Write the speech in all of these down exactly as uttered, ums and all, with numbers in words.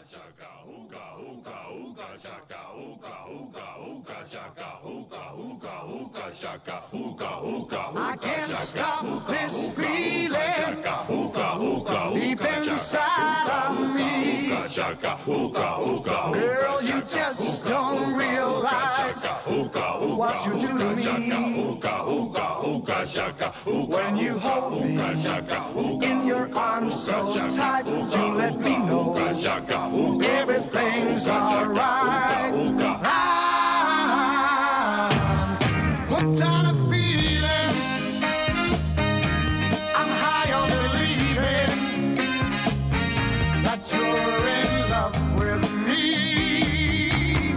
I can't stop this feeling deep inside of me. Girl, you just don't realize what you do to me. When you hold me in your arms so tight, you let me know everything's alright. I'm hooked on a feeling, I'm high on believing that you're in love with me.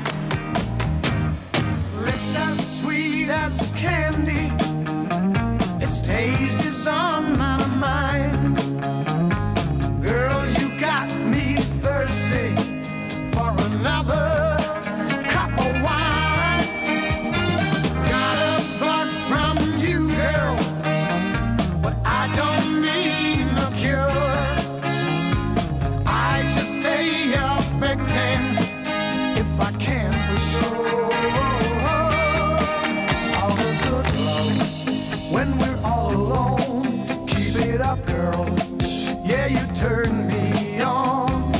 Lips as sweet as candy, its taste is on my mind. Girl, you got me thirsty for another cup of wine. Got a bug from you, girl, but I don't need no cure. I just stay affecting if I can for sure. All the good love when we're all alone. Keep it up, girl. Yeah, you turn me on.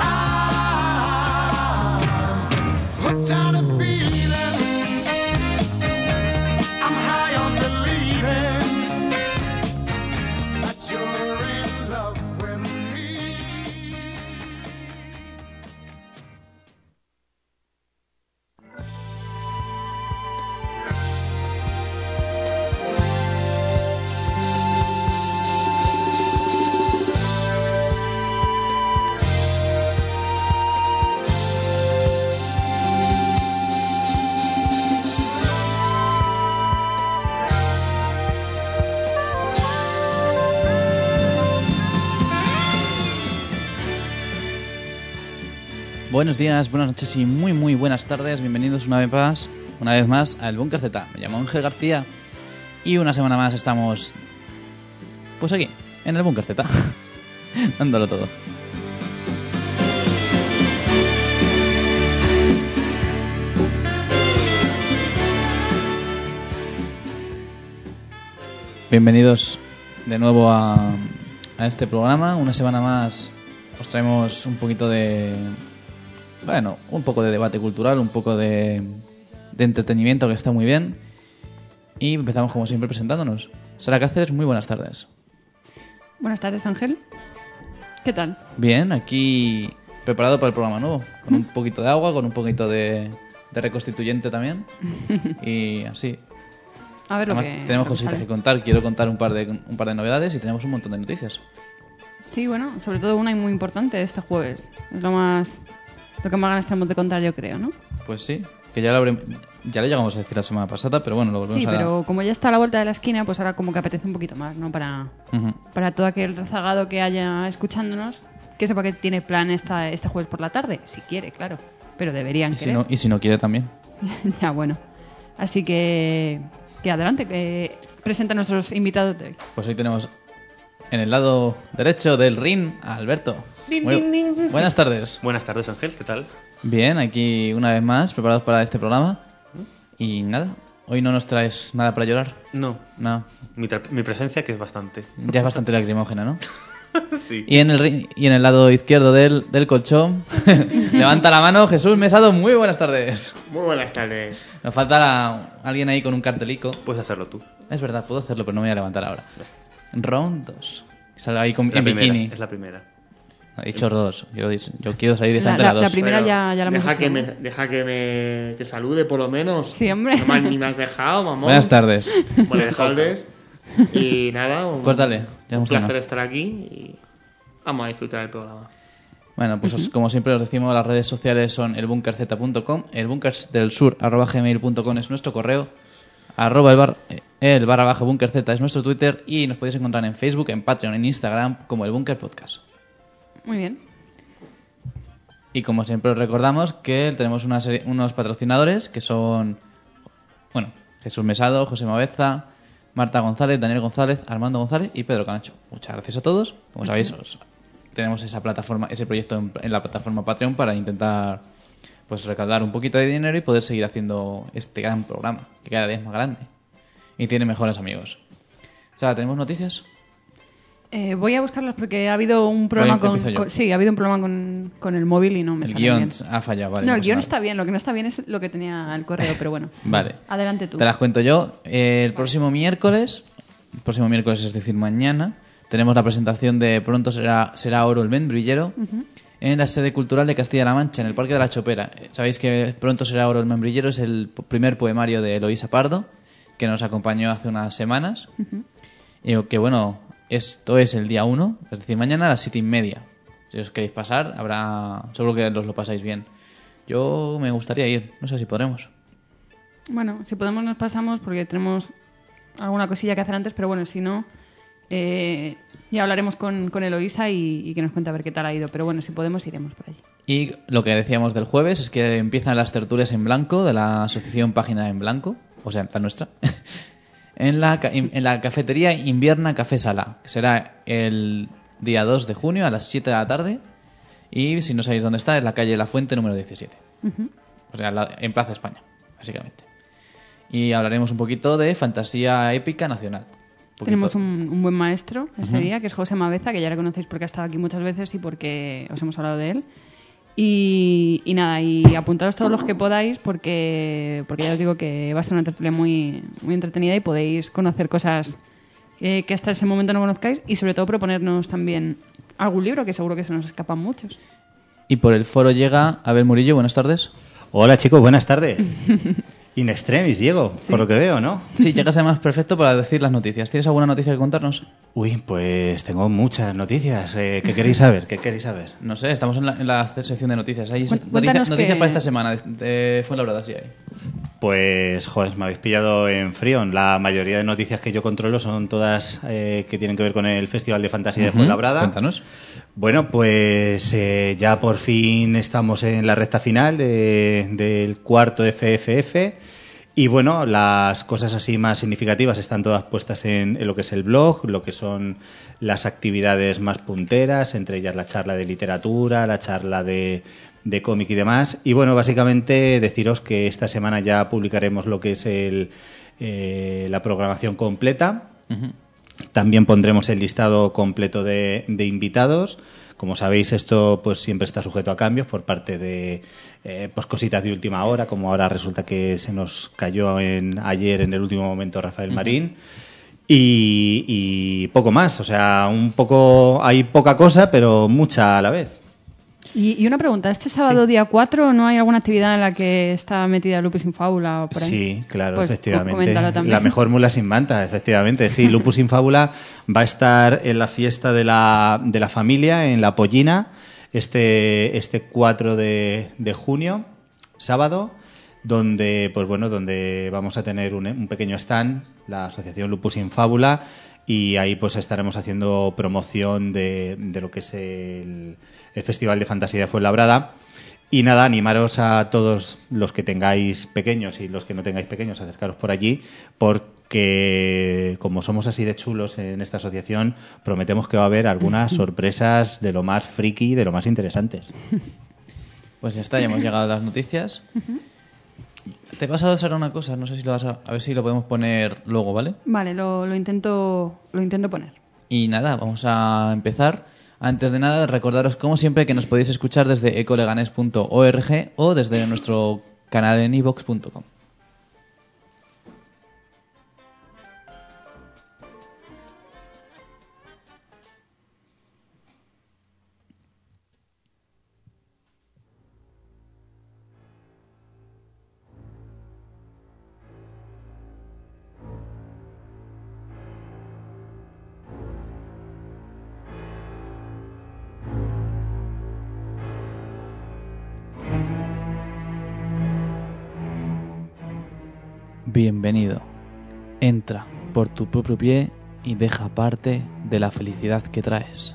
I'm hooked on a feeling, I'm high on believing that you're in love with me. Buenos días, buenas noches y muy muy buenas tardes. Bienvenidos una vez más, una vez más al Búnker Z. Me llamo Ángel García y una semana más estamos pues aquí, en el Búnker Z, dándolo todo. Bienvenidos de nuevo a, a este programa. Una semana más os traemos un poquito de... Bueno, un poco de debate cultural, un poco de, de entretenimiento que está muy bien. Y empezamos como siempre presentándonos. Sara Cáceres, muy buenas tardes. Buenas tardes, Ángel. ¿Qué tal? Bien, aquí preparado para el programa nuevo. Con un poquito de agua, con un poquito de, de reconstituyente también. Y así. A ver lo Además, que... tenemos lo que cositas sale. que contar. Quiero contar un par de un par de novedades y tenemos un montón de noticias. Sí, bueno, sobre todo una muy importante este jueves. Es lo más... Lo que más ganas tenemos de contar, yo creo, ¿no? Pues sí, que ya lo, habré, ya lo llegamos a decir la semana pasada, pero bueno, lo volvemos Sí, a... pero como ya está a la vuelta de la esquina, pues ahora como que apetece un poquito más, ¿no? Para, Uh-huh. para todo aquel rezagado que haya escuchándonos, que sepa que tiene plan esta, este jueves por la tarde, si quiere, claro. Pero deberían Y si, querer. no, y si no quiere también. Ya, bueno. Así que... Que adelante, que presenta a nuestros invitados de hoy. Pues hoy tenemos en el lado derecho del ring a Alberto. Muy- buenas tardes. Buenas tardes, Ángel, ¿qué tal? Bien, aquí una vez más, preparados para este programa. Y nada, hoy no nos traes nada para llorar. No, No, mi, tra- mi presencia que es bastante. ya es bastante lacrimógena, ¿no? Sí. Y en el, ri- y en el lado izquierdo del, del colchón, levanta la mano Jesús Mesado. Muy buenas tardes. Muy buenas tardes. Nos falta la- alguien ahí con un cartelico. Puedes hacerlo tú. Es verdad, puedo hacerlo, pero no me voy a levantar ahora. Round dos. Sale ahí con, La en primera, bikini. es la primera. He dicho dos. Yo, yo quiero salir La, delante la- de la la dos. primera Pero ya, ya la hemos deja hecho, que ¿no? me Deja que me que salude por lo menos. Sí, hombre. No me- ni me has dejado, mamón. Buenas tardes. Buenas tardes. Y nada, un, Córtale, ya un hemos placer terminado. estar aquí y vamos a disfrutar del programa. Bueno, pues os- como siempre os decimos, las redes sociales son elbunkerz punto com, elbunkersdelsur arroba gmail punto com es nuestro correo, arroba el, bar, el barra baja bunkerz es nuestro Twitter y nos podéis encontrar en Facebook, en Patreon, en Instagram como el Bunker Podcast. Muy bien. Y como siempre os recordamos que tenemos una serie- unos patrocinadores que son, bueno, Jesús Mesado, José Mabeza, Marta González, Daniel González, Armando González y Pedro Camacho. Muchas gracias a todos. Como sabéis, os tenemos esa plataforma, ese proyecto en, en la plataforma Patreon para intentar pues recaudar un poquito de dinero y poder seguir haciendo este gran programa, que cada día es más grande y tiene mejores amigos. Sara, ¿tenemos noticias? Eh, voy a buscarlas porque ha habido un problema Voy- con, empiezo yo. con- sí, ha habido un problema con, con el móvil y no me El sale guión bien. ha fallado, vale. no, el pasa guión nada. está bien, lo que no está bien es lo que tenía el correo, pero bueno. Vale. Adelante tú. Te las cuento yo. Eh, el próximo miércoles, el próximo miércoles, es decir, mañana, tenemos la presentación de Pronto será, será oro el membrillero en la sede cultural de Castilla-La Mancha, en el Parque de la Chopera. Eh, Sabéis que Pronto será oro el membrillero es el p- primer poemario de Eloísa Pardo, que nos acompañó hace unas semanas. Y que bueno, esto es el día uno, es decir, mañana a las siete y media. Si os queréis pasar, habrá, seguro que os lo pasáis bien. Yo me gustaría ir, no sé si podremos. Bueno, si podemos nos pasamos porque tenemos alguna cosilla que hacer antes, pero bueno, si no, eh, ya hablaremos con, con Eloísa y, y que nos cuente a ver qué tal ha ido. Pero bueno, si podemos, iremos por allí. Y lo que decíamos del jueves es que empiezan las tertulias en blanco de la asociación Página en Blanco, o sea, la nuestra, en la, ca- en la cafetería Invierna Café Sala, que será el día dos de junio a las siete de la tarde. Y si no sabéis dónde está, es la calle La Fuente número diecisiete. O sea, la- en Plaza España, básicamente. Y hablaremos un poquito de fantasía épica nacional. Poquito- Tenemos un, un buen maestro ese día, que es José Mabeza, que ya le conocéis porque ha estado aquí muchas veces y porque os hemos hablado de él. Y, y nada, y apuntaros todos los que podáis porque, porque ya os digo que va a ser una tertulia muy, muy entretenida y podéis conocer cosas eh, que hasta ese momento no conozcáis y sobre todo proponernos también algún libro que seguro que se nos escapan muchos. Y por el foro llega Abel Murillo, buenas tardes. Hola chicos, buenas tardes. In extremis, Diego, por lo que veo, ¿no? Sí, llegas además perfecto para decir las noticias. ¿Tienes alguna noticia que contarnos? Uy, pues tengo muchas noticias. Eh, ¿Qué queréis saber? ¿Qué queréis saber? No sé, estamos en la, en la sección de noticias. Hay Cuént- noticias cuéntanos noticias que- para esta semana de, de Fuenlabrada, sí hay. Pues, joder, me habéis pillado en frío. La mayoría de noticias que yo controlo son todas eh, que tienen que ver con el Festival de Fantasía de Ujú, Fuenlabrada. cuéntanos. Bueno, pues eh, ya por fin estamos en la recta final de- del cuarto F F F. Y bueno, las cosas así más significativas están todas puestas en, en lo que es el blog, lo que son las actividades más punteras, entre ellas la charla de literatura, la charla de, de cómic y demás. Y bueno, básicamente deciros que esta semana ya publicaremos lo que es el, eh, la programación completa. También pondremos el listado completo de, de invitados. Como sabéis, esto pues siempre está sujeto a cambios por parte de eh, pues cositas de última hora, como ahora resulta que se nos cayó en, ayer en el último momento Rafael Marín. Y, y poco más, o sea, un poco hay poca cosa, pero mucha a la vez. Y, y una pregunta, ¿este sábado día cuatro no hay alguna actividad en la que está metida Lupus in Fábula o por ahí? Sí, claro, Pues, efectivamente. coméntalo también. La mejor mula sin manta, efectivamente. Sí, Lupus in Fábula va a estar en la fiesta de la, de la familia, en La Pollina, este, este cuatro de, de junio, sábado, donde, pues bueno, donde vamos a tener un, un pequeño stand, la asociación Lupus in Fábula, y ahí pues estaremos haciendo promoción de, de lo que es el, el Festival de Fantasía de Fuenlabrada. Y nada, animaros a todos los que tengáis pequeños y los que no tengáis pequeños a acercaros por allí, porque como somos así de chulos en esta asociación, prometemos que va a haber algunas sorpresas de lo más friki y de lo más interesantes. Pues ya está, ya hemos llegado a las noticias. Te vas a hacer una cosa, no sé si lo vas a... A ver si lo podemos poner luego, ¿vale? Vale, lo, lo intento lo intento poner. Y nada, vamos a empezar. Antes de nada, recordaros como siempre que nos podéis escuchar desde ecoleganes punto org o desde nuestro canal en i vox punto com. Bienvenido. Entra por tu propio pie y deja parte de la felicidad que traes.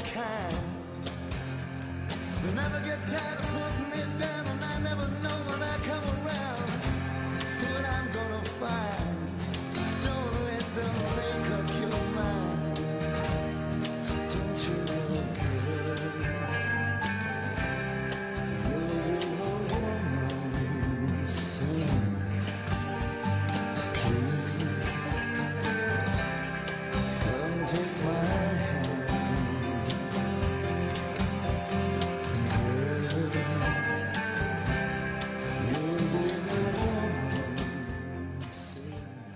kind. They never get tired of putting me down, and I never know when I come around what I'm gonna find. Don't let them make up your mind. Don't you look good? You'll be a woman soon. Please come take my hand. Girl, you'll be a woman soon.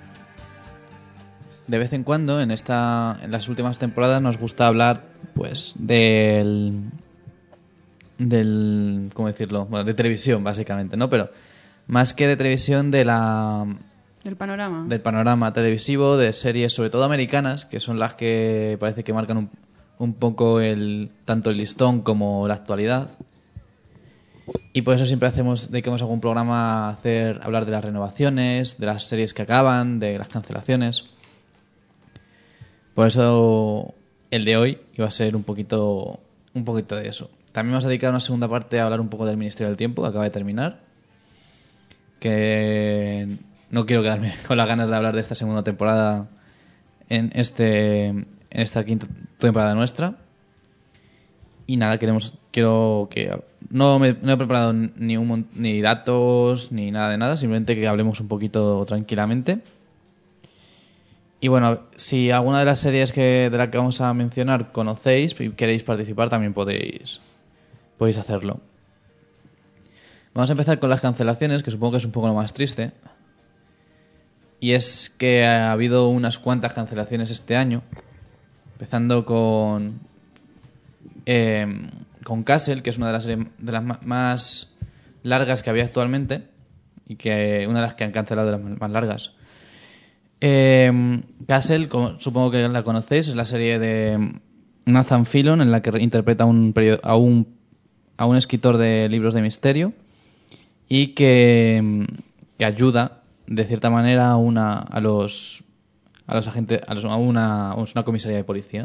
De vez en cuando, en esta, en las últimas temporadas, nos gusta hablar, pues, del, del, ¿cómo decirlo? Bueno, de televisión, básicamente, ¿no? Pero más que de televisión, de la, Del panorama. del panorama televisivo, de series, sobre todo americanas, que son las que parece que marcan un, un poco el, tanto el listón como la actualidad. Y por eso siempre hacemos, dedicamos algún programa a hacer, hablar de las renovaciones, de las series que acaban, de las cancelaciones. Por eso el de hoy iba a ser un poquito, un poquito de eso. También vamos a dedicar una segunda parte a hablar un poco del Ministerio del Tiempo, que acaba de terminar. Que no quiero quedarme con las ganas de hablar de esta segunda temporada en este en esta quinta temporada nuestra. Y nada, queremos quiero que no, me, no he preparado ni un mon- ni datos ni nada de nada, simplemente que hablemos un poquito tranquilamente. Y bueno, si alguna de las series que de la que vamos a mencionar conocéis y queréis participar, también podéis podéis hacerlo. Vamos a empezar con las cancelaciones, que supongo que es un poco lo más triste. Y es que ha habido unas cuantas cancelaciones este año, empezando con eh, con Castle, que es una de las series de las ma- más largas que había actualmente y que una de las que han cancelado de las más largas. Eh, Castle, como supongo que la conocéis, es la serie de Nathan Fillion en la que interpreta un perio- a un a un escritor de libros de misterio y que, que ayuda de cierta manera a una a los a los agentes a, los, a una, una comisaría de policía.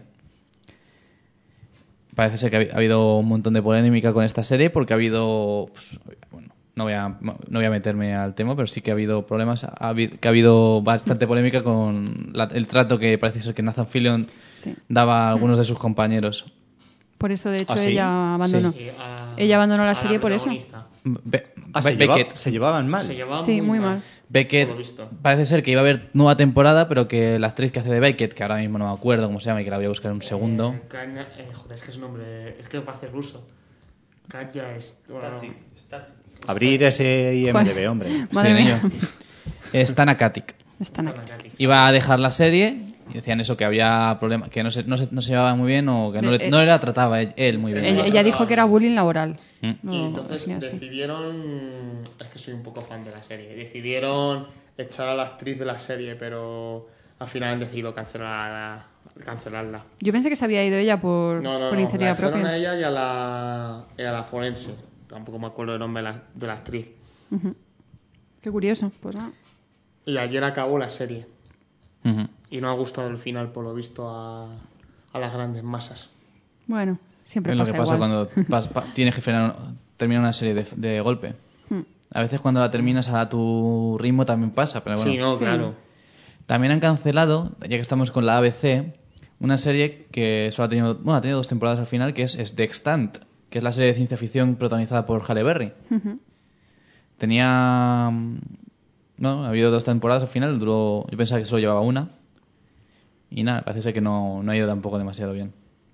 Parece ser que ha habi- ha habido un montón de polémica con esta serie porque ha habido, pues, bueno, no voy a no voy a meterme al tema, pero sí que ha habido problemas, ha habido, que ha habido bastante polémica con la- el trato que parece ser que Nathan Fillion Sí. daba a algunos de sus compañeros. Por eso, de hecho, ¿Ah, sí? ella abandonó. Sí, a- Ella abandonó la a serie por eso. protagonista. Be- Ah, Be- se, lleva- Beckett. se llevaban mal. Se llevaba Sí, muy mal. Beckett, por lo visto. parece ser que iba a haber nueva temporada, pero que la actriz que hace de Beckett, que ahora mismo no me acuerdo cómo se llama y que la voy a buscar en un segundo. Eh, Caña- eh, joder, es que es un nombre. Es que parece ruso. Kaya es. Bueno, no. Abrir ese I M D B, hombre. Madre Estoy en mía. ello. Stana Katic. Están aquí. Iba a dejar la serie y decían eso, que había problemas, que no se, no se, no se llevaba muy bien o que no, le, Eh, no la trataba él, él muy bien. Ella, ella dijo que era bullying laboral. Mm. No, Y entonces tenía así. decidieron. Es que soy un poco fan de la serie. Decidieron echar a la actriz de la serie, pero al final han decidido cancelar, cancelarla. Yo pensé que se había ido ella por, No, no, por no. iniciativa La echaron propia. a ella y a la, y a la forense. Tampoco me acuerdo el nombre de la, de la actriz. Qué curioso. Pues nada. Y ayer acabó la serie. Ujú. Y no ha gustado el final, por lo visto, a, a las grandes masas. Bueno, siempre Es lo pasa que pasa igual. cuando pas- pa- tienes que frenar, terminar una serie de, de golpe. Hmm. A veces cuando la terminas a tu ritmo también pasa, pero bueno. Sí, no, Sí. claro. También han cancelado, ya que estamos con la A B C, una serie que solo ha tenido, bueno, ha tenido dos temporadas al final, que es, es The Extant, que es la serie de ciencia ficción protagonizada por Halle Berry. Tenía... No, ha habido dos temporadas al final, duró, yo pensaba que solo llevaba una. Y nada, parece ser que no, no ha ido tampoco demasiado bien.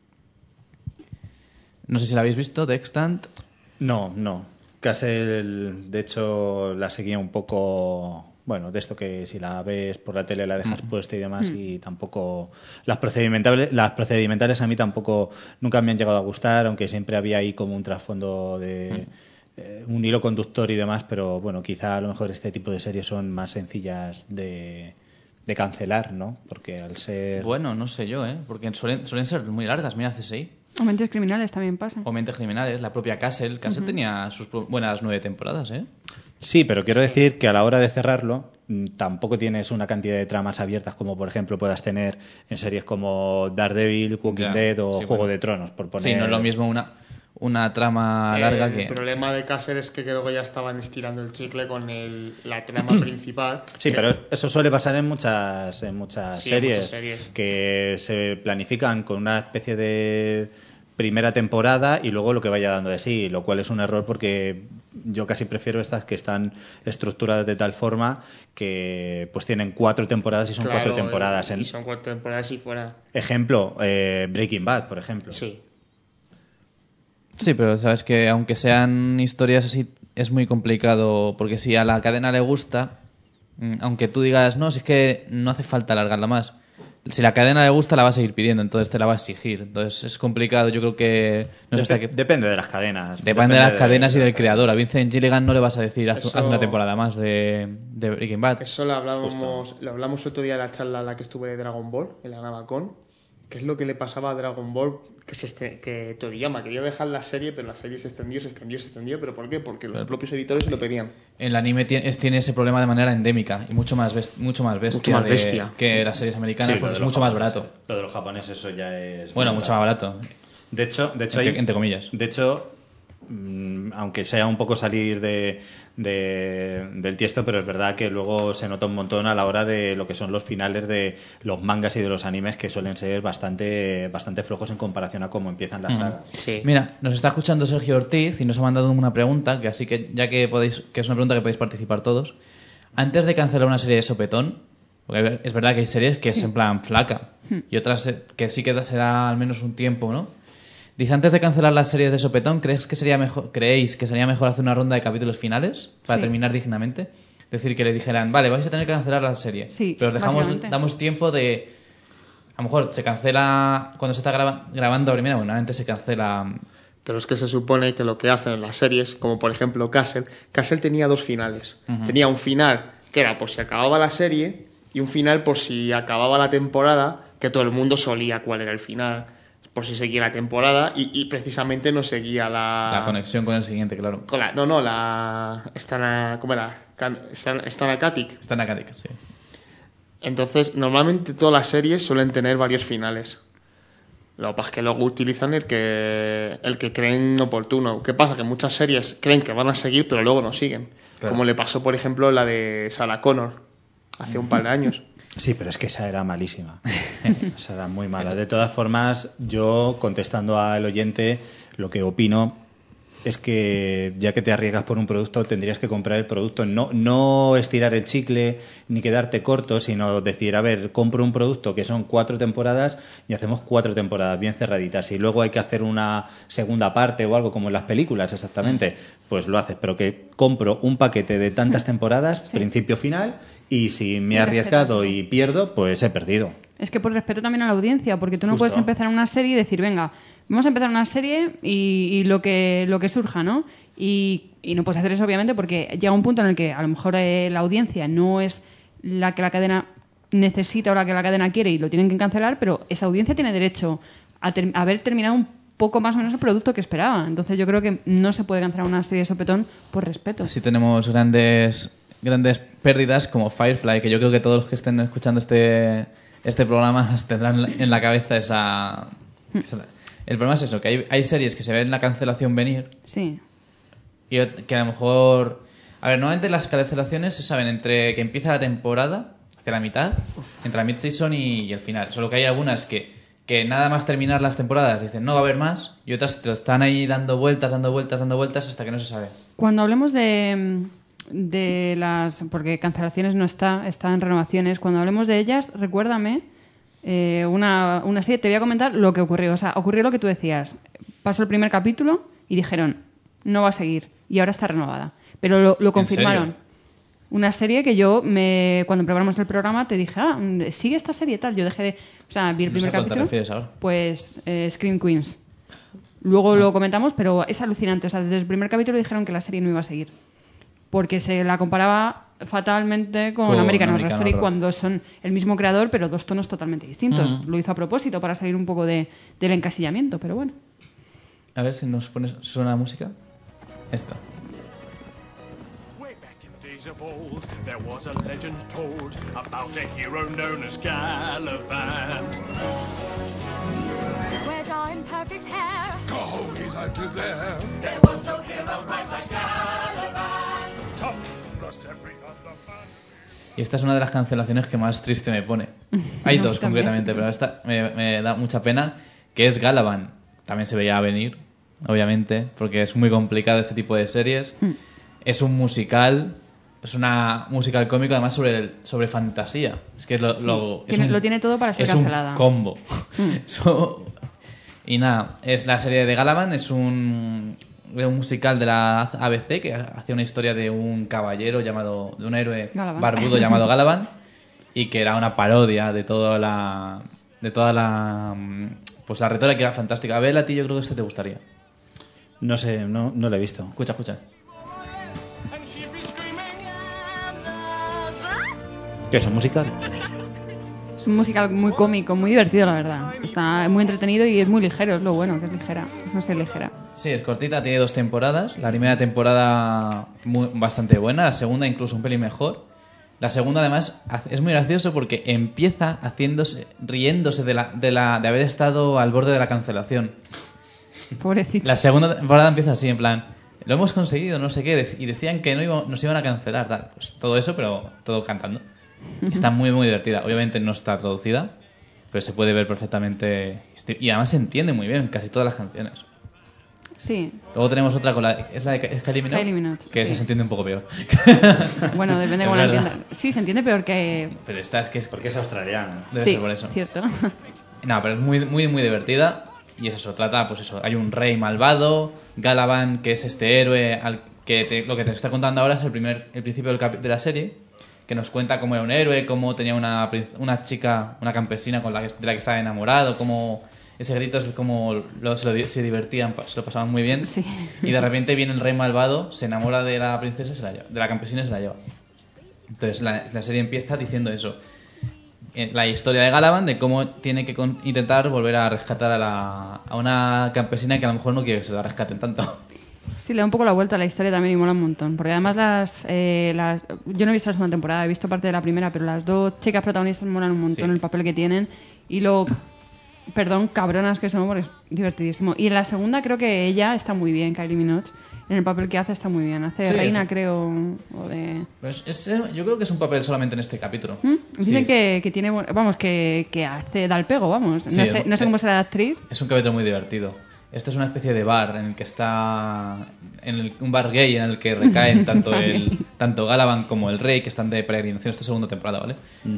No sé si la habéis visto, The Extant. No, no. Castle, de hecho, la seguía un poco... Bueno, de esto que si la ves por la tele la dejas puesta y demás, y tampoco... Las procedimentales, las procedimentales a mí tampoco nunca me han llegado a gustar, aunque siempre había ahí como un trasfondo de... eh, un hilo conductor y demás, pero bueno, quizá a lo mejor este tipo de series son más sencillas de, de cancelar, ¿no? Porque al ser... Bueno, no sé yo, ¿eh? Porque suelen, suelen ser muy largas, mira C S I. O Mentes Criminales también pasa. O Mentes Criminales, la propia Castle. Castle uh-huh. tenía sus buenas nueve temporadas, ¿eh? Sí, pero quiero decir que a la hora de cerrarlo tampoco tienes una cantidad de tramas abiertas como, por ejemplo, puedas tener en series como Daredevil, Walking ya, Dead o sí, Juego bueno. de Tronos, por poner... Sí, no es lo mismo una, una trama eh, larga el que... El problema de Castle es que creo que ya estaban estirando el chicle con el, la trama principal. Sí, que... pero eso suele pasar en muchas, en muchas, sí, series, en muchas series que se planifican con una especie de primera temporada y luego lo que vaya dando de sí, lo cual es un error porque yo casi prefiero estas que están estructuradas de tal forma que pues tienen cuatro temporadas y son claro, cuatro temporadas. Y en... son cuatro temporadas y fuera. Ejemplo, eh, Breaking Bad, por ejemplo. Sí. Sí, pero sabes que aunque sean historias así, es muy complicado porque si a la cadena le gusta, aunque tú digas, no, si es que no hace falta alargarla más. Si la cadena le gusta, la va a seguir pidiendo, entonces te la va a exigir. Entonces es complicado, yo creo que... No sé hasta qué... Depende de las cadenas. Depende, Depende de las de, cadenas de, y del creador. A Vincent Gilligan no le vas a decir, haz, eso, haz una temporada más de, de Breaking Bad. Eso lo hablamos, lo hablamos otro día en la charla en la que estuve de Dragon Ball, en la Navacon. ¿Qué es lo que le pasaba a Dragon Ball? Que, se este, que Toriyama quería dejar la serie, pero la serie se extendió, se extendió, se extendió. ¿Pero por qué? Porque los pero, propios editores lo pedían. El anime tiene, es, tiene ese problema de manera endémica y mucho más, best, mucho más bestia, mucho más bestia. De, que las series americanas, sí, porque es mucho japoneses, más barato. Lo de los japoneses, eso ya es... Bueno, brutal. Mucho más barato. De hecho, de hecho entre, hay, entre comillas. De hecho, mmm, aunque sea un poco salir de, de, del tiesto, pero es verdad que luego se nota un montón a la hora de lo que son los finales de los mangas y de los animes, que suelen ser bastante, bastante flojos en comparación a cómo empiezan las mm. sagas. Sí. Mira, nos está escuchando Sergio Ortiz y nos ha mandado una pregunta, que así que ya que podéis, que es una pregunta que podéis participar todos. Antes de cancelar una serie de sopetón, porque es verdad que hay series que sí. es en plan flaca y otras que sí que se da al menos un tiempo, ¿no? Dice, antes de cancelar las series de sopetón, ¿crees que sería mejor, ¿creéis que sería mejor hacer una ronda de capítulos finales para sí. terminar dignamente? Es decir, que le dijeran, vale, vais a tener que cancelar la serie, sí, pero os dejamos, damos tiempo de... A lo mejor se cancela cuando se está graba, grabando la primera, bueno, normalmente se cancela... Pero es que se supone que lo que hacen en las series, como por ejemplo Castle, Castle tenía dos finales. Uh-huh. Tenía un final que era por si acababa la serie y un final por si acababa la temporada, que todo el mundo solía cuál era el final, por si seguía la temporada y, y precisamente no seguía la... La conexión con el siguiente, claro. Con la, no, no, la... Stana, ¿cómo era? Stanakatic. Stanakatic, sí. Entonces, normalmente todas las series suelen tener varios finales. Lo que pasa es que luego utilizan el que el que creen oportuno. ¿Qué pasa? Que muchas series creen que van a seguir, pero luego no siguen. Claro. Como le pasó, por ejemplo, la de Sarah Connor hace un par de años. Sí, pero es que esa era malísima. Esa era muy mala. De todas formas, yo, contestando al oyente, lo que opino es que ya que te arriesgas por un producto, tendrías que comprar el producto. No, no estirar el chicle ni quedarte corto, sino decir, a ver, compro un producto que son cuatro temporadas y hacemos cuatro temporadas bien cerraditas. Y luego hay que hacer una segunda parte o algo como en las películas, exactamente, pues lo haces. Pero que compro un paquete de tantas temporadas, sí. principio-final, y si me he arriesgado y pierdo, pues he perdido. Es que por respeto también a la audiencia, porque tú no Justo. puedes empezar una serie y decir, venga, vamos a empezar una serie y, y lo que lo que surja, ¿no? Y, y no puedes hacer eso, obviamente, porque llega un punto en el que a lo mejor eh, la audiencia no es la que la cadena necesita o la que la cadena quiere y lo tienen que cancelar, pero esa audiencia tiene derecho a, ter- a haber terminado un poco más o menos el producto que esperaba. Entonces yo creo que no se puede cancelar una serie de sopetón por respeto. Así tenemos grandes grandes pérdidas como Firefly, que yo creo que todos los que estén escuchando este este programa tendrán en la cabeza esa... esa el problema es eso, que hay, hay series que se ven la cancelación venir. Sí. Y que a lo mejor... A ver, normalmente las cancelaciones se saben entre que empieza la temporada, hacia la mitad, entre la mid-season y, y el final. Solo que hay algunas que, que nada más terminar las temporadas dicen no va a haber más, y otras te lo están ahí dando vueltas, dando vueltas, dando vueltas hasta que no se sabe. Cuando hablemos de... de las... porque cancelaciones no está, está en renovaciones. Cuando hablemos de ellas, recuérdame... Eh, una, una serie, te voy a comentar lo que ocurrió. O sea, ocurrió lo que tú decías. Pasó el primer capítulo y dijeron, no va a seguir. Y ahora está renovada. Pero lo, lo confirmaron. Una serie que yo, me cuando preparamos el programa, te dije, ah, sigue esta serie tal. Yo dejé de... O sea, vi el no primer sé capítulo. ¿Te refieres ahora? Pues eh, Scream Queens. Luego ah. lo comentamos, pero es alucinante. O sea, desde el primer capítulo dijeron que la serie no iba a seguir. porque se la comparaba fatalmente con, Con American Horror American Story Horror. cuando son el mismo creador, pero dos tonos totalmente distintos. Ujú. Lo hizo a propósito para salir un poco de, del encasillamiento, pero bueno. A ver si nos pones... ¿Suena la música? Esto. Way back in the days of old, there was a legend told about a hero known as Gallivant. Square jaw and perfect hair. Oh, he's out to there. There was no hero quite like Gallivant. Tough plus every other man. Y esta es una de las cancelaciones que más triste me pone. Hay No, dos también. concretamente, pero esta me, me da mucha pena, que es Galavan. También se veía venir, obviamente, porque es muy complicado este tipo de series. Mm. Es un musical, es una musical cómico además sobre, el- sobre fantasía. Es que es lo, lo- es Tiene- un- lo tiene todo para ser es cancelada. un combo. Mm. Eso- y nada, es la serie de Galavan, es un, un musical de la A B C que hace una historia de un caballero llamado, de un héroe Galavan. barbudo llamado Galavan, y que era una parodia de toda la de toda la mm, pues la retórica que era fantástica. A ver, a ti yo creo que este te gustaría. No sé, no, no lo he visto. Escucha, escucha. And she'd be screaming. ¿Qué es un musical? Es un musical muy cómico, muy divertido, la verdad. Está muy entretenido y es muy ligero, es lo bueno, que es ligera. No sé, ligera. Sí, es cortita, tiene dos temporadas. La primera temporada muy- bastante buena, la segunda incluso un pelín mejor. La segunda además hace- es muy gracioso porque empieza haciéndose, riéndose de, la, de, la, de haber estado al borde de la cancelación. Pobrecito. La segunda temporada empieza así, en plan, lo hemos conseguido, no sé qué, dec- y decían que no iba- nos iban a cancelar, tal. Pues todo eso, pero todo cantando. Está muy, muy divertida. Obviamente no está traducida, pero se puede ver perfectamente. Y además se entiende muy bien casi todas las canciones. Sí. Luego tenemos otra con la... ¿Es la de Kylie Minogue? Kylie Minogue, Que esa sí. se entiende un poco peor. Bueno, depende Es cómo la verdad. entiendas. Sí, se entiende peor que... Pero esta es que es... Porque es australiana. Debe sí, ser por eso. cierto. No, pero es muy, muy, muy divertida. Y es eso, trata, pues eso, hay un rey malvado, Galavan, que es este héroe, al que te- lo que te está contando ahora es el primer el principio del capi- de la serie, que nos cuenta cómo era un héroe, cómo tenía una, princ- una chica, una campesina con la que, de la que estaba enamorado, cómo ese grito es como lo- se, lo di- se divertían, pa- se lo pasaban muy bien. Sí. Y de repente viene el rey malvado, se enamora de la princesa, y se la lleva, de la campesina y se la lleva. Entonces la, la serie empieza diciendo eso. Eh, La historia de Galavan, de cómo tiene que con- intentar volver a rescatar a, la, a una campesina que a lo mejor no quiere que se la rescaten tanto. Sí, le da un poco la vuelta a la historia también y mola un montón. Porque además las, eh, las... Yo no he visto la segunda temporada, he visto parte de la primera, pero las dos chicas protagonistas molan un montón Sí. el papel que tienen. Y lo... Perdón, cabronas que son, porque es divertidísimo. Y en la segunda creo que ella está muy bien, Kylie Minogue. En el papel que hace está muy bien. Hace de Sí, reina, es- creo, o de... Pues es- yo creo que es un papel solamente en este capítulo. ¿Mm? Dicen Sí, que, que tiene... bu- Vamos, que, que hace... Da el pego, vamos. Sí, no, sé, es- no sé cómo será la actriz. Es un capítulo muy divertido. Esto es una especie de bar en el que está... En el- un bar gay en el que recaen tanto el tanto Galavan como el rey, que están de peregrinación esta segunda temporada, ¿vale?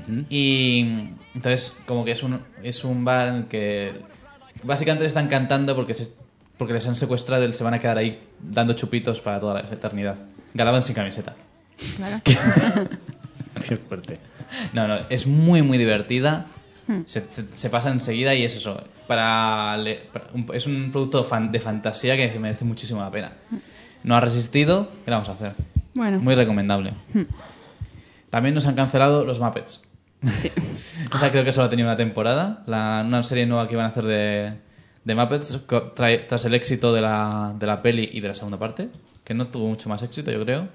Y entonces como que es un, es un bar en el que básicamente le están cantando porque, se, porque les han secuestrado y se van a quedar ahí dando chupitos para toda la eternidad. Galavan sin camiseta. Claro. Qué fuerte. No, no, es muy, muy divertida. Se, se- se pasa enseguida y es eso. Para, le- para un- es un producto fan- de fantasía que merece muchísimo la pena. No ha resistido, ¿qué le vamos a hacer? Bueno. Muy recomendable. También nos han cancelado los Muppets. Sí. Esa creo que solo ha tenido una temporada. La, una serie nueva que iban a hacer de, de Muppets co- trae- tras el éxito de la, de la peli y de la segunda parte. Que no tuvo mucho más éxito, yo creo.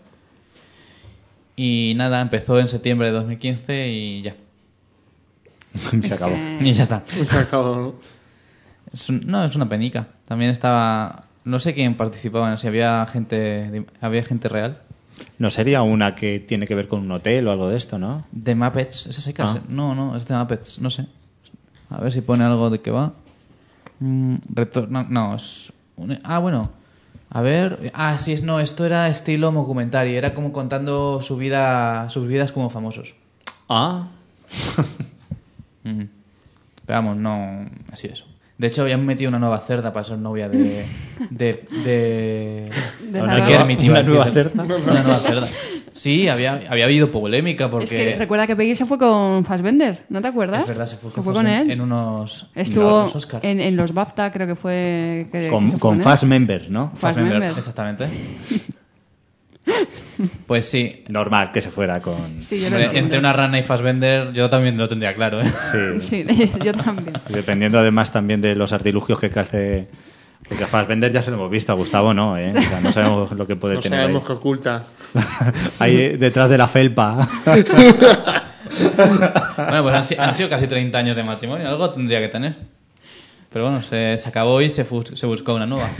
Y nada, empezó en septiembre de dos mil quince y ya. Se acabó. que- Y ya está. Se acabó, ¿no? Es un- no, es una penica. También estaba... No sé quién participaba, si había gente, de- había gente real. No sería una que tiene que ver con un hotel o algo de esto, ¿no? De Muppets, ¿es ese caso? Ah. No, no, es de Muppets, no sé. A ver si pone algo de qué va. Mm, retor- no, no, es... un- Ah, bueno. A ver... Ah, sí, es- no, esto era estilo documentario. Era como contando su vida, sus vidas como famosos. Ah. Mm. Pero vamos, no... Así eso. De hecho, habían metido una nueva cerda para ser novia de... De... De, De Una la- nueva- Kermit, iba a una nueva decir. cerda. Una nueva cerda. Sí, había, había habido polémica porque... Es que recuerda que Peggy se fue con Fassbender, ¿no te acuerdas? Es verdad, se fue, con, con Fassbender él. en unos... Estuvo los Oscar. en, en los BAFTA, creo que fue... Que, que Con, se fue con él. Fast Members, ¿no? Fassbender. Exactamente. Pues sí. Normal que se fuera con... Sí, yo lo Hombre, entiendo. entre una rana y Fassbender yo también lo tendría claro, ¿eh? Sí. Sí, yo también. Y dependiendo además también de los artilugios que hace... Porque a Fassbender ya se lo hemos visto, a Gustavo no, ¿eh? O sea, no sabemos lo que puede No tener sabemos ahí. qué oculta. Ahí detrás de la felpa. Bueno, pues han, si- han sido casi treinta años de matrimonio, algo tendría que tener. Pero bueno, se, se acabó y se, fu- se buscó una nueva.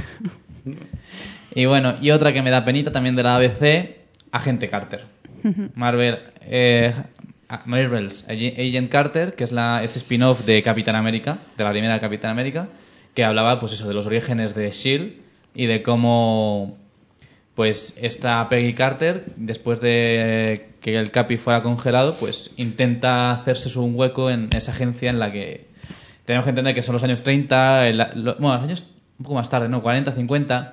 Y bueno, y otra que me da penita también de la A B C, Agente Carter. Marvel, eh, Marvel's Agent Carter, que es la, ese spin-off de Capitán América, de la primera Capitán América, que hablaba pues eso, de los orígenes de S H I E L D y de cómo pues esta Peggy Carter, después de que el Capi fuera congelado, pues intenta hacerse un hueco en esa agencia en la que tenemos que entender que son los años treinta, el- lo- bueno, los años un poco más tarde, ¿no? cuarenta, cincuenta,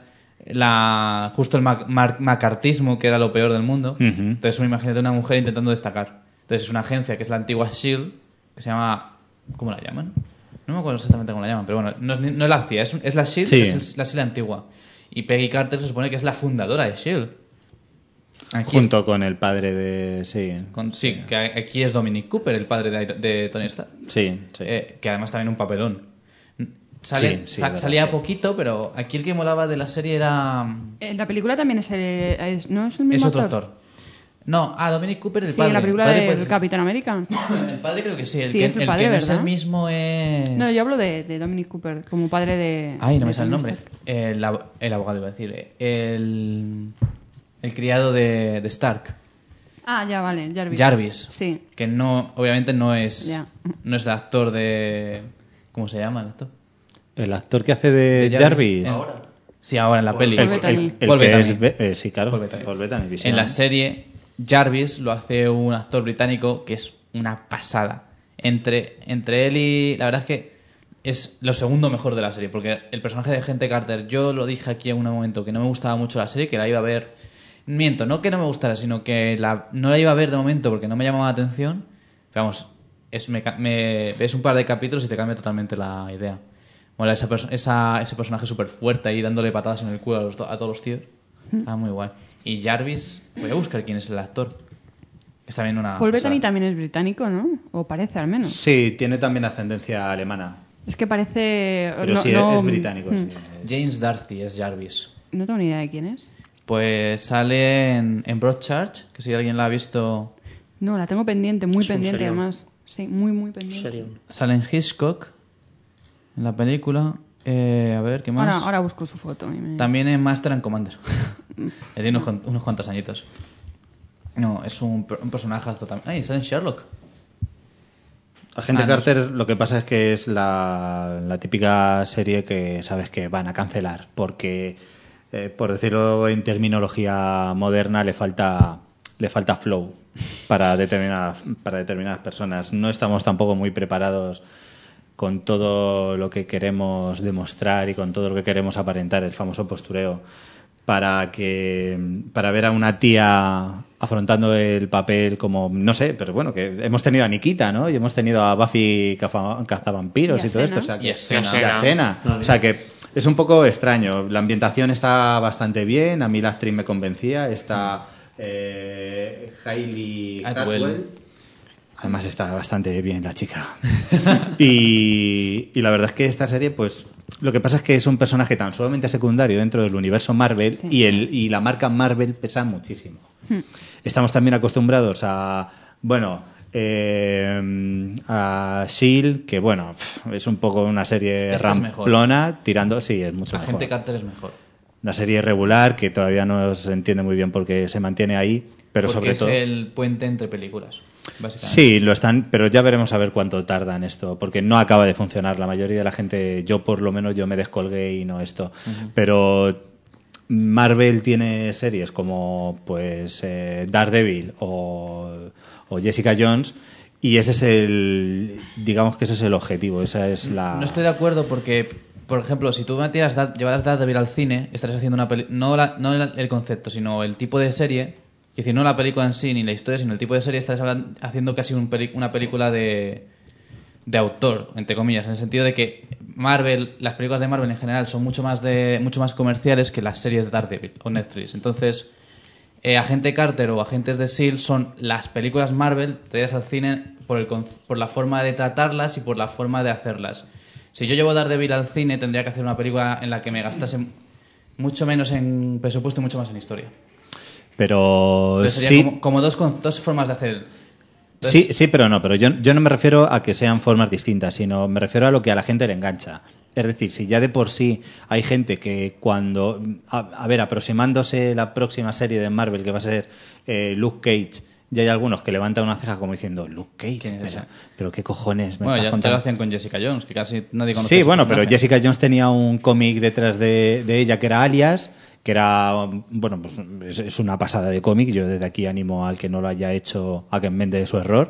la, justo el mac- mar- macartismo, que era lo peor del mundo. Ujú. Entonces, imagínate una mujer intentando destacar. Entonces, es una agencia que es la antigua S H I E L D, que se llama... ¿Cómo la llaman? No me acuerdo exactamente cómo la llaman, pero bueno, no es, ni- no es la C I A, es, un- es la S H I E L D, Sí. es el- la S H I E L D antigua. Y Peggy Carter se supone que es la fundadora de S H I E L D. Aquí Junto con el padre de... Sí, es- con- sí, que aquí es Dominic Cooper, el padre de, Iron- de Tony Stark. sí, sí. Eh, que además también un papelón. Sale- Sí, sí, sa- verdad, salía sí. poquito, pero aquí el que molaba de la serie era... En la película también es el... es- ¿No es el Es mismo otro actor? actor. No, ah, Dominic Cooper, el Sí, padre. en la película el padre del puede- Capitán América. El padre creo que sí. El Sí, que, es el el padre, que no es el ¿verdad? mismo es... No, yo hablo de, de Dominic Cooper como padre de... Ay, no de me sale el Tony nombre. Stark. El, ab- el abogado iba a decir. eh, El, el criado de, de Stark. Ah, ya, vale, Jarvis. Jarvis. Sí. Que no, obviamente no es, Ya. no es el actor de... ¿Cómo se llama el actor? El actor que hace de, De Jarvis. En- Sí, ahora en la peli. El, Paul el- Bettany. el Paul que Bettany. es... Be- eh, sí, claro. Paul Bettany. Paul Bettany, visión. En la serie, Jarvis lo hace un actor británico que es una pasada. Entre, entre él y... La verdad es que es lo segundo mejor de la serie, porque el personaje de Agente Carter, yo lo dije aquí en un momento que no me gustaba mucho la serie, que la iba a ver... Miento, no que no me gustara, sino que la, no la iba a ver de momento porque no me llamaba la atención. Pero vamos, es, me, ca- me- ves un par de capítulos y te cambia totalmente la idea. Mola esa, perso- esa, ese personaje súper fuerte ahí dándole patadas en el culo a, los to- a todos los tíos. Está muy guay. Y Jarvis, voy a buscar quién es el actor. Es también una... Paul pasada. Bettany también es británico, ¿no? O parece, al menos. Sí, tiene también ascendencia alemana. Es que parece... Pero no, sí, no- es británico. mm, sí. James Darcy es Jarvis. No tengo ni idea de quién es. Pues sale en, en Broadchurch, que si alguien la ha visto, No, la tengo pendiente, muy Es un pendiente serión. además. Sí, muy, muy pendiente. Serio. sale en Hitchcock, en la película. Eh, a ver, ¿qué más? Ahora, ahora busco su foto. y me- También en Master and Commander. Le tiene unos, cuan- unos cuantos añitos. No, es un, per- un personaje totalmente... ¡Ay, sale en Sherlock! Agente Ah, no Carter, lo que pasa es que es la, la típica serie que sabes que van a cancelar, porque, eh, por decirlo en terminología moderna, le falta, le falta flow para determinadas, para determinadas personas. No estamos tampoco muy preparados con todo lo que queremos demostrar y con todo lo que queremos aparentar, el famoso postureo, para que para ver a una tía afrontando el papel como, no sé, pero bueno, que hemos tenido a Nikita, ¿no? Y hemos tenido a Buffy caza- cazavampiros y, Y a todo esto. Xena. O sea, que, Y a Xena. y a Xena. O sea que es un poco extraño. La ambientación está bastante bien, a mí la actriz me convencía, está eh, Hailey Atwell. Atwell. Además está bastante bien la chica. y, y la verdad es que esta serie, pues, lo que pasa es que es un personaje tan solamente secundario dentro del universo Marvel Sí. y, el, y la marca Marvel pesa muchísimo. Estamos también acostumbrados a, bueno, eh, a S H I E L D, que bueno, pf, es un poco una serie Esta es mejor. ramplona, tirando, sí, es mucho Agente mejor. Carter es mejor. Una serie regular que todavía no se entiende muy bien por qué se mantiene ahí, pero Porque sobre es todo... el puente entre películas, básicamente. Sí, lo están, pero ya veremos a ver cuánto tarda en esto, porque no acaba de funcionar. La mayoría de la gente, yo por lo menos, yo me descolgué y no esto. Pero Marvel tiene series como pues eh, Daredevil o, o Jessica Jones y ese es el, digamos que ese es el objetivo, esa es la... No estoy de acuerdo porque, por ejemplo, si tú metieras Da- llevaras Daredevil al cine, estarías haciendo una peli no, la- no el el concepto, sino el tipo de serie. Es decir, no la película en sí ni la historia, sino el tipo de serie, estarías hablan- haciendo casi un peli- una película de, de autor, entre comillas, en el sentido de que Marvel, las películas de Marvel en general son mucho más de mucho más comerciales que las series de Daredevil o Netflix. Entonces, eh, Agente Carter o Agentes de S H I E L D son las películas Marvel traídas al cine por, el, por la forma de tratarlas y por la forma de hacerlas. Si yo llevo Daredevil al cine, tendría que hacer una película en la que me gastase mucho menos en presupuesto y mucho más en historia. Pero Entonces sería sí, como, como dos, con- dos formas de hacer. Entonces, sí, sí, pero no. Pero yo, yo no me refiero a que sean formas distintas, sino me refiero a lo que a la gente le engancha. Es decir, si ya de por sí hay gente que cuando... A, a ver, aproximándose la próxima serie de Marvel, que va a ser eh, Luke Cage, ya hay algunos que levantan una ceja como diciendo, Luke Cage, ¿Quién es pero, ese? pero qué cojones me Bueno, estás ya, ya lo contando. hacían con Jessica Jones, que casi nadie conoce. Sí, ese bueno, pero personaje. Jessica Jones tenía un cómic detrás de, de ella que era Alias, que era, bueno, pues es, es una pasada de cómic. Yo desde aquí animo al que no lo haya hecho a que enmende su error.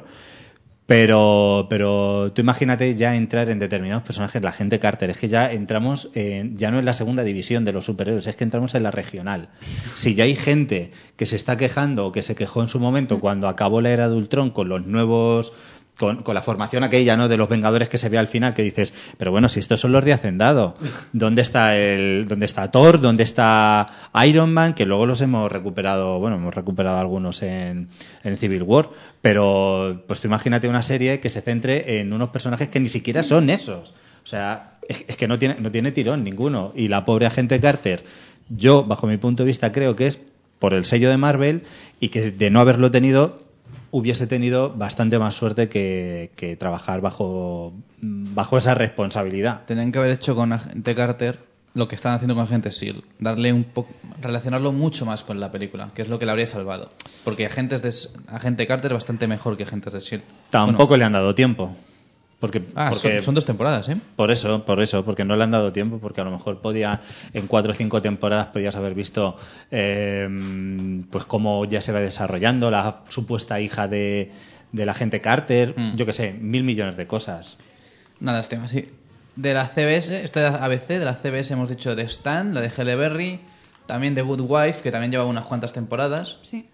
Pero, pero tú imagínate ya entrar en determinados personajes, la gente Carter, es que ya entramos en, ya no en la segunda división de los superhéroes, es que entramos en la regional. Si ya hay gente que se está quejando o que se quejó en su momento cuando acabó la era de Ultron con los nuevos... Con, con la formación aquella, ¿no?, de los Vengadores que se ve al final, que dices, pero bueno, si estos son los de Hacendado, ¿dónde está el, dónde está Thor? ¿Dónde está Iron Man? Que luego los hemos recuperado, bueno, hemos recuperado algunos en, en Civil War, pero pues tú imagínate una serie que se centre en unos personajes que ni siquiera son esos. O sea, es, es que no tiene, no tiene tirón ninguno. Y la pobre agente Carter, yo, bajo mi punto de vista, creo que es por el sello de Marvel y que de no haberlo tenido hubiese tenido bastante más suerte que, que trabajar bajo, bajo esa responsabilidad. Tenían que haber hecho con Agente Carter lo que están haciendo con Agente S H I E L D. Darle un poco... Relacionarlo mucho más con la película, que es lo que le habría salvado. Porque Agentes de, Agente Carter es bastante mejor que Agentes de S H I E L D. Tampoco Bueno, le han dado tiempo. Porque, ah, porque son, son dos temporadas, ¿eh? Por eso, por eso, porque no le han dado tiempo, porque a lo mejor podía, en cuatro o cinco temporadas podías haber visto eh, pues cómo ya se va desarrollando la supuesta hija de, de la agente Carter, Mm. yo qué sé, mil millones de cosas. Nada, este tema, sí. De la C B S, esto es A B C, de la C B S hemos dicho de Stan, la de Halle Berry, también de Good Wife, que también lleva unas cuantas temporadas, Sí.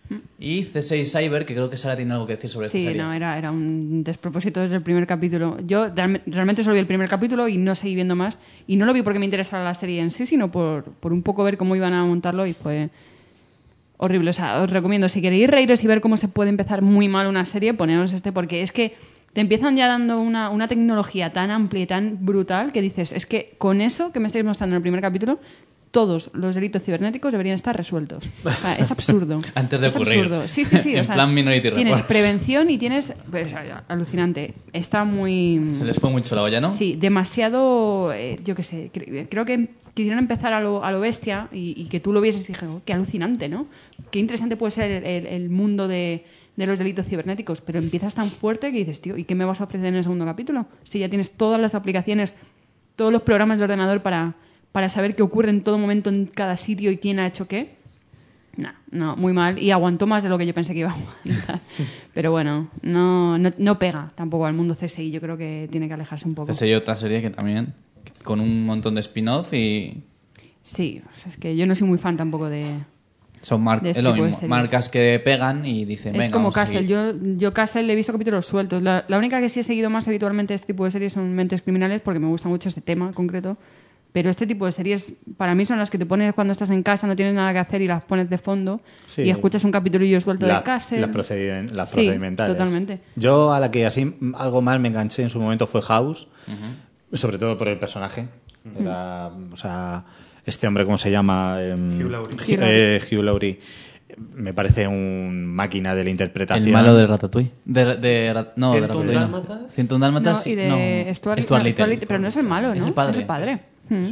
y C seis Cyber, que creo que Sara tiene algo que decir sobre esta Sí, serie. no, era, era un despropósito desde el primer capítulo. Yo realme- realmente solo vi el primer capítulo y no seguí viendo más. Y no lo vi porque me interesara la serie en sí, sino por, por un poco ver cómo iban a montarlo y fue horrible. O sea, os recomiendo, si queréis reíros y ver cómo se puede empezar muy mal una serie, poneos este, porque es que te empiezan ya dando una, una tecnología tan amplia y tan brutal que dices, es que con eso que me estáis mostrando en el primer capítulo, todos los delitos cibernéticos deberían estar resueltos. O sea, es absurdo. Antes de es ocurrir. absurdo. Sí, sí, sí. En o sea, plan Minority tienes Report. prevención y tienes... pues, alucinante. Está muy... Se les fue mucho la olla, ¿no? Sí, demasiado... eh, yo qué sé. cre- Creo que quisieron empezar a lo, a lo bestia y, y que tú lo vieses y dije, oh, qué alucinante, ¿no? Qué interesante puede ser el, el- el mundo de, de los delitos cibernéticos. Pero empiezas tan fuerte que dices, tío, ¿y qué me vas a ofrecer en el segundo capítulo? Si ya tienes todas las aplicaciones, todos los programas de ordenador para... para saber qué ocurre en todo momento en cada sitio y quién ha hecho qué. No, no, muy mal. Y aguantó más de lo que yo pensé que iba a aguantar. Pero bueno, no, no, no pega tampoco al mundo C S I. Yo creo que tiene que alejarse un poco. C S I otra serie que también, con un montón de spin-off y... Sí, o sea, es que yo no soy muy fan tampoco de... Son mar- de este es lo tipo de mismo, series. marcas que pegan y dicen, Es venga, como vamos a Castle. seguir. Yo, yo Castle le he visto capítulos sueltos. La, la única que sí he seguido más habitualmente este tipo de series son Mentes Criminales porque me gusta mucho este tema en concreto. Pero este tipo de series para mí son las que te pones cuando estás en casa, no tienes nada que hacer y las pones de fondo Sí. y escuchas un capitulillo suelto La- de Castle. las, procediment- las Sí, procedimentales. totalmente. Yo a la que así mm, algo más me enganché en su momento fue House, sobre todo por el personaje. Era, o sea, este hombre, ¿cómo se llama? Em, Hugh Laurie. Hugh, eh, Hugh Laurie. Me parece un máquina de la interpretación. El malo de Ratatouille. De, de, Ra- no, de ¿ciento un Ratatouille. No. dálmatas? ciento un dálmatas, No, sí. y de no. Stuart, Stuart no, Little. Stuart Little, pero no es el malo, ¿no? Es el padre. Es el padre. Mm.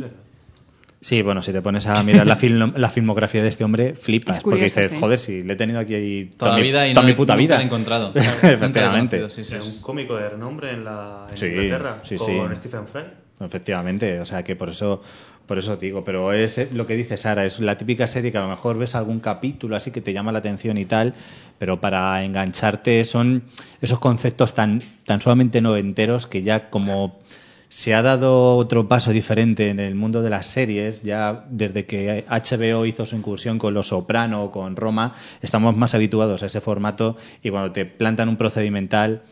Sí, bueno, si te pones a mirar la, film- la filmografía de este hombre, flipas. Es curioso, porque dices, sí. joder, si le he tenido aquí ahí Toda la mi, vida y toda no mi le- puta nunca vida. lo he encontrado. Nunca lo he Efectivamente. conocido, sí, sí. Es un cómico de renombre en, la, en Sí, Inglaterra, sí, con sí. Stephen Fry. Efectivamente, o sea que por eso por eso digo, pero es eh, lo que dice Sara, es la típica serie que a lo mejor ves algún capítulo así que te llama la atención y tal, pero para engancharte son esos conceptos tan tan sumamente noventeros que ya como se ha dado otro paso diferente en el mundo de las series, ya desde que H B O hizo su incursión con Los Soprano o con Roma, estamos más habituados a ese formato y cuando te plantan un procedimental,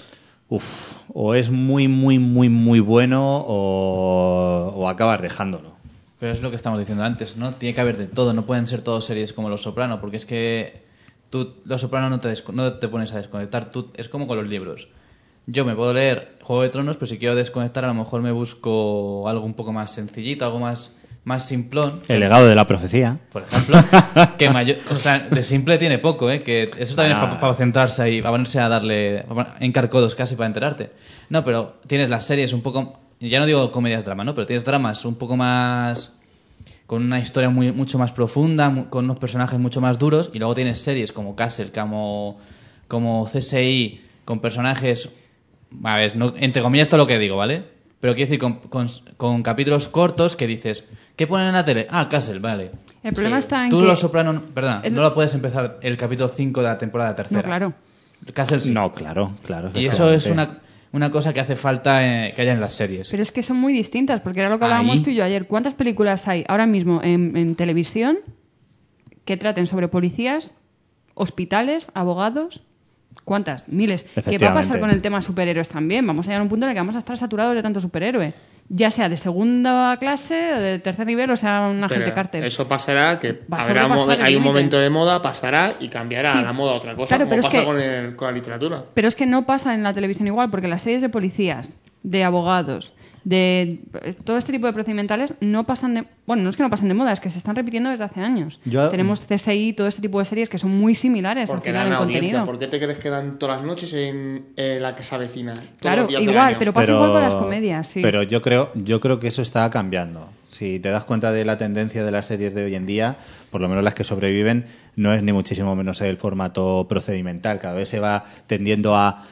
uf, o es muy, muy, muy, muy bueno o, o acabas dejándolo. Pero es lo que estamos diciendo antes, ¿no? Tiene que haber de todo, no pueden ser todas series como Los Soprano, porque es que tú, Los Soprano no te, desco- no te pones a desconectar, tú, es como con los libros. Yo me puedo leer Juego de Tronos, pero si quiero desconectar a lo mejor me busco algo un poco más sencillito, algo más, más simplón. El legado de la profecía. Por ejemplo, que mayor, o sea, de simple tiene poco, ¿eh? Que eso también Ah. es para pa centrarse ahí, para ponerse a darle, pa encarcodos casi para enterarte. No, pero tienes las series un poco, ya no digo comedias drama, ¿no? Pero tienes dramas un poco más, con una historia muy, mucho más profunda, mu- con unos personajes mucho más duros, y luego tienes series como Castle, como, como C S I, con personajes, a ver, no, entre comillas todo lo que digo, ¿vale? Pero quiero decir, con, con, con capítulos cortos que dices, ¿qué ponen en la tele? Ah, Castle, vale. El problema está en Tú que... Los Soprano, no- perdón, el- no lo puedes empezar el capítulo cinco de la temporada tercera. No, claro. Castle sí. No, claro, claro. Y eso es efectivamente. una, una cosa que hace falta eh, que haya en las series. Pero es que son muy distintas, porque era lo que hablábamos Ahí. tú y yo ayer. ¿Cuántas películas hay ahora mismo en, en televisión que traten sobre policías, hospitales, abogados? ¿Cuántas? Miles. ¿Qué va a pasar Efectivamente. con el tema superhéroes también? Vamos a llegar a un punto en el que vamos a estar saturados de tanto superhéroe. Ya sea de segunda clase, o de tercer nivel, o sea un agente Pero Carter. eso pasará, que Va a habrá sobrepasar mo- el hay un límite. momento de moda, pasará y cambiará Sí. a la moda a otra cosa, Claro, como pero es pasa que- con, el- con la literatura. Pero es que no pasa en la televisión igual, porque las series de policías, de abogados, de eh, todo este tipo de procedimentales no pasan de... Bueno, no es que no pasen de moda, es que se están repitiendo desde hace años. Yo- Tenemos C S I, todo este tipo de series que son muy similares al Porque final dan en audiencia. contenido. ¿Por qué te crees que dan todas las noches en eh, la que se avecina? Todos Claro, los días del igual, año? pero pasa igual con las comedias, sí. Pero yo creo, yo creo que eso está cambiando. Si te das cuenta de la tendencia de las series de hoy en día, por lo menos las que sobreviven, no es ni muchísimo menos el formato procedimental. Cada vez se va tendiendo a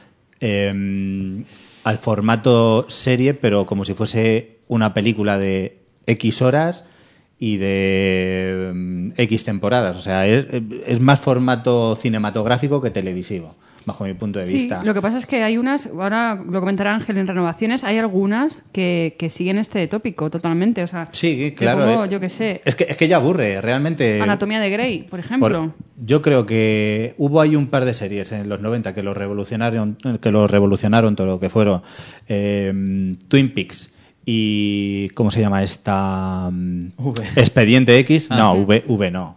eh, al formato serie, pero como si fuese una película de X horas y de mm, X temporadas. O sea, es, es más formato cinematográfico que televisivo, bajo mi punto de Sí, vista. lo que pasa es que hay unas, ahora lo comentará Ángel en Renovaciones, hay algunas que, que siguen este tópico totalmente. O sea, Sí, te claro. pongo, eh. yo qué sé, Es que, es que ya aburre, realmente. Anatomía de Grey, por ejemplo. Por- yo creo que hubo ahí un par de series en los noventa que lo revolucionaron, que lo revolucionaron todo lo que fueron eh, Twin Peaks y ¿cómo se llama esta? V. Expediente X. Ah. No, V, V no.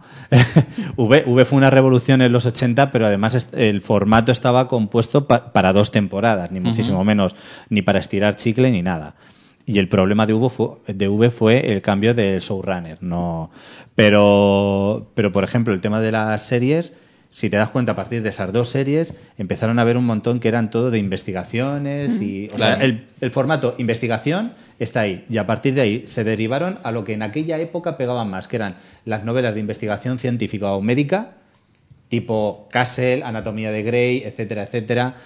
V, V fue una revolución en los ochenta, pero además est- el formato estaba compuesto pa- para dos temporadas, ni muchísimo menos, ni para estirar chicle ni nada. Y el problema de V fue, de V fue el cambio del showrunner, no. Pero, pero por ejemplo, el tema de las series, si te das cuenta, a partir de esas dos series empezaron a haber un montón que eran todo de investigaciones y, o sea, Claro. el, el formato investigación está ahí y a partir de ahí se derivaron a lo que en aquella época pegaban más, que eran las novelas de investigación científica o médica, tipo Castle, Anatomía de Grey, etcétera, etcétera.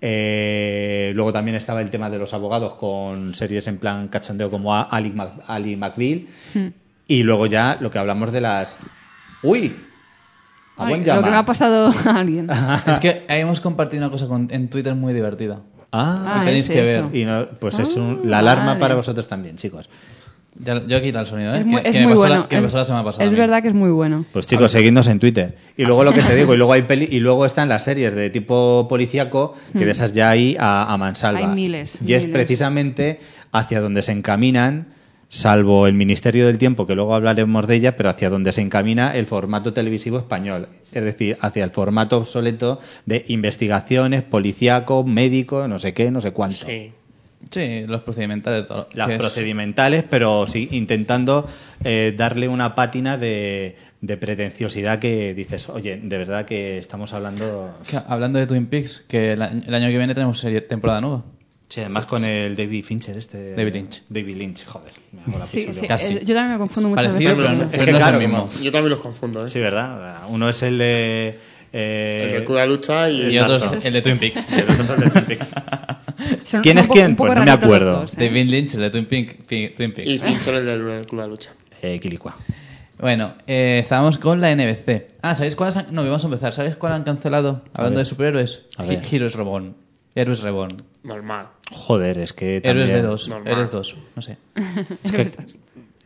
Eh, luego también estaba el tema de los abogados con series en plan cachondeo como a- Ali, Mac- Ali McBeal. Y luego ya lo que hablamos de las... ¡Uy! A Ay, buen lo llama. que me ha pasado a alguien. Es que ahí hemos compartido una cosa con- en Twitter muy divertida. Ah, Ah, tenéis es que eso. ver. y no- pues es un- Ah, la alarma vale. para vosotros también, chicos. Ya, yo he quitado el sonido, ¿eh? Es muy, que, es que me muy pasó la- bueno. que me es pasó la semana pasada. es a mí. verdad que es muy bueno. Pues chicos, seguidnos en Twitter. Y luego lo que te digo, y luego hay peli, y luego están las series de tipo policíaco, que de esas ya hay a, a mansalva. Hay miles, Y es miles. precisamente hacia donde se encaminan, salvo el Ministerio del Tiempo, que luego hablaremos de ella, pero hacia donde se encamina el formato televisivo español. Es decir, hacia el formato obsoleto de investigaciones, policíaco, médico, no sé qué, no sé cuánto. Sí. Sí, los procedimentales. todo- Las que es- procedimentales, pero sí intentando eh, darle una pátina de, de pretenciosidad que dices, oye, de verdad que estamos hablando... que hablando de Twin Peaks, que el, año- el año que viene tenemos serie, temporada nueva. Sí, además con el David Fincher este... David Lynch. David Lynch, joder. Me hago la Sí, pichula. sí, Casi. eh, yo también me confundo muchas Parecido, veces. pero no- porque- pero que no es claro, el mismo. como- Yo también los confundo, ¿eh? Sí, ¿verdad? Uno es el de... eh, El del Club de la Lucha y, Y otro es Exacto. el de Twin Peaks. y el otro es el de Twin Peaks. son- ¿Quién son es un poco- quién? un poco Pues no me raritos los acuerdo. dos, ¿eh? David Lynch, el de Twin, Pink- Pi- Twin Peaks. y Fincher el del Club de la Lucha. Eh, Quilicua. Bueno, eh, estábamos con la N B C. Ah, ¿sabéis cuáles han... No, vamos a empezar. ¿Sabéis cuál han cancelado? Hablando ver. de superhéroes. A ver. He- Heroes Reborn. Héroes Reborn. Normal. Joder, es que Héroes de también- dos. normal. Héroes dos. No sé. Es que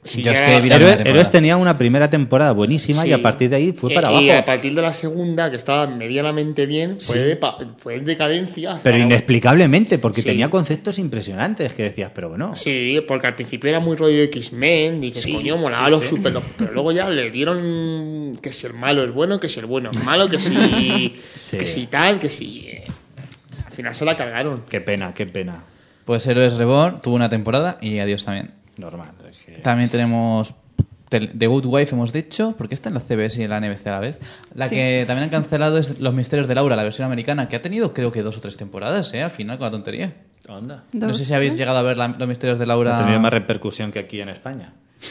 Si Yo es ya- que vi la Héroes, primera temporada. Héroes tenía una primera temporada buenísima Sí. y a partir de ahí fue Y- para y abajo. a partir de la segunda, que estaba medianamente bien, fue, de, pa- fue en decadencia. Hasta Pero la- inexplicablemente, porque Sí. tenía conceptos impresionantes que decías, pero bueno. Sí, porque al principio era muy rollo de X-Men, dices, Sí, coño, molaba sí, los sí. super, pero luego ya le dieron que si el malo es bueno, que si el bueno es malo, que si, Sí. que si tal, que si... eh, Al final se la cargaron. Qué pena, qué pena. Pues Héroes Reborn tuvo una temporada y adiós también. Normal. es que- También tenemos tel- The Good Wife, hemos dicho, porque está en la C B S y en la N B C a la vez. La Sí. que también han cancelado es Los Misterios de Laura, la versión americana, que ha tenido creo que dos o tres temporadas, ¿eh? Al final, con la tontería. Onda. No Dos, sé si habéis ¿eh? llegado a ver la- Los Misterios de Laura. Ha tenido más repercusión que aquí en España.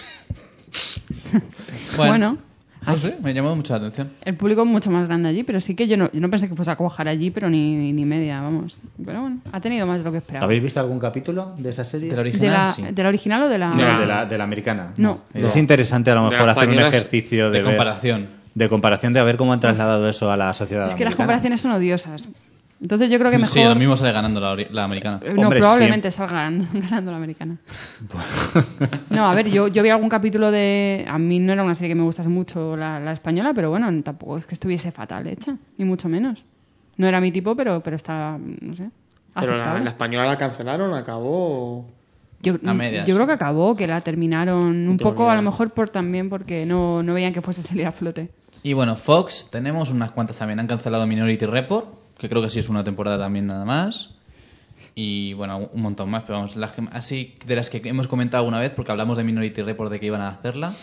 Bueno. No sé, me llamó mucho la atención. El público es mucho más grande allí, pero sí que yo no, yo no pensé que fuese a cuajar allí, pero ni, ni media, vamos. Pero bueno, ha tenido más de lo que esperaba. ¿Habéis visto algún capítulo de esa serie? ¿De la ¿De original? la, Sí. ¿De la original o de la...? No, de la, de la americana. No. Es interesante a lo De mejor las hacer un españolas, ejercicio de, De ver- comparación. de comparación de a ver cómo han trasladado eso a la sociedad Es que las americana. comparaciones son odiosas. Entonces yo creo que mejor... Sí, lo mismo sale ganando la, ori- la americana. Eh, No, Hombre, probablemente salga ganando, ganando la americana. No, a ver, yo, yo vi algún capítulo de... A mí no era una serie que me gustase mucho la, la española, pero bueno, tampoco es que estuviese fatal hecha, ni mucho menos. No era mi tipo, pero, pero está, no sé, Pero la, aceptable. la española la cancelaron, acabó... Yo, A medias. yo creo que acabó, que la terminaron un tengo poco, ni a idea. lo mejor por también porque no, no veían que fuese a salir a flote. Y bueno, Fox, tenemos unas cuantas también. Han cancelado Minority Report, que creo que sí es una temporada también nada más. Y bueno, un montón más, pero vamos, la gem- así de las que hemos comentado alguna vez, porque hablamos de Minority Report de que iban a hacerla.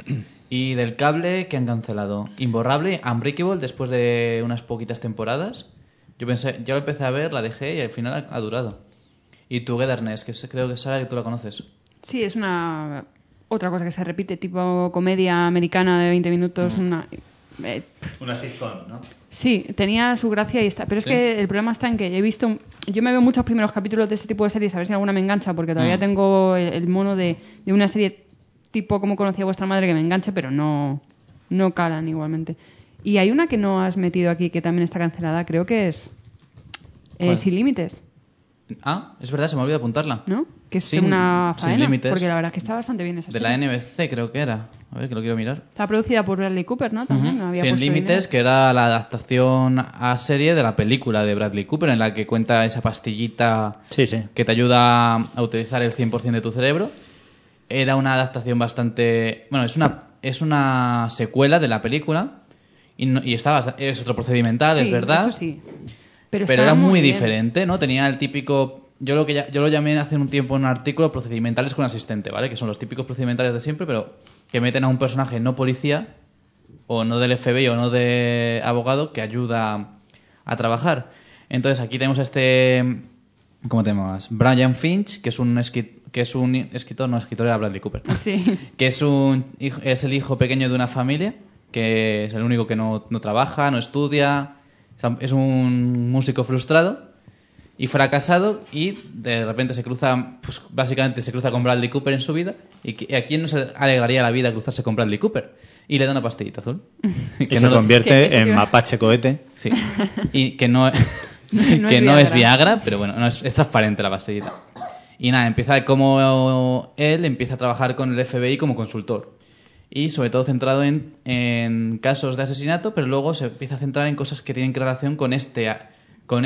Y del cable que han cancelado. Imborrable, Unbreakable, después de unas poquitas temporadas. Yo pensé, yo lo empecé a ver, la dejé y al final ha, ha durado. Y Togetherness, que es- creo que Sara, que tú la conoces. Sí, es una otra cosa que se repite, tipo comedia americana de veinte minutos, una... eh, Una sitcom, ¿no? Sí, tenía su gracia y está. Pero es Sí. que el problema está en que he visto. Yo me veo muchos primeros capítulos de este tipo de series a ver si alguna me engancha, porque todavía Mm. tengo el, el mono de, de una serie tipo Cómo conocía a vuestra madre que me enganche, pero no, no calan igualmente. Y hay una que no has metido aquí que también está cancelada, creo que es eh, ¿Cuál? Sin Límites, Ah, es verdad, se me olvidó apuntarla. ¿no? Que es Sin- una Sin faena, Límites. porque la verdad es que está bastante bien esa De serie. la N B C creo que era. A ver, que lo quiero mirar. Está producida por Bradley Cooper, ¿no? También, no había Sin puesto Límites, dinero. que era la adaptación a serie de la película de Bradley Cooper, en la que cuenta esa pastillita Sí, sí. que te ayuda a utilizar el cien por ciento de tu cerebro. Era una adaptación bastante... Bueno, es una, es una secuela de la película y, no- y está bast- es otro procedimental, es Sí, verdad. Eso sí. Pero, Pero está era muy bien. diferente, ¿no? Tenía el típico... Yo lo que ya- yo lo llamé hace un tiempo en un artículo procedimentales con asistente, ¿vale? Que son los típicos procedimentales de siempre, pero que meten a un personaje no policía o no del F B I o no de abogado que ayuda a trabajar. Entonces aquí tenemos a este... ¿Cómo te llamas? Brian Finch, que es un escri- que es un escritor, no, escritor era Bradley Cooper. Sí. Que es un hijo- es el hijo pequeño de una familia, que es el único que no, no trabaja, no estudia, es un músico frustrado y fracasado, y de repente se cruza, pues básicamente se cruza con Bradley Cooper en su vida, y que- ¿a quién no se alegraría la vida cruzarse con Bradley Cooper? Y le da una pastillita azul. Y Que se no lo- convierte que- que- en mapache cohete. Sí. Y que no, No que es no es Viagra. Viagra, pero bueno, no es, es transparente la pastillita. Y nada, empieza como él empieza a trabajar con el F B I como consultor. Y sobre todo centrado en, en casos de asesinato, pero luego se empieza a centrar en cosas que tienen que relación con este con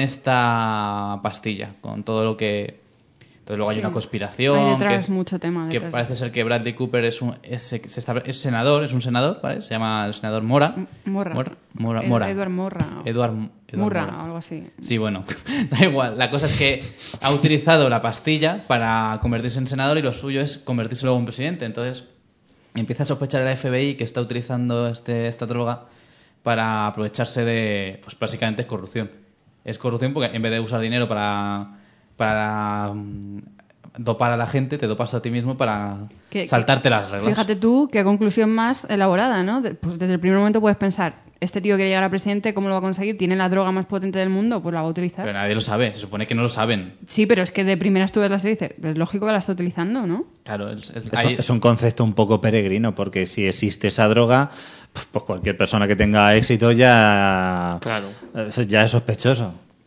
esta pastilla, con todo lo que... Entonces luego hay una conspiración... Hay detrás que es- mucho tema Que detrás. parece ser que Bradley Cooper es un es, se establece- es senador, es un senador, ¿vale? Se llama el senador Mora. Morra. Mora. Mora. Ed- Mora. Edward Morra. Edward, Edward Murra, Mora. o algo así. Sí, bueno, da igual. La cosa es que ha utilizado la pastilla para convertirse en senador y lo suyo es convertirse luego en presidente. Entonces empieza a sospechar el F B I que está utilizando este, esta droga para aprovecharse de... Pues básicamente es corrupción. Es corrupción porque en vez de usar dinero para, para mm, dopar a la gente, te dopas a ti mismo para Que- saltarte que- las reglas. Fíjate tú qué conclusión más elaborada, ¿no? De- pues desde el primer momento puedes pensar, este tío quiere llegar a presidente, ¿cómo lo va a conseguir? ¿Tiene la droga más potente del mundo? Pues la va a utilizar. Pero nadie lo sabe. Se supone que no lo saben. Sí, pero es que de primeras tú ves la serie y dices, es lógico que la está utilizando, ¿no? Claro, es, es- Es, ahí- es un concepto un poco peregrino, porque si existe esa droga, pues cualquier persona que tenga éxito ya, Claro. eh, ya es sospechoso.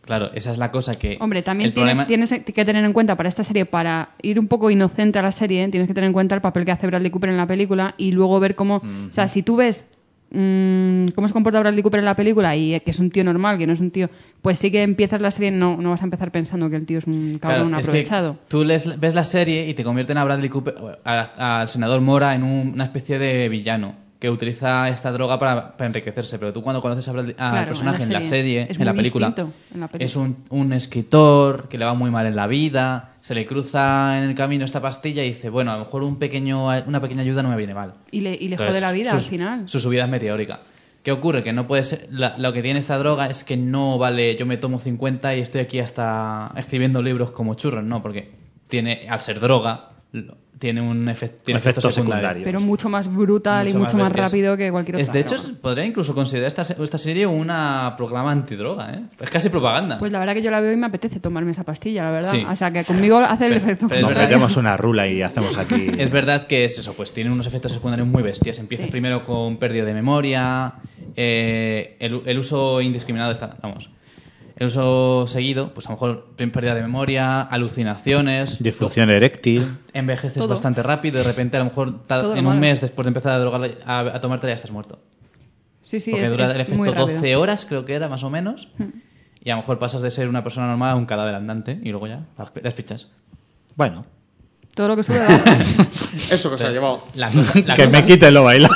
Claro, esa es la cosa que... Hombre, también el tienes, problema- tienes que tener en cuenta para esta serie, para ir un poco inocente a la serie, tienes que tener en cuenta el papel que hace Bradley Cooper en la película y luego ver cómo... O sea, si tú ves mmm, cómo se comporta Bradley Cooper en la película y eh, que es un tío normal, que no es un tío... Pues sí que empiezas la serie, no, no vas a empezar pensando que el tío es un cabrón Claro, es que aprovechado. tú les- ves la serie y te convierten a Bradley Cooper, a- al senador Mora, en un- una especie de villano que utiliza esta droga para, para enriquecerse. Pero tú cuando conoces a Bradley- al Claro, personaje en la serie. serie, Es en la muy película, distinto en la película. es un, un escritor que le va muy mal en la vida, se le cruza en el camino esta pastilla y dice, bueno, a lo mejor un pequeño, una pequeña ayuda no me viene mal. Y le, y le Entonces, jode la vida su- al final. Su subida es meteórica. ¿Qué ocurre? Que no puede ser... la- lo que tiene esta droga es que no vale... Yo me tomo cincuenta y estoy aquí hasta escribiendo libros como churros. No, porque tiene, al ser droga, lo- tiene un efecto, tiene Efectos efectos secundarios. secundarios. Pero mucho más brutal Mucho y más mucho más bestias. rápido que cualquier otra. Es, de hecho, droga. es- podría incluso considerar esta, se- esta serie una programa antidroga, ¿eh? Es casi propaganda. Pues la verdad que yo la veo y me apetece tomarme esa pastilla, la verdad. Sí. O sea, que conmigo hace el Pero- efecto. pero es Nos verdad metemos una rula y hacemos aquí... Es verdad que es eso, pues tiene unos efectos secundarios muy bestias. Empieza Sí. primero con pérdida de memoria, eh, el, el uso indiscriminado está, vamos, el uso seguido, pues a lo mejor pérdida de memoria, alucinaciones, Disfunción eréctil. envejeces Todo. bastante rápido, de repente a lo mejor ta- Todo lo en un malo. mes después de empezar a drogar a, a tomarte ya estás muerto. Sí, sí, Porque es, dura es el muy efecto rápido. doce horas, creo que era más o menos, y a lo mejor pasas de ser una persona normal a un cadáver andante y luego ya las pichas. Bueno, Todo lo que sube baja. Eso que se ha llevado. La cosa, la que cosa me es- quiten lo bailado.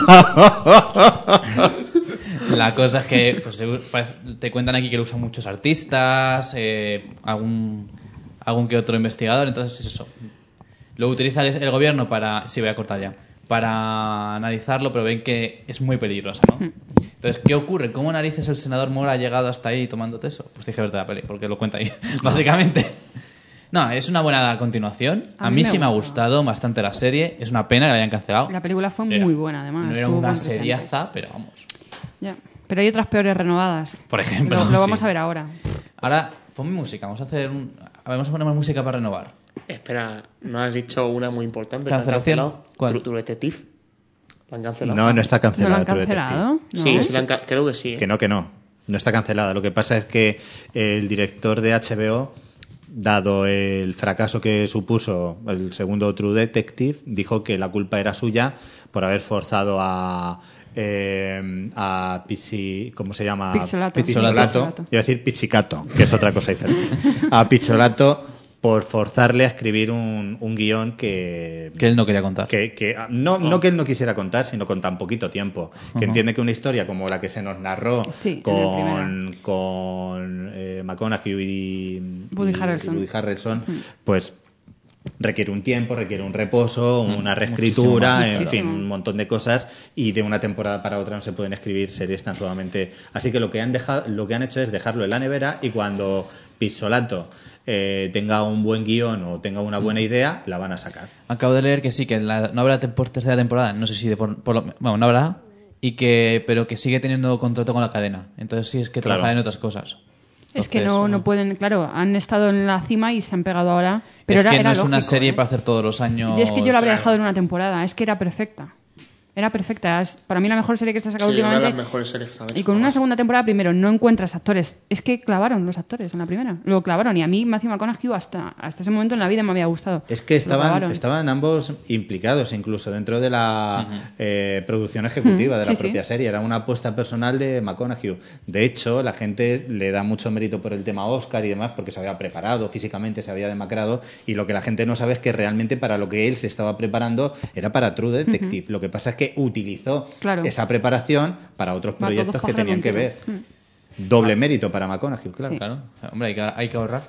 La cosa es que pues, seguro- parece- te cuentan aquí que lo usan muchos artistas, eh, algún, algún que otro investigador, entonces es eso. Lo utiliza el, el gobierno para... Sí, voy a cortar ya. Para analizarlo, pero ven que es muy peligrosa, ¿no? Entonces, ¿qué ocurre? ¿Cómo narices el senador Mora ha llegado hasta ahí tomándote eso? Pues tienes que verte la peli, porque lo cuenta ahí, básicamente. No, es una buena continuación. A, A mí, mí me sí me ha gustó. gustado bastante la serie. Es una pena que la hayan cancelado. La película fue Era- muy buena, además. No era estuvo una muy presente. seriaza, pero vamos. Ya. Pero hay otras peores renovadas. Por ejemplo, Lo, lo sí. vamos a ver ahora. Ahora, ponme música. Vamos a hacer un... Vamos a poner más música para renovar. Espera, ¿no has dicho una muy importante? que han ¿Cancelación? cancelado? ¿Cuál? True, True Detective. ¿La han cancelado? No, no está ¿No cancelada. lo han True cancelado? ¿No? Sí, sí la han ca- creo que sí. ¿eh? Que no, que no. No está cancelada. Lo que pasa es que el director de H B O, dado el fracaso que supuso el segundo True Detective, dijo que la culpa era suya por haber forzado a... Eh, a Pizzi, ¿cómo se llama? Pizzolato. Pizzolato. Pizzolato. Iba a decir Pizzicato, que es otra cosa diferente. A Pizzolato por forzarle a escribir un, un guión que, Que él no quería contar. que, que- no, no que él no quisiera contar, sino con tan poquito tiempo. Que entiende que una historia como la que se nos narró Sí, en el con, con eh, McConaughey y, Woody y- Harrelson. y Woody Harrelson, pues requiere un tiempo, requiere un reposo, una muchísimo reescritura, más. en fin, Muchísimo. un montón de cosas, y de una temporada para otra no se pueden escribir series tan sumamente. Así que lo que han dejado, lo que han hecho es dejarlo en la nevera, y cuando Pizzolato eh, tenga un buen guión o tenga una buena idea, la van a sacar. Acabo de leer que sí, que la- no habrá te- por tercera temporada. No sé si de por, por lo... Bueno, no habrá. Y que, pero que sigue teniendo contrato con la cadena. Entonces sí es que Claro. trabajará en otras cosas. Es que Entonces, no, bueno. no pueden, claro, han estado en la cima y se han pegado ahora. Pero es era, que era no es una lógico, serie ¿eh? para hacer todos los años. Y es que yo la habría dejado en una temporada, es que era perfecta. Era perfecta. Es para mí la mejor serie que se ha sacado Sí, una de últimamente. las mejores series que se han Y hecho, con una jamás. segunda temporada, primero, no encuentras actores. Es que clavaron los actores en la primera. Lo clavaron. Y a mí, Matthew McConaughey, hasta, hasta ese momento en la vida me había gustado. Es que Lo estaban, clavaron. estaban ambos implicados incluso dentro de la eh, producción ejecutiva de la Sí, sí. propia serie. Era una apuesta personal de McConaughey. De hecho, la gente le da mucho mérito por el tema Oscar y demás porque se había preparado físicamente, se había demacrado, y lo que la gente no sabe es que realmente para lo que él se estaba preparando era para True Detective. Lo que pasa es que utilizó Claro. esa preparación para otros Va, proyectos todos que pájaro tenían que ver. contigo. Doble mérito para McConaughey, claro. Sí. Claro. O sea, hombre, hay que, hay que ahorrar.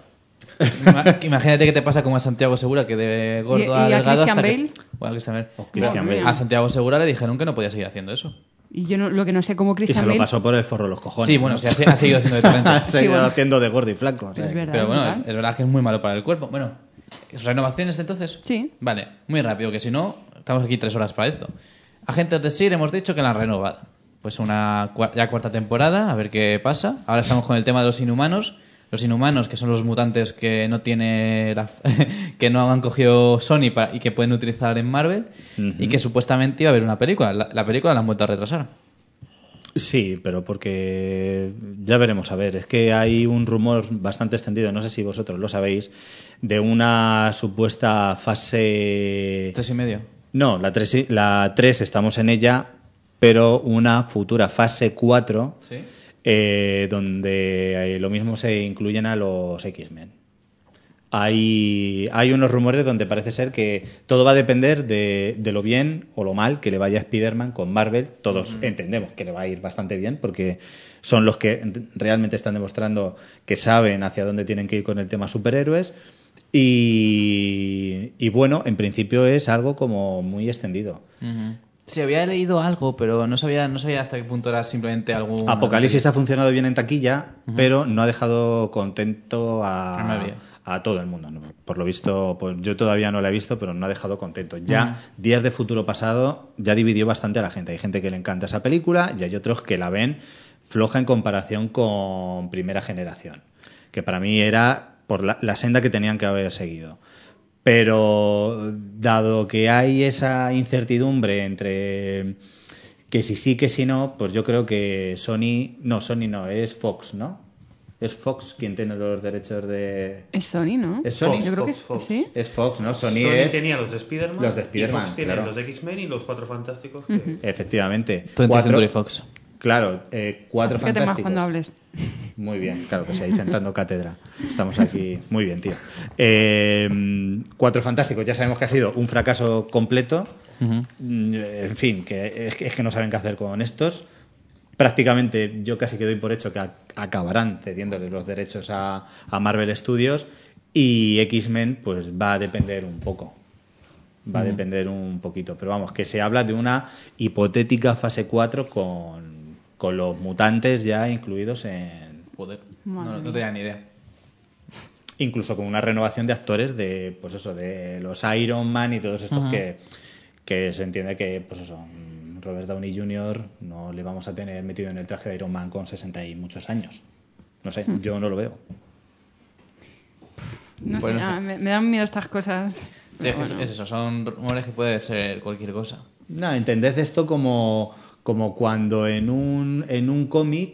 Ima- Imagínate que te pasa como a Santiago Segura, que de gordo ¿Y- y a a delgado Christian hasta que- Bale? Bueno, a Christian Bale. O Christian Madre Bale. mía. A Santiago Segura le dijeron que no podía seguir haciendo eso. Y yo no, lo que no sé cómo Y Christian se lo Bale... pasó por el forro los cojones. Sí, bueno, ¿no? sí, ha, ha seguido haciendo de talento. Se ha ido bueno. haciendo de gordo y flaco. o sea, Es verdad, Pero bueno, ¿verdad? es, es verdad que es muy malo para el cuerpo. Bueno, ¿renovaciones de entonces? Sí. Vale, muy rápido, que si no, estamos aquí tres horas para esto. Agentes de S I R hemos dicho que la han renovado. Pues una cua- ya cuarta temporada, a ver qué pasa. Ahora estamos con el tema de los inhumanos. Los inhumanos, que son los mutantes que no tiene la- que no han cogido Sony para- y que pueden utilizar en Marvel. Y que supuestamente iba a haber una película. La, la película la han vuelto a retrasar. Sí, pero porque ya veremos a ver. Es que hay un rumor bastante extendido, no sé si vosotros lo sabéis, de una supuesta fase... ¿Tres y medio? No, la tres, y- la tres estamos en ella, pero una futura fase cuatro, Sí. eh, donde eh, lo mismo se incluyen a los X-Men. Hay, hay unos rumores donde parece ser que todo va a depender de, de lo bien o lo mal que le vaya a Spider-Man con Marvel. Todos uh-huh. entendemos que le va a ir bastante bien porque son los que realmente están demostrando que saben hacia dónde tienen que ir con el tema superhéroes. Y, y bueno, en principio es algo como muy extendido. Uh-huh. Sí, había leído algo, pero no sabía, no sabía hasta qué punto era simplemente algún... Apocalipsis ha funcionado bien en taquilla, uh-huh. pero no ha dejado contento a... a todo el mundo. Por lo visto, pues yo todavía no la he visto, pero no ha dejado contento. Ya uh-huh. Días de Futuro Pasado ya dividió bastante a la gente. Hay gente que le encanta esa película y hay otros que la ven floja en comparación con Primera Generación, que para mí era por la, la senda que tenían que haber seguido. Pero dado que hay esa incertidumbre entre que si sí, que si no, pues yo creo que Sony... No, Sony no, es Fox, ¿no? Es Fox quien tiene los derechos de... Es Sony, ¿no? ¿Es Sony? Fox, Yo creo Fox, que es, Fox. ¿sí? Es Fox, ¿no? Sony, Sony es... tenía los de Spider-Man. Los de Spider-Man, y Fox tiene claro. los de X-Men y los Cuatro Fantásticos. Que... Uh-huh. Efectivamente. twentieth Century Fox. Claro, eh, Cuatro Acércate más Fantásticos. cuando hables. Muy bien, claro que sí, ahí sentando cátedra. Estamos aquí. Muy bien, tío. Eh, Cuatro Fantásticos, ya sabemos que ha sido un fracaso completo. Uh-huh. En fin, que es, que es que no saben qué hacer con estos. Prácticamente yo casi que doy por hecho que a- acabarán cediéndole los derechos a, a Marvel Studios y X-Men pues va a depender un poco. Va a depender un poquito. Pero vamos, que se habla de una hipotética fase cuatro con, con los mutantes ya incluidos en... Joder, Madre no, no mía. tenía ni idea. Incluso con una renovación de actores de, pues eso, de los Iron Man y todos estos Ajá. que, que se entiende que, pues eso, Robert Downey junior no le vamos a tener metido en el traje de Iron Man con sesenta y muchos años. No sé, yo no lo veo. No Bueno, sé, sí. ah, me, me dan miedo estas cosas. Sí, es, que es- Bueno. es eso, son rumores que puede ser cualquier cosa. No, entended esto como, como cuando en un, en un cómic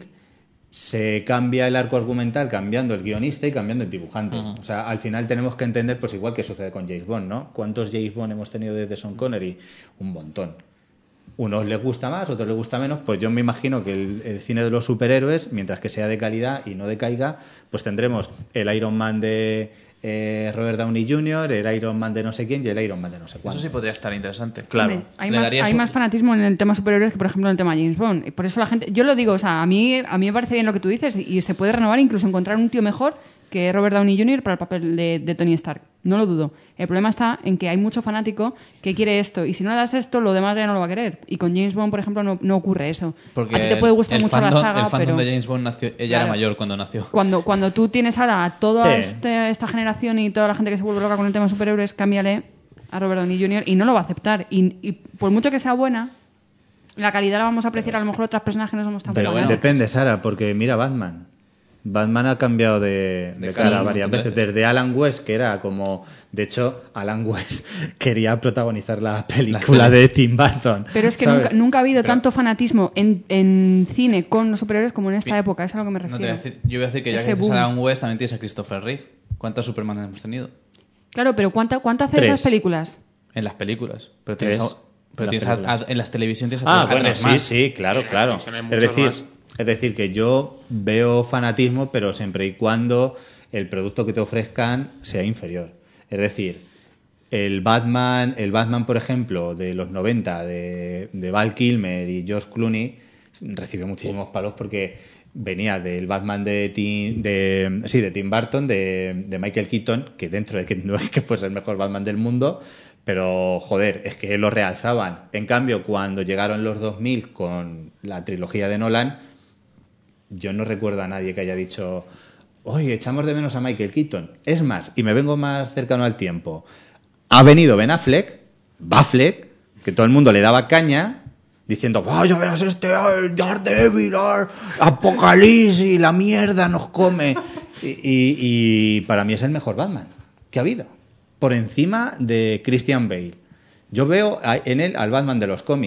se cambia el arco argumental cambiando el guionista y cambiando el dibujante. Uh-huh. O sea, al final tenemos que entender, pues igual que sucede con James Bond, ¿no? ¿Cuántos James Bond hemos tenido desde Sean Connery? Un montón. Unos les gusta más, otros les gusta menos. Pues yo me imagino que el, el cine de los superhéroes, mientras que sea de calidad y no decaiga, pues tendremos el Iron Man de eh, Robert Downey junior, el Iron Man de no sé quién y el Iron Man de no sé cuánto. Eso sí podría estar interesante. Claro. Hombre, hay, Le más, daría hay su- más fanatismo en el tema superhéroes que, por ejemplo, en el tema James Bond. Y por eso la gente... Yo lo digo, o sea, a mí, a mí me parece bien lo que tú dices y, y se puede renovar, incluso encontrar un tío mejor que Robert Downey junior para el papel de, de Tony Stark. No lo dudo. El problema está en que hay mucho fanático que quiere esto y si no le das esto, lo demás ya no lo va a querer. Y con James Bond, por ejemplo, no, no ocurre eso. Porque a ti te puede gustar el mucho fandom, la saga, el fandom pero... de James Bond nació, ella Claro. era mayor cuando nació. Cuando, cuando tú tienes ahora a toda Sí. este- esta generación y toda la gente que se vuelve loca con el tema de superhéroes, cámbiale a Robert Downey junior y no lo va a aceptar. Y, y por mucho que sea buena, la calidad la vamos a apreciar a lo mejor otras personas que no somos tan Pero fanáticos. depende, Sara, porque mira Batman. Batman ha cambiado de, de De cara cara, varias un montón veces. de Desde Alan West, que era como... De hecho, Alan West quería protagonizar la película de Tim Burton. Pero es que ¿sabes? nunca, nunca ha habido Pero- tanto fanatismo en, en cine con los superhéroes como en esta Sí. época. Es a lo que me No te refiero. voy a decir- yo voy a decir que ya Ese que dices boom. a Adam West también tienes a Christopher Reeve. ¿Cuántas Superman hemos tenido? Claro, pero ¿cuánto, cuánto hace Tres. esas películas? En las películas. Pero Tres. tienes, a- pero En las tienes a- películas. a- en las televisiones tienes a, Ah, a bueno, tres sí, más. sí, claro, Sí, en claro. televisión hay Es muchos decir, más. es decir, que yo veo fanatismo, pero siempre y cuando el producto que te ofrezcan sea inferior. Es decir, el Batman, el Batman, por ejemplo, de los noventa, de, de Val Kilmer y George Clooney, recibió muchísimos palos porque venía del Batman de Tim, de, sí, de Tim Burton, de, de Michael Keaton, que dentro de que no es que fuese el mejor Batman del mundo, pero joder, es que lo realzaban. En cambio, cuando llegaron los dos mil con la trilogía de Nolan, yo no recuerdo a nadie que haya dicho, oye, echamos de menos a Michael Keaton. Es más, y me vengo más cercano al tiempo, ha venido Ben Affleck, Baffleck, que todo el mundo le daba caña, diciendo, vaya, verás este, ay, Daredevil, ay, Apocalipsis, la mierda nos come. Y, y- y para mí es el mejor Batman que ha habido, por encima de Christian Bale. Yo veo a- en él al Batman de los cómics,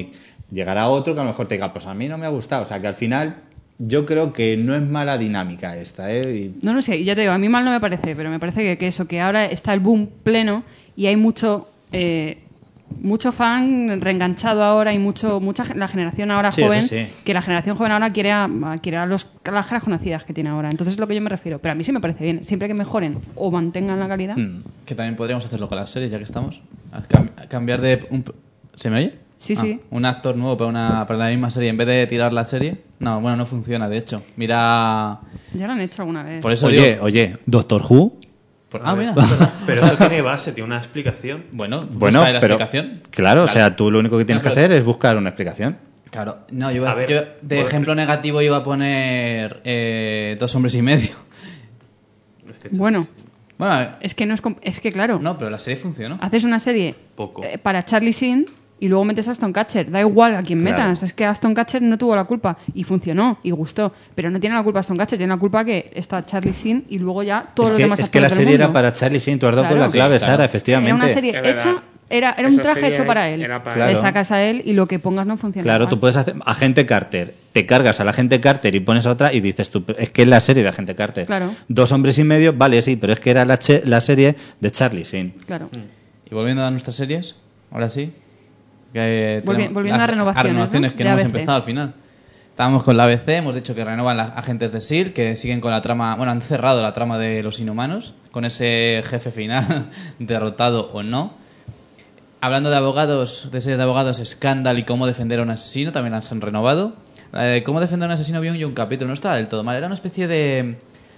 Llegará otro que a lo mejor te diga, pues a mí no me ha gustado. O sea, que al final yo creo que no es mala dinámica esta, ¿eh? Y... No, no sé, ya te digo, a mí mal no me parece, pero me parece que, que eso, que ahora está el boom pleno y hay mucho... Eh, mucho fan reenganchado ahora y mucho mucha la generación ahora Sí, joven eso sí. que la generación joven ahora quiere a, quiere a los, a las caras conocidas que tiene ahora, entonces es lo que yo me refiero, pero a mí sí me parece bien, siempre que mejoren o mantengan la calidad. Mm, que también podríamos hacerlo con las series, ya que estamos. A cam- a cambiar de... Un... ¿Se me oye? Sí, Ah, sí. Un actor nuevo para, una, para la misma serie, en vez de tirar la serie. No, bueno, no funciona, de hecho. Mira... Ya lo han hecho alguna vez. Por eso Oye, digo... oye, Doctor Who... Por- A Ah, ver, mira, es verdad. Pero eso tiene base, tiene una explicación. Bueno, Bueno, busca la pero... explicación. Claro, o sea, tú lo único que tienes No, que pero- hacer es buscar una explicación. Claro, no, yo, iba a- A ver, yo de por- ejemplo negativo iba a poner eh, Dos hombres y medio. Es que- Bueno, Bueno, a ver, es que no es, com- es que claro, no, pero la serie funcionó. haces una serie Poco. eh, para Charlie Sheen y luego metes a Aston Catcher. Da igual a quién Claro. metas. Es que Aston Catcher no tuvo la culpa y funcionó y gustó. Pero no tiene la culpa Aston Catcher, tiene la culpa que está Charlie Sheen y luego ya todos Es los que, demás es que la actores del serie era mundo. para Charlie Sheen, tú has dado con Claro. la clave, Sí, claro. Sara, efectivamente. Era una serie Es verdad. hecha, era, era un Esa traje serie hecho para él. era para Claro. Le sacas a él y lo que pongas no funciona. Claro, igual. tú puedes hacer Agente Carter, te cargas al Agente Carter y pones a otra y dices tú, es que es la serie de Agente Carter. Claro. Dos hombres y medio, vale, sí, pero es que era la, che- la serie de Charlie Sheen. Claro. Y volviendo a nuestras series, ahora sí. Que Volvi- tenemos volviendo a las- renovaciones, a renovaciones ¿no? que De no hemos A B C. empezado al final. Estábamos con la A B C, hemos dicho que renovan las agentes de S E A L, que siguen con la trama, bueno, han cerrado la trama de los inhumanos, con ese jefe final, derrotado o no. Hablando de abogados, de series de abogados, Scandal y Cómo defender a un asesino, también las han renovado. La de Cómo defender a un asesino vi un, y un capítulo, no estaba del todo mal, era una especie de,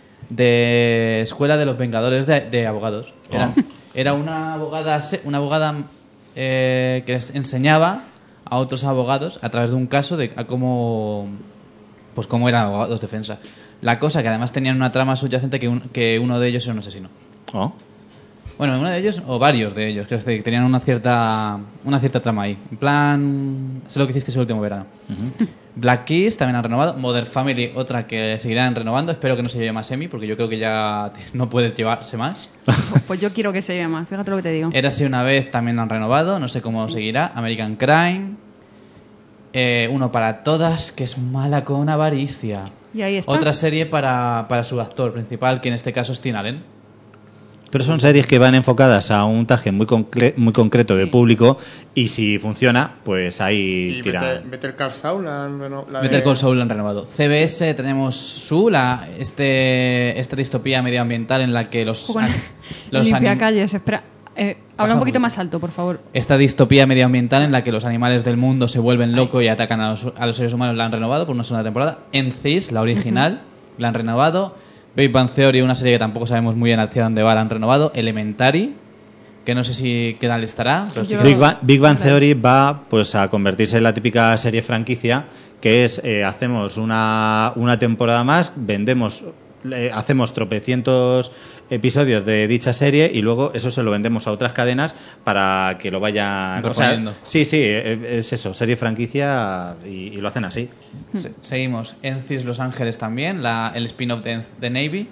de escuela de los Vengadores de, de abogados. Era, era una abogada, se- una abogada eh, que les enseñaba a otros abogados a través de un caso de a cómo pues cómo eran abogados de defensa. La cosa que además tenían una trama subyacente que, un- que uno de ellos era un asesino. Oh. Bueno, uno de ellos o varios de ellos, creo que tenían una cierta una cierta trama ahí. En plan, sé lo que hicisteis el último verano. Black Keys también han renovado. Modern Family, otra que seguirán renovando. Espero que no se lleve más Emmy, porque yo creo que ya no puede llevarse más. Pues yo quiero que se vea más, fíjate lo que te digo. Érase una vez también han renovado, no sé cómo seguirá. American Crime. Eh, uno para todas, que es mala con avaricia. Y ahí está. Otra serie para, para su actor principal, que en este caso es Tim Allen. Pero son series que van enfocadas a un target muy, concre- muy concreto de público y si funciona, pues ahí Y tiran. Better, Better Call Saul, la, reno- la de- Better Call Saul han renovado. C B S tenemos su, la, este, esta distopía medioambiental en la que los... Con- an- los Limpia anim- calles, espera. Eh, habla Baja un poquito mucho. más alto, por favor. Esta distopía medioambiental en la que los animales del mundo se vuelven locos y atacan a los, a los seres humanos la han renovado por una segunda temporada. En Cis, la original, la han renovado. Big Bang Theory, una serie que tampoco sabemos muy bien hacia dónde va, la han renovado. Elementary, que no sé si qué tal estará. Pero sí Yo- que- Big Bang, Big Bang Theory va pues a convertirse en la típica serie franquicia que es eh, hacemos una, una temporada más, vendemos, eh, hacemos tropecientos episodios de dicha serie y luego eso se lo vendemos a otras cadenas para que lo vayan... O sea, Proponiendo. sí, sí, eh, es eso, serie franquicia y, y lo hacen así. Se- seguimos. En Cis Los Ángeles también, la, el spin-off de, de Navy.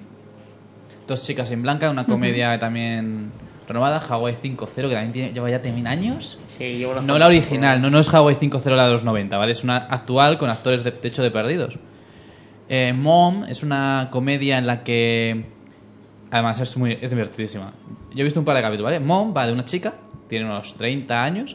Dos chicas en blanca, una comedia también renovada. Hawaii cinco cero, que también tiene- lleva ya también años. Sí, lleva unas No la cuantas original, no, no es Hawaii cinco cero la de los noventa, ¿vale? Es una actual con actores de, de hecho de perdidos. Eh, Mom es una comedia en la que... Además es, muy, es divertidísima. Yo he visto un par de capítulos, ¿vale? Mom va de una chica, tiene unos treinta años,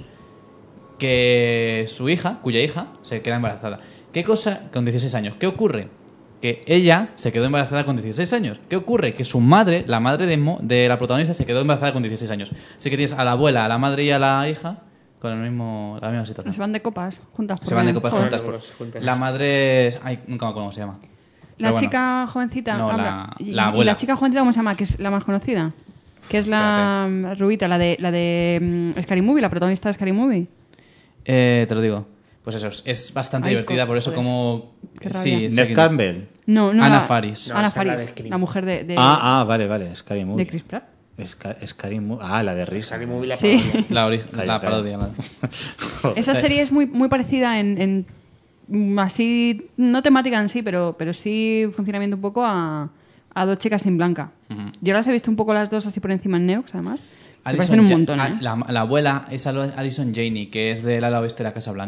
que su hija, cuya hija, se queda embarazada. ¿Qué cosa? Con dieciséis años. ¿Qué ocurre? Que ella se quedó embarazada con dieciséis años. ¿Qué ocurre? Que su madre, la madre de, Mo- de la protagonista, se quedó embarazada con dieciséis años. Así que tienes a la abuela, a la madre y a la hija con el mismo, la misma situación. Se van de copas juntas. Se van de copas Joder. juntas. Joder, por- juntas. La madre es... Ay, nunca me acuerdo cómo se llama. La Pero bueno. chica jovencita. No, habla. la- y, la y abuela. la chica jovencita, ¿cómo se llama? Que es la más conocida. Que es la mm, rubita, la de, la de mm, Scary Movie, la protagonista de Scary Movie. Eh, te lo digo. Pues eso, es, es bastante Ay, divertida, co- por eso joder. como... Qué sí, rabia. sí Neve que- Campbell. No, no. Ana la- Faris. No, Ana esa es la Faris, de Scream. la mujer de, de, Ah, ah, vale, vale, Scary Movie. de Chris Pratt. Sca- Scary Movie. Ah, la de Risa. Scary Movie la Sí. parodia. La, ori- Calla, la calla. parodia. la- Esa serie es muy, muy parecida en, en mm, así, no temática en sí, pero, pero sí funcionamiento un poco a, a Dos chicas sin blanca. Yo las he visto un poco las dos así por encima en Neox, además. Me Alison parecen un Ja- montón, a- ¿eh? la, la abuela es Alo- Alison Janey, que es del ala oeste de la Casa Blanca.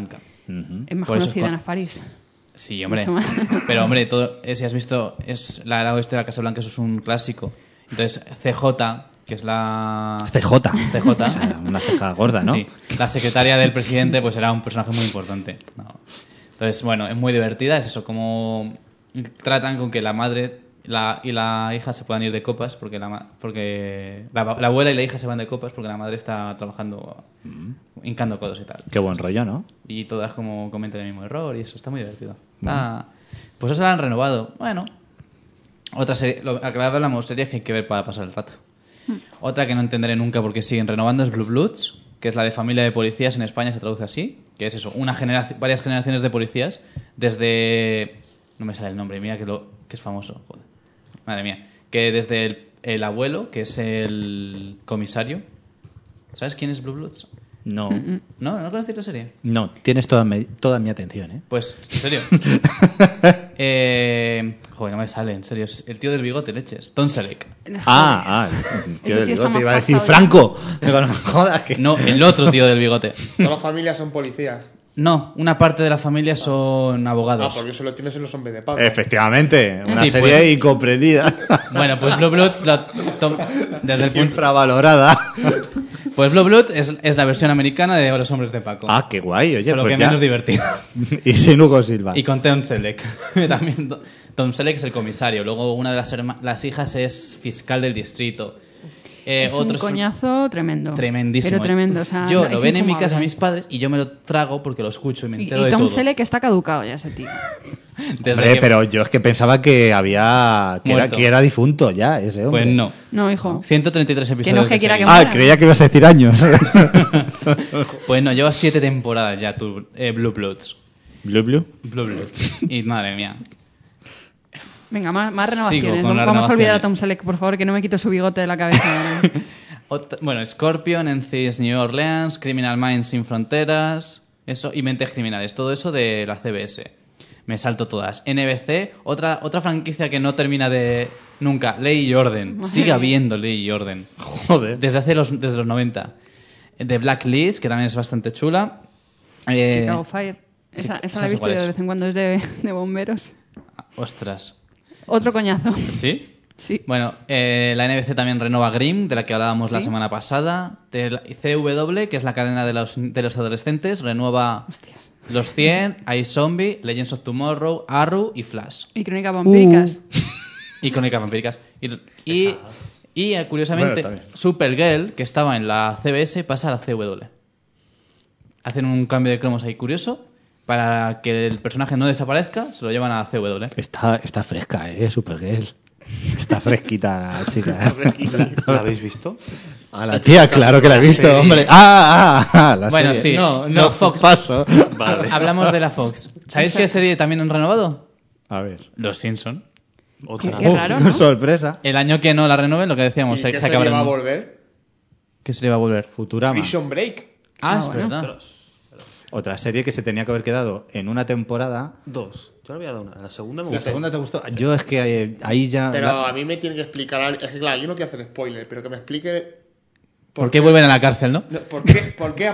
Ujú. Es más Por eso conocida es en con- Afaris. Sí, hombre. Mucho más. Pero, hombre, todo, eh, si has visto, es la la oeste de la Casa Blanca, eso es un clásico. Entonces, C J, que es la... C J. C J. O sea, una ceja gorda, ¿no? Sí, la secretaria del presidente pues era un personaje muy importante. No. Entonces, bueno, es muy divertida, es eso, como tratan con que la madre la, y la hija se puedan ir de copas, porque la, ma- porque la, la abuela y la hija se van de copas porque la madre está trabajando, hincando codos y tal. Qué buen rollo, ¿no? Y todas como comentan el mismo error y eso, está muy divertido. Está- Pues eso la han renovado. Bueno, otra serie, lo que hablamos, series que hay que ver para pasar el rato. Otra que no entenderé nunca porque siguen renovando es Blue Bloods, que es la de familia de policías, en España se traduce así, que es eso, una generación, varias generaciones de policías, desde... No me sale el nombre, mira que, lo, que es famoso, joder. Madre mía. Que desde el, el abuelo, que es el comisario. ¿Sabes quién es Blue Bloods? No. ¿No? ¿No conocéis la serie? No, tienes toda mi, toda mi atención, ¿eh? Pues, en serio. eh, joder, no me sale, en serio. Es el tío del bigote, leches. Tom Selleck. Ah, ah, el tío Ese del tío está bigote. más Iba a decir pasado ya. Franco. Digo, no me jodas que... No, el otro tío del bigote. Todas las familias son policías. No, una parte de la familia son Ah, abogados. porque eso lo tienes en los hombres de pago. Efectivamente, una Sí, serie pues. incomprendida. Bueno, pues Blue Bloods, lo tom- desde el punto... Infravalorada. Pues Blue Bloods es, es la versión americana de Los Hombres de Paco. Ah, qué guay, oye, Solo pues que ya. menos divertido. Y sin Hugo Silva. Y con Tom Selleck. También to- Tom Selleck es el comisario. Luego una de las, herma- las hijas es fiscal del distrito. Eh, Es otro un es coñazo tremendo. tremendísimo. Pero tremendo. O sea, yo es lo ven en mi infumable. casa mis padres y yo me lo trago porque lo escucho y me Y, entero y de Tom todo. Selleck está caducado ya ese tío. Desde Hombre, que- pero yo es que pensaba que había... Que era, Muerto. que era difunto ya, ese hombre. Pues no. No, hijo. ciento treinta y tres episodios. Que no es que de quiera serie. que Ah, muera. creía que ibas a decir años. Pues no, lleva siete temporadas ya tu eh, Blue Bloods. Blue Blue. Blue Bloods. Y madre mía. Venga, más, más renovaciones. Sigo con Vamos, las vamos a olvidar a renovaciones. Tom Selleck, por favor, que no me quito su bigote de la cabeza. ahora. Ot- bueno, Scorpion, N C I S New Orleans, Criminal Minds sin Fronteras, eso, y Mentes Criminales, todo eso de la C B S. Me salto todas. N B C, otra, otra franquicia que no termina de... Nunca, Ley y Orden. Sigue habiendo Ley y Orden. Joder. Desde hace los, desde los noventa. The Blacklist, que también es bastante chula. Eh, Chicago Fire. Esa, Chica- esa la he ¿sabes visto cuál yo de es? vez en cuando, es de, de bomberos. Ostras. Otro coñazo. ¿Sí? Sí. Bueno, eh, la N B C también renova Grimm, de la que hablábamos la Sí. semana pasada. De la- C W, que es la cadena de los, de los adolescentes, renueva Hostias. Los cien, iZombie, Legends of Tomorrow, Arrow y Flash. Y Crónicas Vampíricas. Y Crónicas Vampíricas. Y, y, y, eh, curiosamente, Bueno, también. Supergirl, que estaba en la C B S, pasa a la C W. Hacen un cambio de cromos ahí curioso. Para que el personaje no desaparezca, se lo llevan a la C W. Está, está fresca, ¿eh? Supergirl. Está fresquita la chica. ¿La habéis visto? A la tía, claro que la he visto, serie. hombre. Ah, ah, ah, la Bueno, serie. sí. No, No, no, Fox. paso. Vale. Hablamos de la Fox. ¿Sabéis qué serie también han renovado? A ver. Los Simpson. Otra. Qué raro, ¿no? Sorpresa. El año que no la renueven, lo que decíamos, ¿Y se, qué se serie acabará va a el mundo. volver? ¿Qué serie va a volver? Futurama. Prison Break. Ah, Ah, es bueno. verdad. Otra serie que se tenía que haber quedado en una temporada. Dos. Yo le había dado una. La segunda me ¿La gustó. segunda te gustó? Yo es que eh, ahí ya... Pero la- a mí me tiene que explicar. al- Es que claro, yo no quiero hacer spoiler, pero que me explique. ¿Por qué vuelven a la cárcel, no? No, ¿Por qué, por qué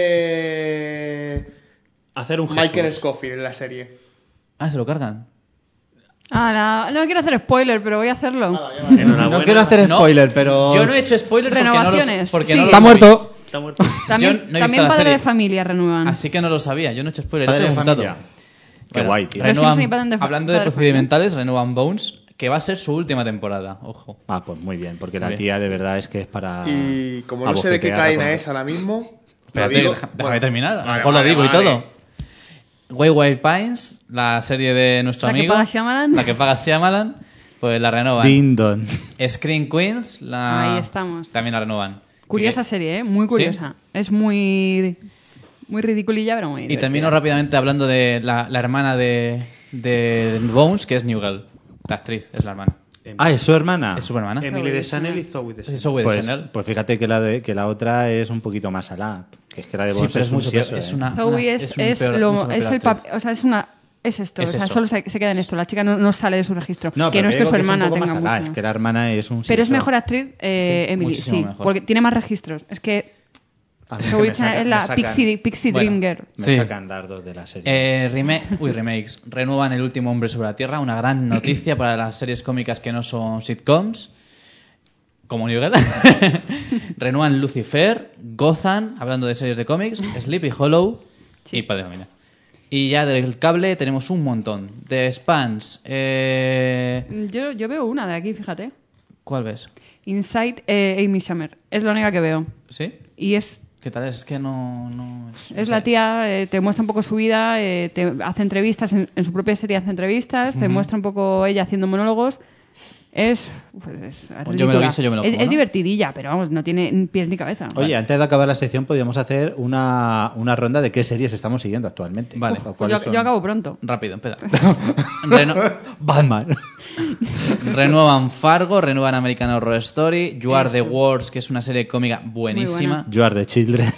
aparece Hacer un Michael Jesús. Scofield en la serie? Ah, se lo cargan. Ah, la- no quiero hacer spoiler, pero voy a hacerlo. Ah, ya vale. Enhorabuena. No quiero hacer No, spoiler, pero... Yo no he hecho spoilers porque no los, Renovaciones, porque sí. no los Está vi. muerto. Está muerto. También, Yo no he visto también la Padre serie. de Familia renuevan. Así que no lo sabía. Yo no he hecho spoilers. Padre he de preguntado. familia. Qué guay, tío. Los Renuevan- Simpson y Padre de- hablando de Padre de procedimentales, renuevan Bones, que va a ser su última temporada. Ojo. Ah, pues muy bien, porque la Muy bien. tía de verdad es que es para... Y como no sé de qué abofetear a cadena todo. es ahora mismo. Espérate, lo digo- deja- déjame bueno, terminar. A lo vale, mejor lo vale, digo y vale. todo. Way Wild Pines, la serie de nuestro ¿La que amigo. paga Shyamalan? La que paga Shyamalan, pues la renovan. Ding dong. Screen Queens, la... Ahí estamos. También la renovan. Curiosa Y- serie, ¿eh? Muy curiosa. Es muy... Muy ridiculilla, pero muy Y divertida. termino rápidamente hablando de la, la hermana de, de Bones, que es Newgirl. La actriz es la hermana. Ah, ¿es su hermana? Es su hermana. Emily de Chanel y Zoe de Chanel. Eso, güey, de Pues, Chanel. pues fíjate que la, de, que la otra es un poquito más alá. Que es que la de Sí, Bones pero es es un mucho peor. sieso, Es ¿eh? una- Zoe es, un es, peor- lo- mucho es peor el actriz. papel, o sea, es una es esto, Es o sea, eso. solo se, se queda en esto. La chica no, no sale de su registro. No, que pero no es que digo su es un hermana poco tenga más alá, mucho. es que la hermana es un Pero es sieso. mejor actriz eh, Sí, Emily, muchísimo sí, mejor. porque tiene más registros. Es que A mí The que me Witcher sacan- es me la sacan- Pixie, Pixie Bueno. Dream Girl. Me Sí. sacan las dos de la serie. Eh, reme- Uy, remakes. Renuevan El último hombre sobre la Tierra, una gran noticia para las series cómicas que no son sitcoms, como New Girl. Renuevan Lucifer, Gotham, hablando de series de cómics, Sleepy Hollow y Padre de Familia. Y ya del cable tenemos un montón. De Spans, eh... Yo, yo veo una de aquí, fíjate. ¿cuál ves? Inside eh, Amy Schumer. Es la única que veo. ¿Sí? Y es, ¿Qué tal es? Es que no... no no es sé. la tía, eh, te muestra un poco su vida, eh, te hace entrevistas, en, en su propia serie hace entrevistas, te muestra un poco ella haciendo monólogos. Es, pues, es Yo me lo ridícula. guiso, yo me lo es, como, es ¿no? divertidilla, pero vamos, no tiene ni pies ni cabeza. Oye, antes de acabar la sección podríamos hacer una, una ronda de qué series estamos siguiendo actualmente. Vale. O Pues cuáles yo, son- yo acabo pronto. Rápido, empieza. Reno- Batman. Renuevan Fargo, renuevan American Horror Story, You Are the Eso. Worst, que es una serie cómica buenísima. You Are the Children.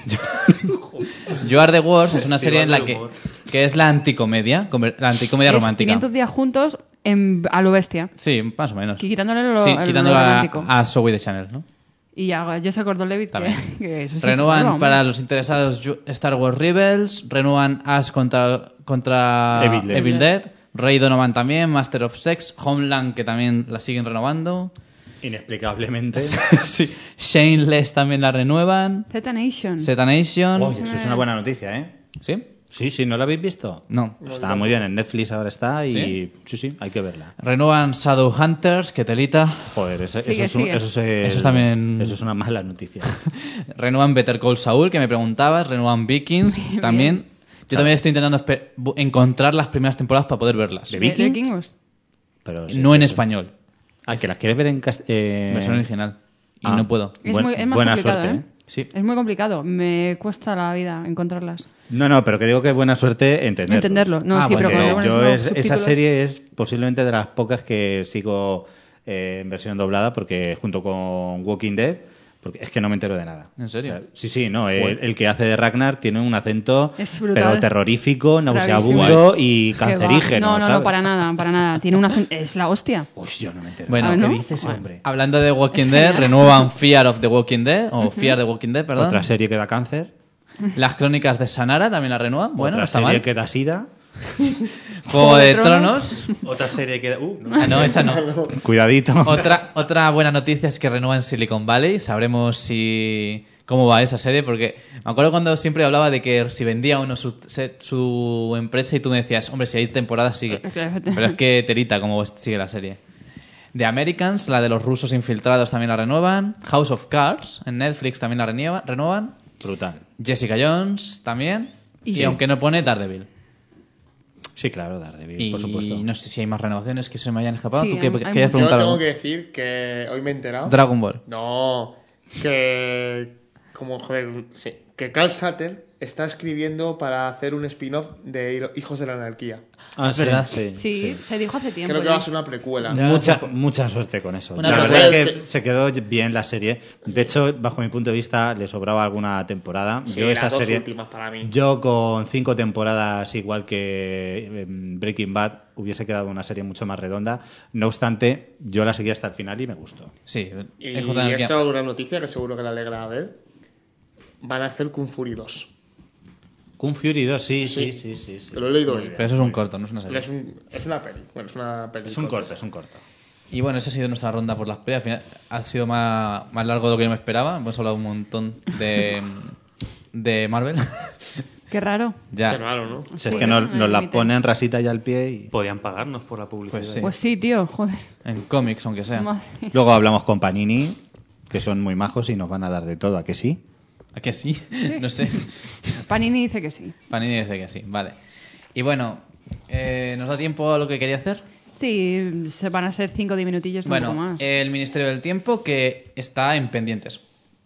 You Are the Worst es una serie en la del que, humor. que es la anticomedia, comer- la anticomedia Es romántica. quinientos días juntos en, a lo bestia. Sí, más o menos. Quitándole lo, Sí, el- quitando lo a, romántico. a Zoe de Chanel, ¿no? Y ya, Joseph Gordon-Levitt, que, También. que eso sí Renuevan es broma. para los interesados Ju- Star Wars Rebels, renuevan Ash contra, contra Evil Dead. Evil Dead, Ray Donovan también, Master of Sex, Homeland, que también la siguen renovando. Inexplicablemente. Sí. Shameless también la renuevan. Z Nation. Zeta Nation. Oye, eso es una buena noticia, ¿eh? ¿Sí? Sí, sí, ¿no la habéis visto? No. Está muy bien, en Netflix ahora está y ¿Sí? sí, sí, hay que verla. Renuevan Shadowhunters, que telita. Joder, eso, Sigue, eso, es, un- sigue. eso es el- Eso es también- eso es una mala noticia. Renuevan Better Call Saul, que me preguntabas. Renuevan Vikings, también. Yo también estoy intentando espe- bu- encontrar las primeras temporadas para poder verlas. ¿De De- de Vikings? Vikingos. Pero sí, No sí, en sí. español. Ah, que las quieres ver en cast- eh, Versión original. Y ah. no puedo. Es, Buen- muy, es más buena complicado, suerte, ¿eh? ¿eh? Sí. Es muy complicado. Me cuesta la vida encontrarlas. No, no, pero que digo que es buena suerte entenderlo. Entenderlo. No, Ah, sí, pero porque cuando le pones yo unos es- esa subtítulos- serie es posiblemente de las pocas que sigo eh, en versión doblada porque junto con Walking Dead, porque es que no me entero de nada. ¿En serio? O sea, sí, sí, no. El, el que hace de Ragnar tiene un acento Es brutal. pero terrorífico, nauseabundo Bravísimo. y Que va. cancerígeno. No, no, ¿sabes? no, para nada, para nada. Tiene una... Es la hostia. Uy, yo no me entero. Bueno, ¿qué ¿no? dice ese Bueno. hombre? Hablando de Walking Es Dead, genial. renuevan Fear of the Walking Dead, o Fear the Walking Dead, perdón. Otra serie que da cáncer. Las crónicas de Sanara también la renuevan. Bueno, Otra no está serie mal. que da sida. Juego de Tronos. Otra serie que... Uh, no. Ah, no, esa no. Cuidadito. Otra, otra buena noticia es que renuevan Silicon Valley. Sabremos si cómo va esa serie, porque me acuerdo cuando siempre hablaba de que si vendía uno su, se- su empresa y tú me decías, hombre, si hay temporada sigue. Pero es que terita cómo sigue la serie. The Americans, la de los rusos infiltrados también la renuevan. House of Cards en Netflix también la renieva- renuevan. Brutal. Jessica Jones también. Y, Y- aunque no pone Daredevil. Sí, claro, Daredevil, Y por supuesto. no sé si hay más renovaciones que se me hayan escapado. Sí, ¿Tú qué, hay- qué hay querías muchas. Yo preguntar? tengo algo? que decir que hoy me he enterado. Dragon Ball. No, que como joder, sí, que Carl Satter está escribiendo para hacer un spin-off de Hijos de la Anarquía. Ah, Es verdad. Sí, Sí, sí. se dijo hace tiempo. Creo que ya. va a ser una precuela. Ya. Mucha, mucha suerte con eso. Una la precuela. verdad es que Que- se quedó bien la serie. De hecho, bajo mi punto de vista, le sobraba alguna temporada. Sí, yo las esa dos serie, últimas para mí. yo con cinco temporadas igual que em, Breaking Bad hubiese quedado una serie mucho más redonda. No obstante, yo la seguí hasta el final y me gustó. Sí, Y el J N K. esto es una noticia que seguro que le alegra a ver. Van a hacer Kung Fury dos. Kung Fury dos, sí, sí, Sí. sí, sí. sí. Que lo he leído Muy hoy. bien. Pero eso es un corto, no es una serie. Es, un- es una peli. Bueno, es una peli. Es un corta. corto, es un corto. Y bueno, esa ha sido nuestra ronda por las pelis. Al final ha sido más, más largo de lo que yo me esperaba. Hemos hablado un montón de, de Marvel. Qué raro. ya. Qué raro, ¿no? Si es Sí, que nos, no nos la admiten. ponen rasita ya al pie y... Podían pagarnos por la publicidad. Pues sí. Pues sí, tío, joder. En cómics, aunque sea. Madre mía. Luego hablamos con Panini, que son muy majos y nos van a dar de todo, ¿a que sí? ¿A que sí? No sé. Panini dice que sí. Panini dice que sí. Vale. Y bueno, eh, ¿nos da tiempo a lo que quería hacer? Sí, se van a ser cinco o diez minutillos, un poco Bueno, más. el Ministerio del Tiempo que está en pendientes.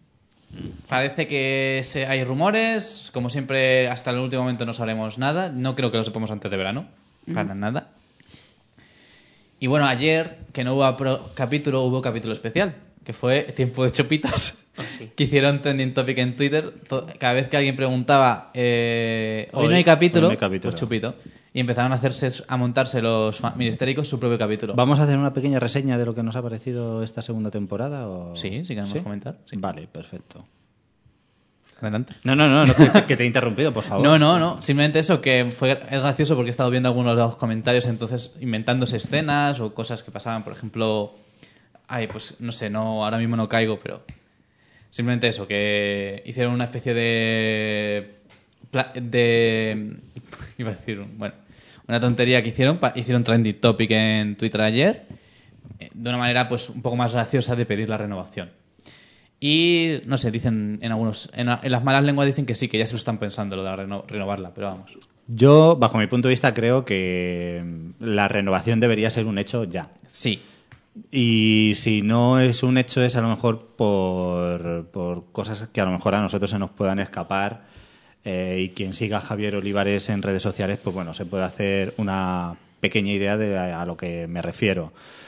Parece que se- hay rumores, como siempre, hasta el último momento no sabremos nada. No creo que lo sepamos antes de verano, para nada. Y bueno, ayer, que no hubo pro- capítulo, hubo capítulo especial, que fue Tiempo de Chopitas, que hicieron trending topic en Twitter. To- Cada vez que alguien preguntaba, eh, hoy, Hoy- no hay capítulo, hoy no hay capítulo. pues chupito. Y empezaron a hacerse a montarse los fa- ministéricos su propio capítulo. ¿Vamos a hacer una pequeña reseña de lo que nos ha parecido esta segunda temporada? O... Sí, sí queremos comentar, sí. Vale, perfecto. Adelante. No, no, no, no que, que te he interrumpido, por favor. No, no, no. Simplemente eso, que fue es gracioso porque he estado viendo algunos de los comentarios, entonces inventándose escenas o cosas que pasaban. Por ejemplo, ay, pues no sé, no, ahora mismo no caigo, pero simplemente eso, que hicieron una especie de pla- de iba a decir, bueno, una tontería que hicieron, pa- hicieron trending topic en Twitter ayer, eh, de una manera pues un poco más graciosa de pedir la renovación. Y, no sé, dicen en algunos... En, en las malas lenguas dicen que sí, que ya se lo están pensando, lo de reno- renovarla, pero vamos. Yo, bajo mi punto de vista, creo que la renovación debería ser un hecho ya. Sí. Y si no es un hecho, es a lo mejor por, por cosas que a lo mejor a nosotros se nos puedan escapar. Eh, y quien siga a Javier Olivares en redes sociales, pues bueno, se puede hacer una pequeña idea de a, a lo que me refiero.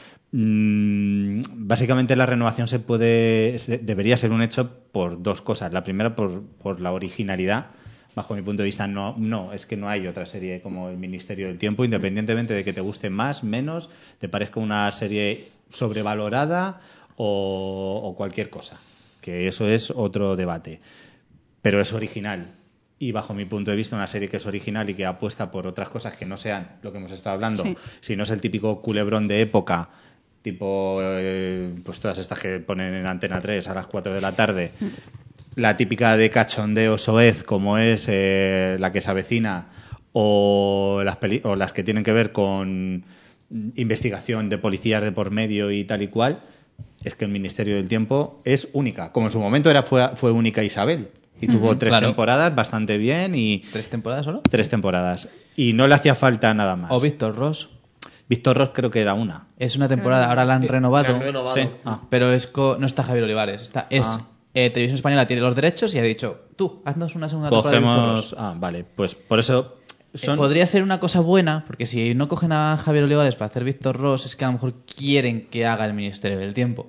Mm, básicamente la renovación se puede se- debería ser un hecho por dos cosas. La primera por, por la originalidad. Bajo mi punto de vista no, no, es que no hay otra serie como El Ministerio del Tiempo, independientemente de que te guste más, menos, te parezca una serie sobrevalorada o, o cualquier cosa, que eso es otro debate, pero es original. Y bajo mi punto de vista, una serie que es original y que apuesta por otras cosas que no sean lo que hemos estado hablando, Sí. si no es el típico culebrón de época, tipo eh, pues todas estas que ponen en Antena tres a las cuatro de la tarde, la típica de cachondeo soez como es eh, La que se avecina, o las, peli- o las que tienen que ver con investigación de policías de por medio y tal y cual, es que El Ministerio del Tiempo es única, como en su momento era fue, fue única Isabel. Y tuvo tres claro. temporadas bastante bien y... ¿Tres temporadas solo? Tres temporadas. Y no le hacía falta nada más. O Víctor Ross. Víctor Ross creo que era una. Es una temporada, ahora la han renovado. La han renovado. Sí. Ah. Pero es co- no está Javier Olivares. Está, es Ah. eh, Televisión Española tiene los derechos y ha dicho, tú, haznos una segunda temporada de Víctor Ross. Cogemos... Ah, vale. Pues por eso... Son... Eh, podría ser una cosa buena, porque si no cogen a Javier Olivares para hacer Víctor Ross, es que a lo mejor quieren que haga el Ministerio del Tiempo.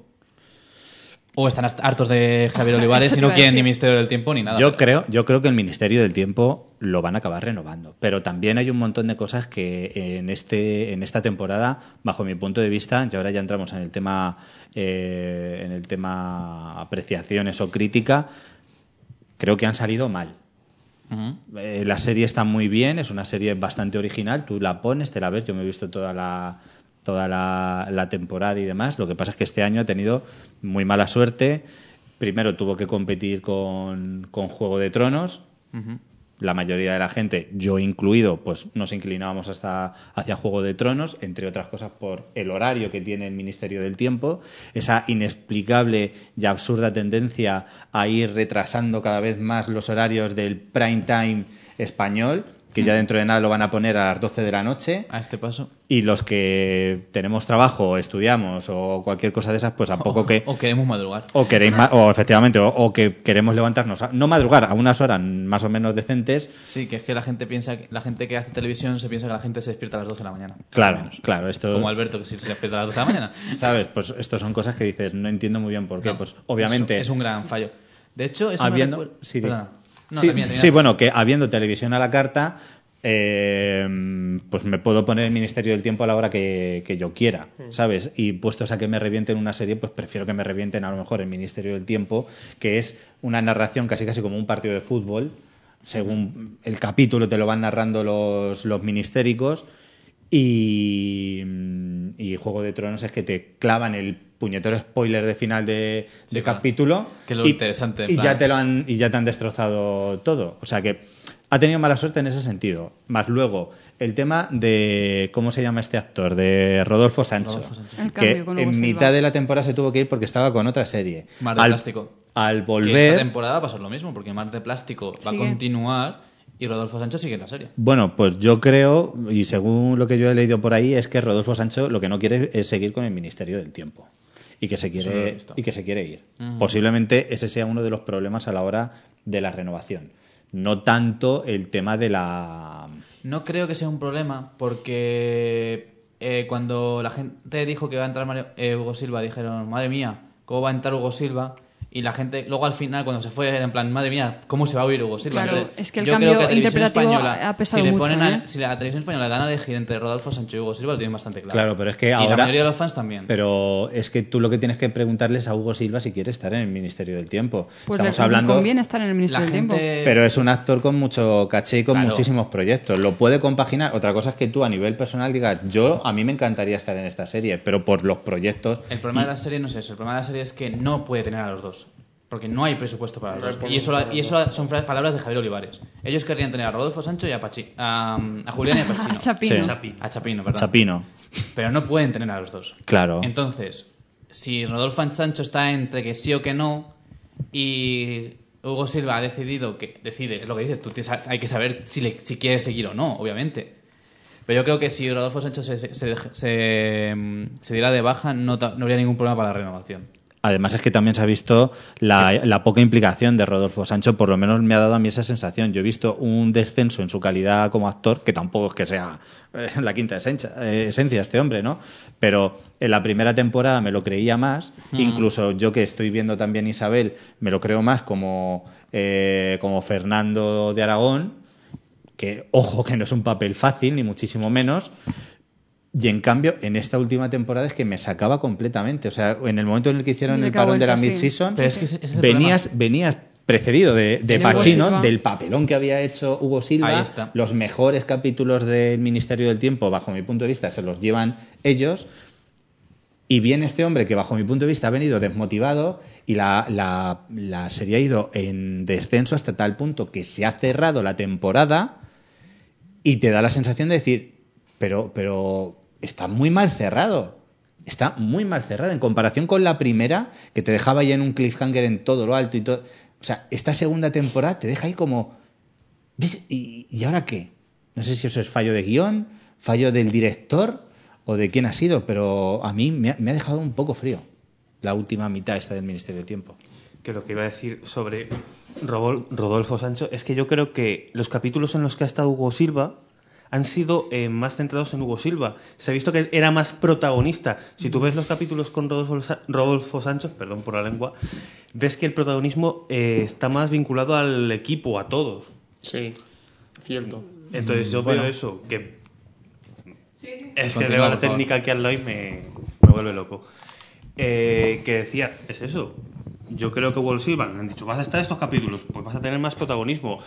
O están hasta hartos de Javier Olivares Eso y te no iba a quieren ni decir. Ministerio del Tiempo ni nada. Yo creo, yo creo que el Ministerio del Tiempo lo van a acabar renovando. Pero también hay un montón de cosas que en este, en esta temporada, bajo mi punto de vista, y ahora ya entramos en el tema, eh, en el tema apreciaciones o crítica, creo que han salido mal. Ujú. Eh, la serie está muy bien, es una serie bastante original, tú la pones, te la ves, yo me he visto toda la toda la, la temporada y demás, lo que pasa es que este año ha tenido muy mala suerte. Primero tuvo que competir con, con Juego de Tronos. Ujú. La mayoría de la gente, yo incluido, pues nos inclinábamos hasta hacia Juego de Tronos, entre otras cosas por el horario que tiene el Ministerio del Tiempo, esa inexplicable y absurda tendencia a ir retrasando cada vez más los horarios del prime time español, que ya dentro de nada lo van a poner a las doce de la noche. A este paso. Y los que tenemos trabajo, estudiamos o cualquier cosa de esas, pues a poco que... O queremos madrugar. O queréis ma- o efectivamente, o, o que queremos levantarnos, a- no madrugar, a unas horas más o menos decentes. Sí, que es que la gente piensa que, la gente que hace televisión se piensa que la gente se despierta a las doce de la mañana. Claro, Más o menos. claro, esto... Como Alberto, que sí se despierta a las doce de la mañana. ¿Sabes? Pues esto son cosas que dices, no entiendo muy bien por qué. No, Pues obviamente... Es, es un gran fallo. De hecho, eso me habiendo, recuerda- sí, di- Perdona. No, sí, termina, termina. sí, bueno, que habiendo televisión a la carta, eh, pues me puedo poner el Ministerio del Tiempo a la hora que, que yo quiera, ¿sabes? Y puestos a que me revienten una serie, pues prefiero que me revienten a lo mejor el Ministerio del Tiempo, que es una narración casi casi como un partido de fútbol. Según el capítulo te lo van narrando los, los ministéricos. Y, y Juego de Tronos es que te clavan el puñetero spoiler de final de, de claro. capítulo Que es lo y, interesante, en y plan. ya te lo han y ya te han destrozado todo. O sea que ha tenido mala suerte en ese sentido. Más luego el tema de cómo se llama este actor, de Rodolfo Sancho, Rodolfo Sancho. El que cambio con Hugo en Silva. mitad de la temporada se tuvo que ir porque estaba con otra serie. Mar de al, Plástico. Al Que esta volver, temporada va a pasar lo mismo, porque Mar de Plástico va a Sigue. continuar y Rodolfo Sancho sigue en la serie. bueno, pues yo creo, y según lo que yo he leído por ahí, es que Rodolfo Sancho lo que no quiere es seguir con el Ministerio del Tiempo. Y que se Eso lo he quiere, visto. y que se quiere ir. Posiblemente ese sea uno de los problemas a la hora de la renovación. No tanto el tema de la... No creo que sea un problema, porque eh, cuando la gente dijo que iba a entrar Mario- eh, Hugo Silva, dijeron, madre mía, ¿cómo va a entrar Hugo Silva? y la gente, luego al final, cuando se fue, era en plan, madre mía, ¿cómo se va a oír Hugo Silva? Claro, Entonces, es que el yo cambio creo que a Televisión interpretativo Española, ha pesado si le mucho, ponen a- ¿eh? si a la Televisión Española le dan a elegir entre Rodolfo Sancho y Hugo Silva, lo tienen bastante claro. Claro, pero es que Y ahora... la mayoría de los fans también. Pero es que tú lo que tienes que preguntarle es a Hugo Silva si quiere estar en el Ministerio del Tiempo. Pues Estamos le, hablando... le conviene estar en el La Ministerio del Tiempo. gente... Pero es un actor con mucho caché y con Claro. muchísimos proyectos. Lo puede compaginar. Otra cosa es que tú a nivel personal digas, yo a mí me encantaría estar en esta serie, pero por los proyectos... El problema de la serie no es eso. El problema de la serie es que no puede tener a los dos. Porque no hay presupuesto para los dos. Y eso, y eso son fra- palabras de Javier Olivares. Ellos querrían tener a Rodolfo Sancho y a, Pachi, a, a Julián y a Pachino. A Chapino. Sí. Chapi. A Chapino, perdón. Chapino. Pero no pueden tener a los dos. Claro. Entonces, si Rodolfo Sancho está entre que sí o que no, y Hugo Silva ha decidido que decide, es lo que dices, tú tienes- hay que saber si, le, si quiere seguir o no, obviamente. Pero yo creo que si Rodolfo Sancho se, se, se, se, mm, se diera de baja, no, ta- no habría ningún problema para la renovación. Además es que también se ha visto la, la poca implicación de Rodolfo Sancho, por lo menos me ha dado a mí esa sensación. Yo he visto un descenso en su calidad como actor, que tampoco es que sea eh, la quinta esencia, eh, esencia este hombre, ¿no? Pero en la primera temporada me lo creía más, Mm. incluso yo que estoy viendo también Isabel, me lo creo más como, eh, como Fernando de Aragón, que ojo que no es un papel fácil, ni muchísimo menos. Y en cambio, en esta última temporada es que me sacaba completamente. O sea, en el momento en el que hicieron Desde el que ha parón de la vuelto, sí. mid-season, Pero es que ese- ese es el venías, venías precedido de, de De Pachino, Hugo Silva. del papelón que había hecho Hugo Silva. Ahí está. Los mejores capítulos del Ministerio del Tiempo, bajo mi punto de vista, se los llevan ellos. Y viene este hombre que, bajo mi punto de vista, ha venido desmotivado y la, la, la serie ha ido en descenso hasta tal punto que se ha cerrado la temporada y te da la sensación de decir, pero, pero está muy mal cerrado. Está muy mal cerrado en comparación con la primera, que te dejaba ya en un cliffhanger en todo lo alto y todo. O sea, esta segunda temporada te deja ahí como... ¿Ves? ¿Y, y ahora qué? No sé si eso es fallo de guión, fallo del director o de quién ha sido, pero a mí me ha, me ha dejado un poco frío la última mitad esta del Ministerio del Tiempo. Que lo que iba a decir sobre Robol- Rodolfo Sancho es que yo creo que los capítulos en los que ha estado Hugo Silva han sido eh, más centrados en Hugo Silva. Se ha visto que era más protagonista. Si tú ves los capítulos con Rodolfo, Sa- Rodolfo Sancho, perdón por la lengua, ves que el protagonismo eh, está más vinculado al equipo, a todos. Sí, cierto. Entonces yo Bueno. veo eso, que es que Continúa, veo la por favor. técnica aquí al lado y me, me vuelve loco. Eh, que decía, es eso. Yo creo que Hugo Silva le han dicho, vas a estar estos capítulos, pues vas a tener más protagonismo.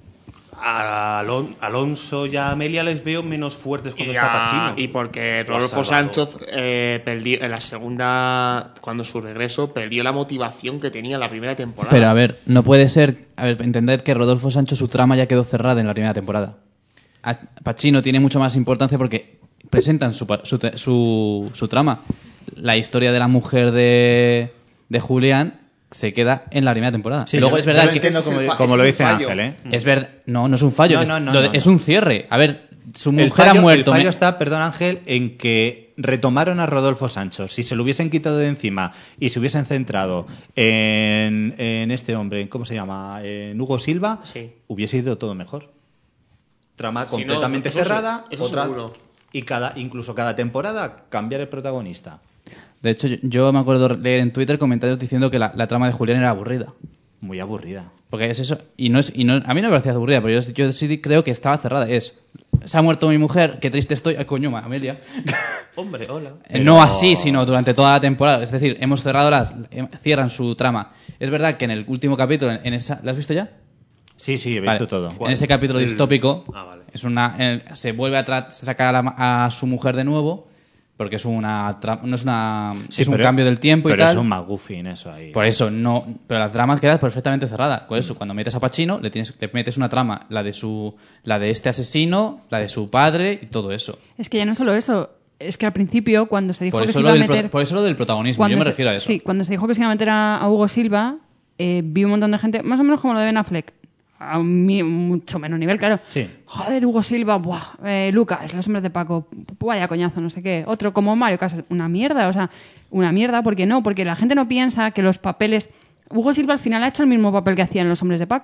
A Alon- Alonso y a Amelia les veo menos fuertes cuando Y, está a- Pachino. y porque Lo ha Rodolfo salvado. Sánchez eh, perdió en la segunda, cuando su regreso, perdió la motivación que tenía en la primera temporada. Pero a ver, no puede ser... A ver, entended que Rodolfo Sancho, su trama ya quedó cerrada en la primera temporada. A- Pachino tiene mucho más importancia porque presentan su, pa- su, te- su, su trama. La historia de la mujer de, de Julián se queda en la primera temporada. Sí, Luego yo- es verdad yo lo que... entiendo ese es como, el fa- como ese lo es el dice fallo. Ángel, ¿eh? Es verdad... No, no es un fallo, No, es, no, no, lo de- no, es no. un cierre. A ver, su El mujer fallo, ha muerto. el fallo me- está, perdón Ángel, en que retomaron a Rodolfo Sancho. Si se lo hubiesen quitado de encima y se hubiesen centrado en, en este hombre, en ¿cómo se llama? En Hugo Silva, Sí. hubiese ido todo mejor. Trama Sí, completamente no, eso se- cerrada, eso otra seguro. y cada incluso cada temporada cambiar el protagonista. De hecho, yo, yo me acuerdo leer en Twitter comentarios diciendo que la, la trama de Julián era aburrida. Muy aburrida. Porque es eso. Y no es, y no, a mí no me parecía aburrida, pero yo, yo sí creo que estaba cerrada. Es, se ha muerto mi mujer, qué triste estoy. Ay, coño, ma, Amelia. Hombre, hola. Eh, No así, sino durante toda la temporada. Es decir, hemos cerrado las... eh, cierran su trama. Es verdad que en el último capítulo, en, en esa... ¿La has visto ya? Sí, sí, he visto Vale. todo. En ese capítulo El- distópico, Ah, vale. es una, eh, se vuelve a, tra- se saca a, la- a su mujer de nuevo, porque es una tra- no es una Sí, es un pero- cambio del tiempo y pero tal. es un McGuffin eso ahí. Por eso no, pero la trama queda perfectamente cerrada. Por eso, cuando metes a Pachino, le tienes, le metes una trama, la de su, la de este asesino, la de su padre y todo eso. Es que ya no solo eso, es que al principio cuando se dijo Por que eso, se lo iba a del, pro- meter... por eso lo del protagonismo. cuando Yo me se- refiero a eso. Sí, cuando se dijo que se iba a meter a, a Hugo Silva, eh, vi un montón de gente, más o menos como lo de Ben Affleck, a un mi- mucho menos nivel, claro. Sí. Joder, Hugo Silva, buah, eh, Lucas, los hombres de Paco, vaya coñazo, no sé qué. Otro como Mario Casas, una mierda, o sea, una mierda, ¿por qué no? Porque la gente no piensa que los papeles... Hugo Silva al final ha hecho el mismo papel que hacían los hombres de Paco.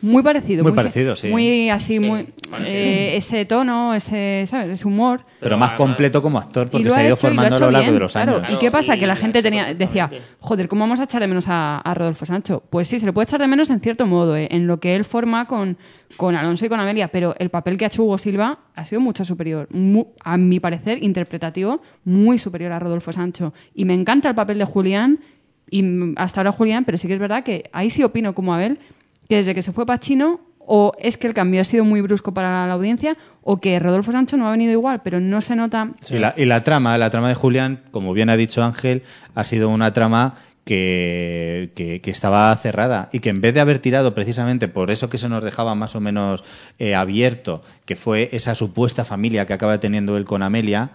muy parecido. Muy parecido, sí. Muy así, Sí, muy... parecido. eh, ese tono, ese, ¿sabes? Ese humor. Pero, Pero más además- completo como actor, Y porque lo se ha ha ido hecho y lo ha formando a hecho lo largo bien, de los claro. años. ¿Y qué pasa? y Que la lo ha gente hecho tenía decía, perfectamente. joder, ¿cómo vamos a echarle menos a, a Rodolfo Sancho? Pues sí, se le puede echar de menos en cierto modo, ¿eh? En lo que él forma con, con Alonso y con Amelia, pero el papel que ha hecho Hugo Silva ha sido mucho superior, mu- a mi parecer, interpretativo, muy superior a Rodolfo Sancho. Y me encanta el papel de Julián, y mm, hasta ahora Julián, pero sí que es verdad que ahí sí opino como Abel, que desde que se fue Pacino, o es que el cambio ha sido muy brusco para la audiencia, o que Rodolfo Sancho no ha venido igual, pero no se nota... Y, la, y la trama, la trama de Julián, como bien ha dicho Ángel, ha sido una trama que, que, que estaba cerrada y que en vez de haber tirado precisamente por eso que se nos dejaba más o menos eh, abierto, que fue esa supuesta familia que acaba teniendo él con Amelia,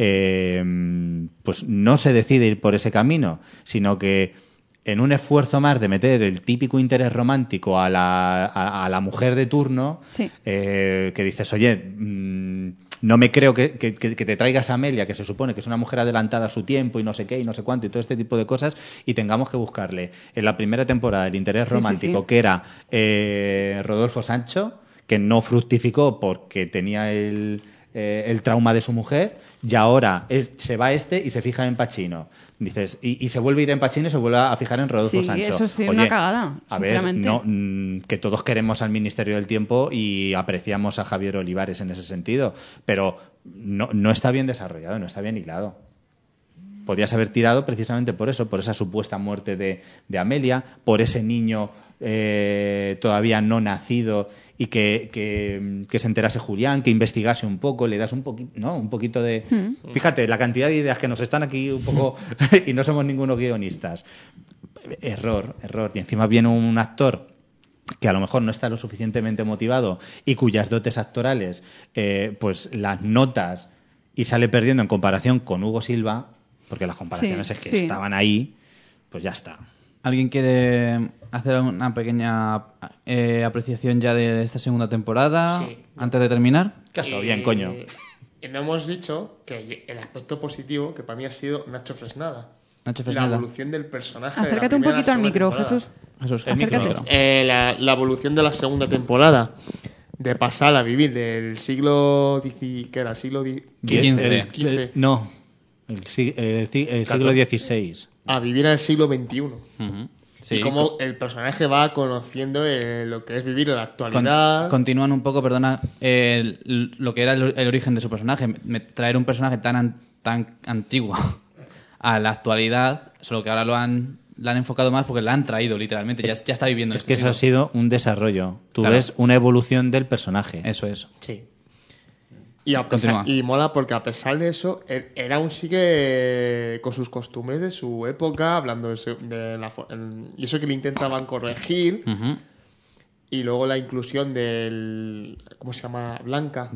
eh, pues no se decide ir por ese camino, sino que en un esfuerzo más de meter el típico interés romántico a la, a, a la mujer de turno, Sí. eh, que dices, oye, mmm, no me creo que, que, que te traigas a Amelia, que se supone que es una mujer adelantada a su tiempo y no sé qué y no sé cuánto y todo este tipo de cosas, y tengamos que buscarle en la primera temporada el interés Sí, sí, romántico, sí. que era eh, Rodolfo Sancho, que no fructificó porque tenía el, eh, el trauma de su mujer, y ahora es- se va este y se fija en Pacino. Dices, y, y se vuelve a ir en Pacino y se vuelve a fijar en Rodolfo Sí, Sancho. eso sí, Oye, una cagada, A ver, sinceramente. no, mm, que todos queremos al Ministerio del Tiempo y apreciamos a Javier Olivares en ese sentido, pero no, no está bien desarrollado, no está bien hilado. Podías haber tirado precisamente por eso, por esa supuesta muerte de, de Amelia, por ese niño eh, todavía no nacido y que, que, que se enterase Julián, que investigase un poco, le das un poquito, ¿no? Un poquito de... Fíjate, la cantidad de ideas que nos están aquí un poco y no somos ninguno guionistas. Error, error. Y encima viene un actor que a lo mejor no está lo suficientemente motivado y cuyas dotes actorales eh, pues las notas y sale perdiendo en comparación con Hugo Silva, porque las comparaciones Sí, es que sí. estaban ahí, pues ya está. ¿Alguien quiere hacer una pequeña eh, apreciación ya de esta segunda temporada Sí. antes de terminar? Que ha estado Y- bien, coño. Y no hemos dicho que el aspecto positivo, que para mí ha sido Nacho Fresnada. Nacho La Fresneda. evolución del personaje. de la Acércate un primera a la poquito al segunda micro, temporada. Jesús. Jesús, El acércate. micro. Eh, la, la evolución de la segunda temporada, de pasar a vivir del siglo dieci, ¿qué era? El siglo di- quince. El- el- quince. no, el, si- el ci- el siglo dieciséis. a vivir en el siglo veintiuno. Ujú. Sí, y cómo el personaje va conociendo eh, lo que es vivir en la Con- actualidad. continúan un poco, perdona, el- lo que era el, el origen de su personaje. Me- traer un personaje tan, an- tan antiguo a la actualidad, solo que ahora lo han, lo han enfocado más porque lo han traído literalmente. Ya, ya está viviendo. en Es que este eso ha siglo. sido un desarrollo. Tú Claro. ves una evolución del personaje. Eso es. Sí. Y, a pesar- Continúa. y mola porque a pesar de eso, él, él aún sigue con sus costumbres de su época, hablando de, su- de la fo- en- y eso que le intentaban corregir. Ujú. Y luego la inclusión del... ¿Cómo se llama? Blanca.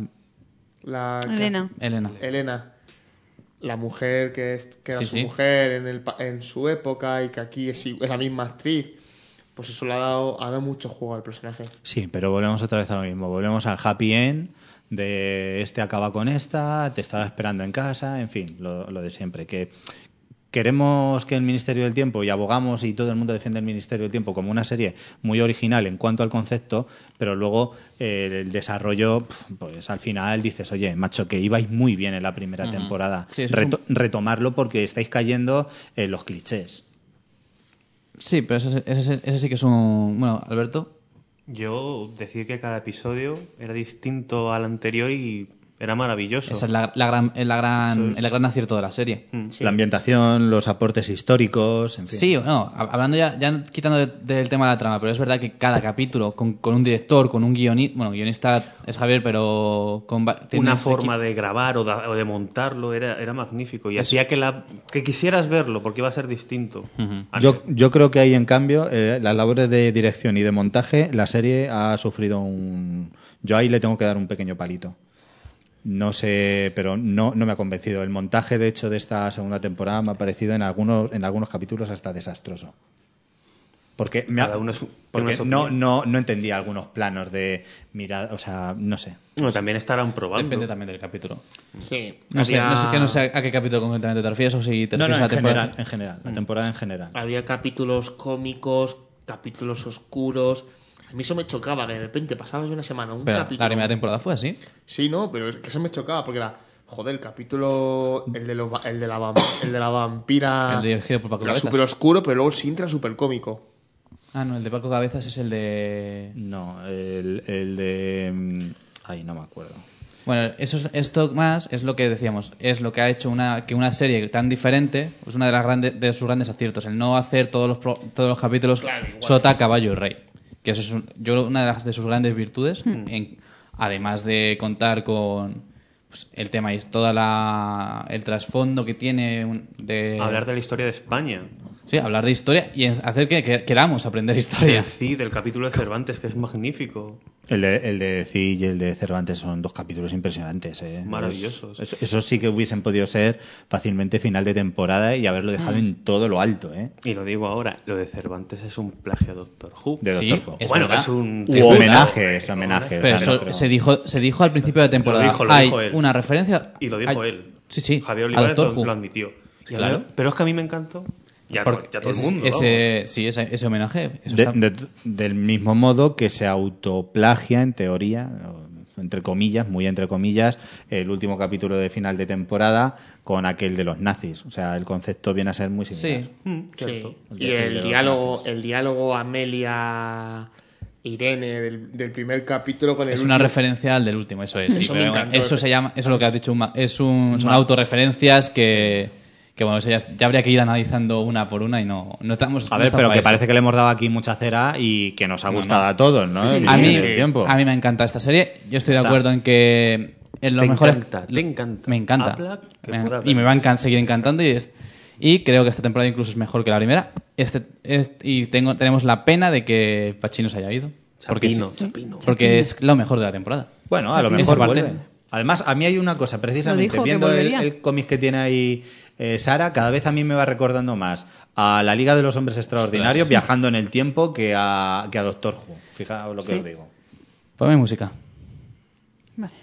La que Elena. Elena. hace- Elena. La mujer que, es, que era Sí, su sí. mujer en, el, pa- en su época y que aquí es, i- es la misma actriz. Pues eso le ha dado, ha dado mucho juego al personaje. Sí, pero volvemos otra vez a lo mismo. Volvemos al happy end de este acaba con esta, te estaba esperando en casa, en fin, lo, lo de siempre. Que queremos que el Ministerio del Tiempo, y abogamos y todo el mundo defiende el Ministerio del Tiempo como una serie muy original en cuanto al concepto, pero luego eh, el desarrollo, pues al final dices, oye, macho, que ibais muy bien en la primera Ujú. temporada. Sí, eso es Reto- Retomarlo porque estáis cayendo en los clichés. Sí, pero eso, eso, eso sí que es un... Bueno, Alberto. Yo decir que cada episodio era distinto al anterior y era maravilloso. Esa es la, la gran, la gran, Eso es. el gran acierto de la serie. Mm. La ambientación, los aportes históricos, en fin. Sí, no, hab- hablando ya, ya quitando de- del tema de la trama, pero es verdad que cada capítulo, con, con un director, con un guionista, bueno, guionista es Javier, pero con va- tiene Una su forma equipo- de grabar o de, o de montarlo era, era magnífico y hacía que, la, que quisieras verlo porque iba a ser distinto. Yo, yo creo que ahí, en cambio, eh, las labores de dirección y de montaje, la serie ha sufrido un... Yo ahí le tengo que dar un pequeño palito. No sé, pero no, no me ha convencido. El montaje, de hecho, de esta segunda temporada me ha parecido en algunos, en algunos capítulos hasta desastroso. Porque, me ha- Cada uno es- tiene porque su no, opinión. no, no entendía algunos planos de mirar, o sea, no sé. Bueno, también estarán probando. Depende también del capítulo. Sí. No sé, había, no sé, que no sé a qué capítulo concretamente te refieres o si te No, no, refieres a en la temporada. general, en general, la temporada en general. había capítulos cómicos, capítulos oscuros. A mí eso me chocaba, que de repente pasabas de una semana un Pero capítulo. la primera temporada fue así. Sí, no, pero es que eso me chocaba porque era, joder, el capítulo, el de, los, va- el de, la, vam- el de la vampira. El dirigido por Paco era Cabezas. súper oscuro, pero luego el siguiente era súper cómico. Ah, no, el de Paco Cabezas es el de... No, el, el de... mm, Ay, no me acuerdo. Bueno, eso es, esto más es lo que decíamos, es lo que ha hecho una que una serie tan diferente, es una de las grandes de sus grandes aciertos, el no hacer todos los pro- todos los capítulos Claro, igual. sota, caballo y rey, que eso es un- yo creo una de, las, de sus grandes virtudes, en- además de contar con pues, el tema y toda la el trasfondo que tiene un- de Hablar de la historia de España. sí, hablar de historia y en- hacer que, que queramos aprender historia. El Cid, el capítulo de Cervantes, que es magnífico. El de, el de Cid y el de Cervantes son dos capítulos impresionantes. ¿eh? Maravillosos. Es- Eso, eso sí que hubiesen podido ser fácilmente final de temporada y haberlo dejado en todo lo alto. ¿eh? Y lo digo ahora, lo de Cervantes es un plagio a Doctor Who. De Sí, Doctor Who. es bueno, verdad. es un... Es es homenaje, verdad. es homenaje. o Pero sea, eso no creo- se dijo se dijo al principio de temporada. Lo dijo, lo Hay dijo él. una referencia Y lo dijo hay- él. Sí, sí. Javier a Olivares Doctor lo, Who. lo admitió. Y a Claro. ver, pero es que a mí me encantó. Ya, Porque ya todo ese, el mundo. ese- sí, ese, ese homenaje. Eso De- está- de- del mismo modo que se autoplagia, en teoría, o entre comillas, muy entre comillas, el último capítulo de final de temporada con aquel de los nazis. O sea, el concepto viene a ser muy similar. sí. Vamos. Mm, cierto. Sí. El Y de- de el los diálogo, nazis. el diálogo Amelia Irene del, del primer capítulo con el Es una último- referencia al del último, eso es. sí, Eso me pero bueno, encantó. eso se llama, eso es lo que has dicho, un ma- es un, son autorreferencias que, que bueno, eso ya, ya habría que ir analizando una por una y no, no estamos. A no ver, está pero para que eso. parece que le hemos dado aquí mucha cera y que nos ha gustado no. a todos, ¿no? El- A mí, el tiempo. a mí me encanta esta serie. Yo estoy de Está. acuerdo en que en los Te mejores. encanta, te encanta. Me encanta. Habla que Me- pueda y me va a ver. encan- seguir encantando. Y, es- y creo que esta temporada incluso es mejor que la primera. Este, es- y tengo, tenemos la pena de que Pacino se haya ido. Porque, Chapino, sí, Chapino. porque es lo mejor de la temporada. Bueno, a lo Esa mejor parte. vuelve. Además, a mí hay una cosa, precisamente, Lo dijo, que viendo el, volvería. el cómic que tiene ahí eh, Sara, cada vez a mí me va recordando más a la Liga de los Hombres Extraordinarios Ostras. viajando en el tiempo que a, que a Doctor Who. Fijaos lo que Sí. os digo. Ponme música. Vale.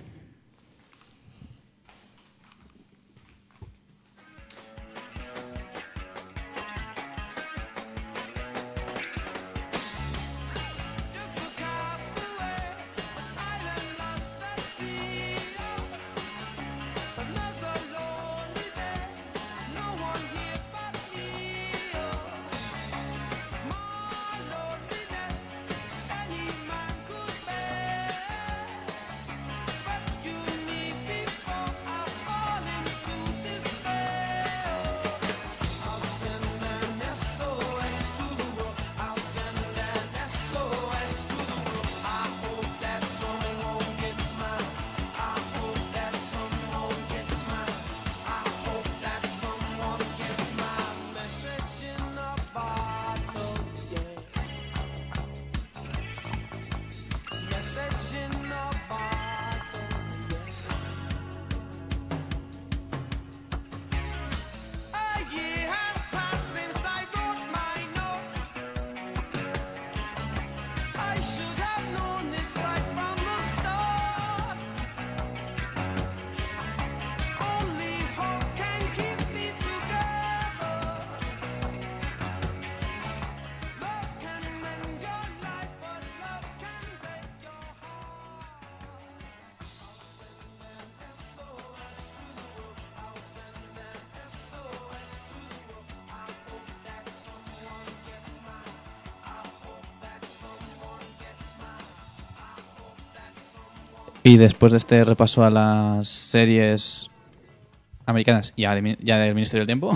Y después de este repaso a las series americanas y ya, de- ya del Ministerio del Tiempo,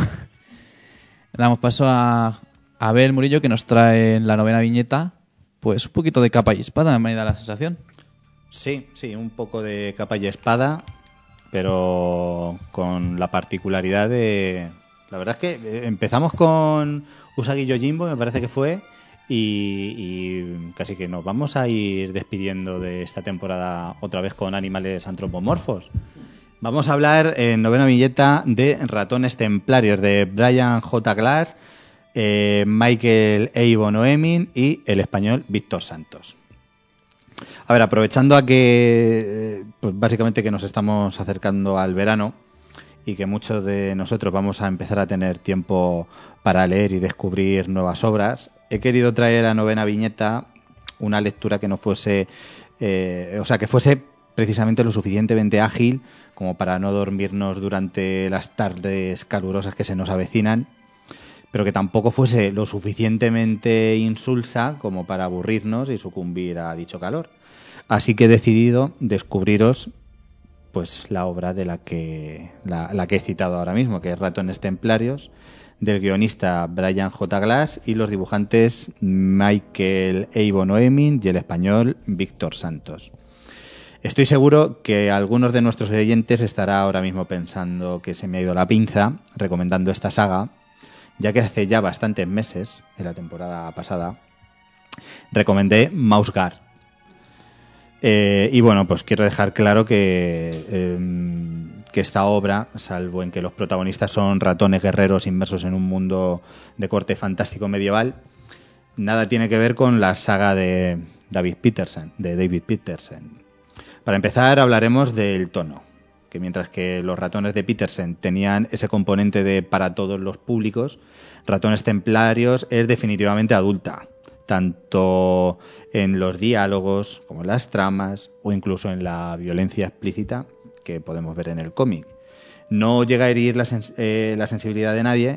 damos paso a a Abel Murillo, que nos trae en la novena viñeta pues un poquito de capa y espada, me da la sensación. Sí, sí, un poco de capa y espada, pero con la particularidad de... La verdad es que eh, empezamos con Usagi Yojimbo, me parece que fue, y, y casi que nos vamos a ir despidiendo de esta temporada otra vez con animales antropomorfos. Vamos a hablar en novena viñeta de Ratones Templarios, de Brian J. Glass, eh, Michael Eibo Noemin y el español Víctor Santos. A ver, aprovechando a que, eh, pues básicamente que nos estamos acercando al verano y que muchos de nosotros vamos a empezar a tener tiempo para leer y descubrir nuevas obras, he querido traer a novena viñeta una lectura que no fuese, eh, o sea, que fuese precisamente lo suficientemente ágil como para no dormirnos durante las tardes calurosas que se nos avecinan, pero que tampoco fuese lo suficientemente insulsa como para aburrirnos y sucumbir a dicho calor. Así que he decidido descubriros pues la obra de la que la, la que he citado ahora mismo, que es Ratones Templarios, del guionista Brian J. Glass y los dibujantes Michael Avon Oeming y el español Víctor Santos. Estoy seguro que algunos de nuestros oyentes estará ahora mismo pensando que se me ha ido la pinza recomendando esta saga, ya que hace ya bastantes meses, en la temporada pasada, recomendé Mouse Guard. Eh, y bueno, pues quiero dejar claro que, eh, que esta obra, salvo en que los protagonistas son ratones guerreros inmersos en un mundo de corte fantástico medieval, nada tiene que ver con la saga de David Petersen, de David Petersen. Para empezar, hablaremos del tono, que mientras que los ratones de Petersen tenían ese componente de para todos los públicos, Ratones Templarios es definitivamente adulta, tanto en los diálogos como en las tramas o incluso en la violencia explícita que podemos ver en el cómic. No llega a herir la, sens- eh, la sensibilidad de nadie,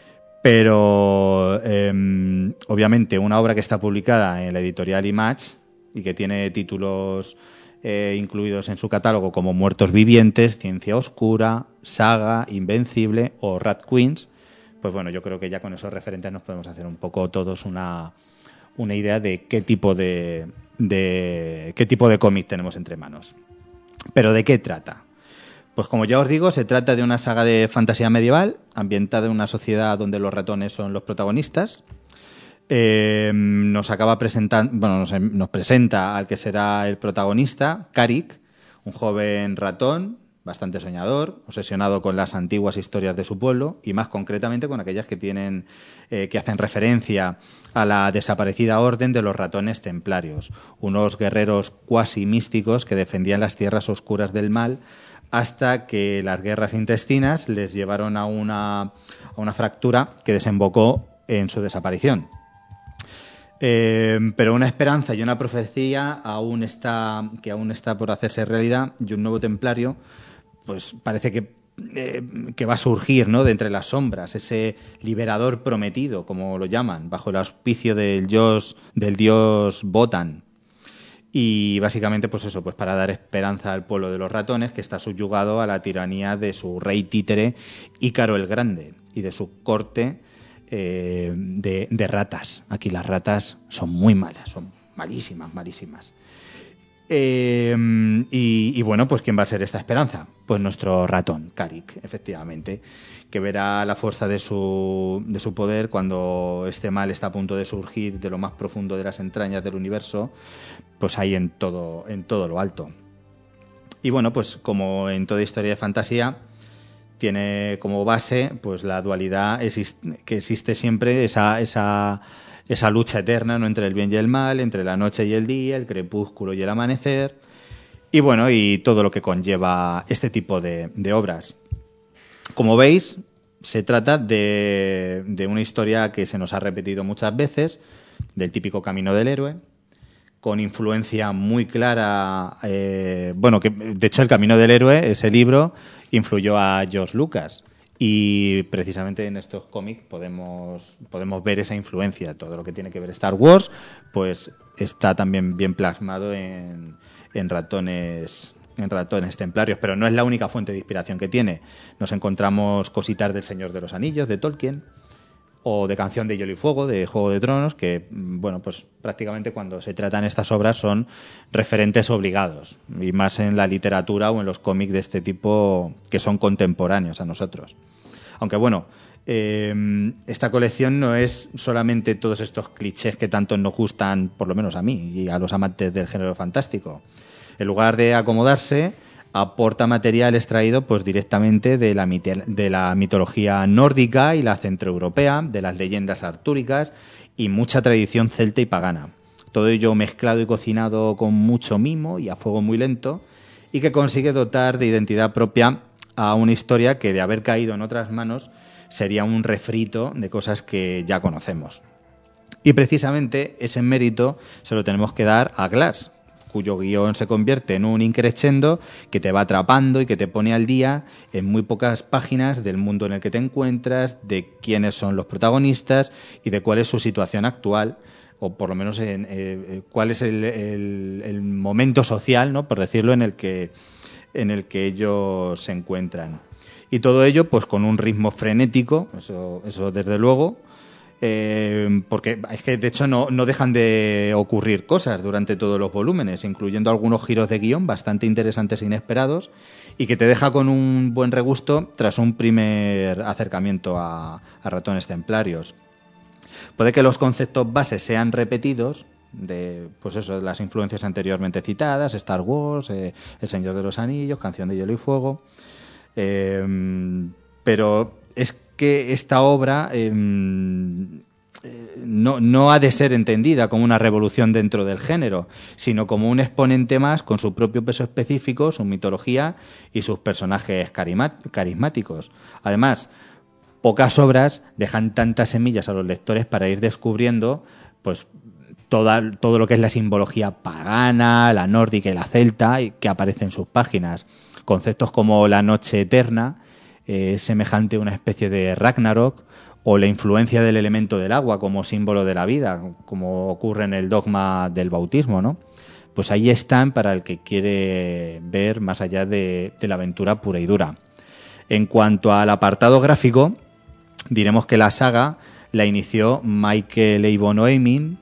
pero eh, obviamente una obra que está publicada en la editorial Image y que tiene títulos eh, incluidos en su catálogo como Muertos Vivientes, Ciencia Oscura, Saga, Invencible o Rat Queens, pues bueno, yo creo que ya con esos referentes nos podemos hacer un poco todos una, una idea de qué tipo de, de qué tipo de cómic tenemos entre manos. ¿Pero de qué trata? Pues como ya os digo, se trata de una saga de fantasía medieval ambientada en una sociedad donde los ratones son los protagonistas. Eh, nos acaba presentando, bueno, nos, nos presenta al que será el protagonista, Carrick, un joven ratón bastante soñador, obsesionado con las antiguas historias de su pueblo y más concretamente con aquellas que tienen eh, que hacen referencia a la desaparecida orden de los ratones templarios, unos guerreros cuasi místicos que defendían las tierras oscuras del mal hasta que las guerras intestinas les llevaron a una, a una fractura que desembocó en su desaparición. Eh, pero una esperanza y una profecía aún está, que aún está por hacerse realidad, y un nuevo templario pues parece que, eh, que va a surgir, ¿no?, de entre las sombras, ese liberador prometido, como lo llaman, bajo el auspicio del dios, del dios Wotan. Y básicamente, pues eso, pues para dar esperanza al pueblo de los ratones, que está subyugado a la tiranía de su rey títere Ícaro el Grande y de su corte eh, de, de ratas. Aquí las ratas son muy malas, son malísimas, malísimas. Eh, y, y bueno, pues ¿quién va a ser esta esperanza? Pues nuestro ratón, Carrick, efectivamente, que verá la fuerza de su, de su poder cuando este mal está a punto de surgir de lo más profundo de las entrañas del universo, pues ahí en todo, en todo lo alto. Y bueno, pues como en toda historia de fantasía, tiene como base pues la dualidad exist- que existe siempre, esa... esa esa lucha eterna, ¿no?, entre el bien y el mal, entre la noche y el día, el crepúsculo y el amanecer, y bueno, y todo lo que conlleva este tipo de, de obras. Como veis, se trata de, de una historia que se nos ha repetido muchas veces, del típico camino del héroe, con influencia muy clara, eh, bueno, que de hecho el camino del héroe, ese libro, influyó a George Lucas. Y precisamente en estos cómics podemos, podemos ver esa influencia. Todo lo que tiene que ver Star Wars, pues está también bien plasmado en, en ratones, en ratones templarios. Pero no es la única fuente de inspiración que tiene. Nos encontramos cositas del Señor de los Anillos, de Tolkien, o de Canción de Hielo y Fuego, de Juego de Tronos, que, bueno, pues prácticamente cuando se tratan estas obras son referentes obligados, y más en la literatura o en los cómics de este tipo que son contemporáneos a nosotros. Aunque bueno, eh, esta colección no es solamente todos estos clichés que tanto nos gustan, por lo menos a mí y a los amantes del género fantástico. En lugar de acomodarse, aporta material extraído pues directamente de la, mit- de la mitología nórdica y la centroeuropea, de las leyendas artúricas y mucha tradición celta y pagana. Todo ello mezclado y cocinado con mucho mimo y a fuego muy lento, y que consigue dotar de identidad propia a una historia que, de haber caído en otras manos, sería un refrito de cosas que ya conocemos. Y precisamente ese mérito se lo tenemos que dar a Glass, cuyo guión se convierte en un increscendo que te va atrapando y que te pone al día en muy pocas páginas del mundo en el que te encuentras, de quiénes son los protagonistas y de cuál es su situación actual, o por lo menos en, eh, cuál es el, el, el momento social, ¿no?, por decirlo, en el que, en el que ellos se encuentran. Y todo ello pues con un ritmo frenético, eso, eso desde luego, Eh, porque es que de hecho no, no dejan de ocurrir cosas durante todos los volúmenes, incluyendo algunos giros de guión bastante interesantes e inesperados, y que te deja con un buen regusto tras un primer acercamiento a, a Ratones Templarios. Puede que los conceptos bases sean repetidos, de pues eso, de las influencias anteriormente citadas, Star Wars, eh, El Señor de los Anillos, Canción de Hielo y Fuego, eh, pero es que esta obra eh, no, no ha de ser entendida como una revolución dentro del género, sino como un exponente más con su propio peso específico, su mitología y sus personajes carismáticos. Además, pocas obras dejan tantas semillas a los lectores para ir descubriendo pues toda, todo lo que es la simbología pagana, la nórdica y la celta, y que aparece en sus páginas. Conceptos como la noche eterna, Eh, semejante a una especie de Ragnarok, o la influencia del elemento del agua como símbolo de la vida, como ocurre en el dogma del bautismo, ¿no? Pues ahí están para el que quiere ver más allá de, de la aventura pura y dura. En cuanto al apartado gráfico, diremos que la saga la inició Michael Avon Oeming,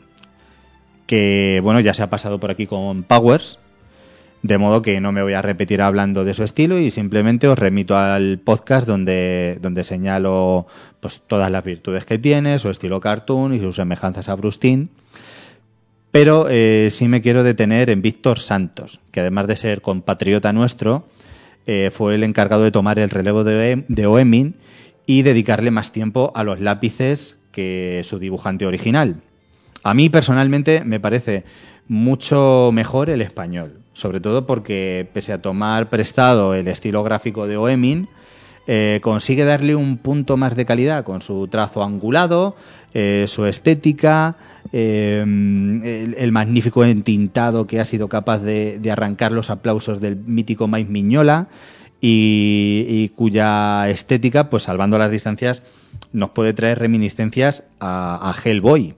que bueno, ya se ha pasado por aquí con Powers, de modo que no me voy a repetir hablando de su estilo y simplemente os remito al podcast donde, donde señalo pues todas las virtudes que tiene, su estilo cartoon y sus semejanzas a Bruce Timm. Pero eh, sí me quiero detener en Víctor Santos, que además de ser compatriota nuestro, eh, fue el encargado de tomar el relevo de, de Oeming y dedicarle más tiempo a los lápices que su dibujante original. A mí personalmente me parece mucho mejor el español, sobre todo porque, pese a tomar prestado el estilo gráfico de Oeming, eh, consigue darle un punto más de calidad con su trazo angulado, eh, su estética, eh, el, el magnífico entintado que ha sido capaz de, de arrancar los aplausos del mítico Mike Mignola y, y cuya estética, pues salvando las distancias, nos puede traer reminiscencias a, a Hellboy.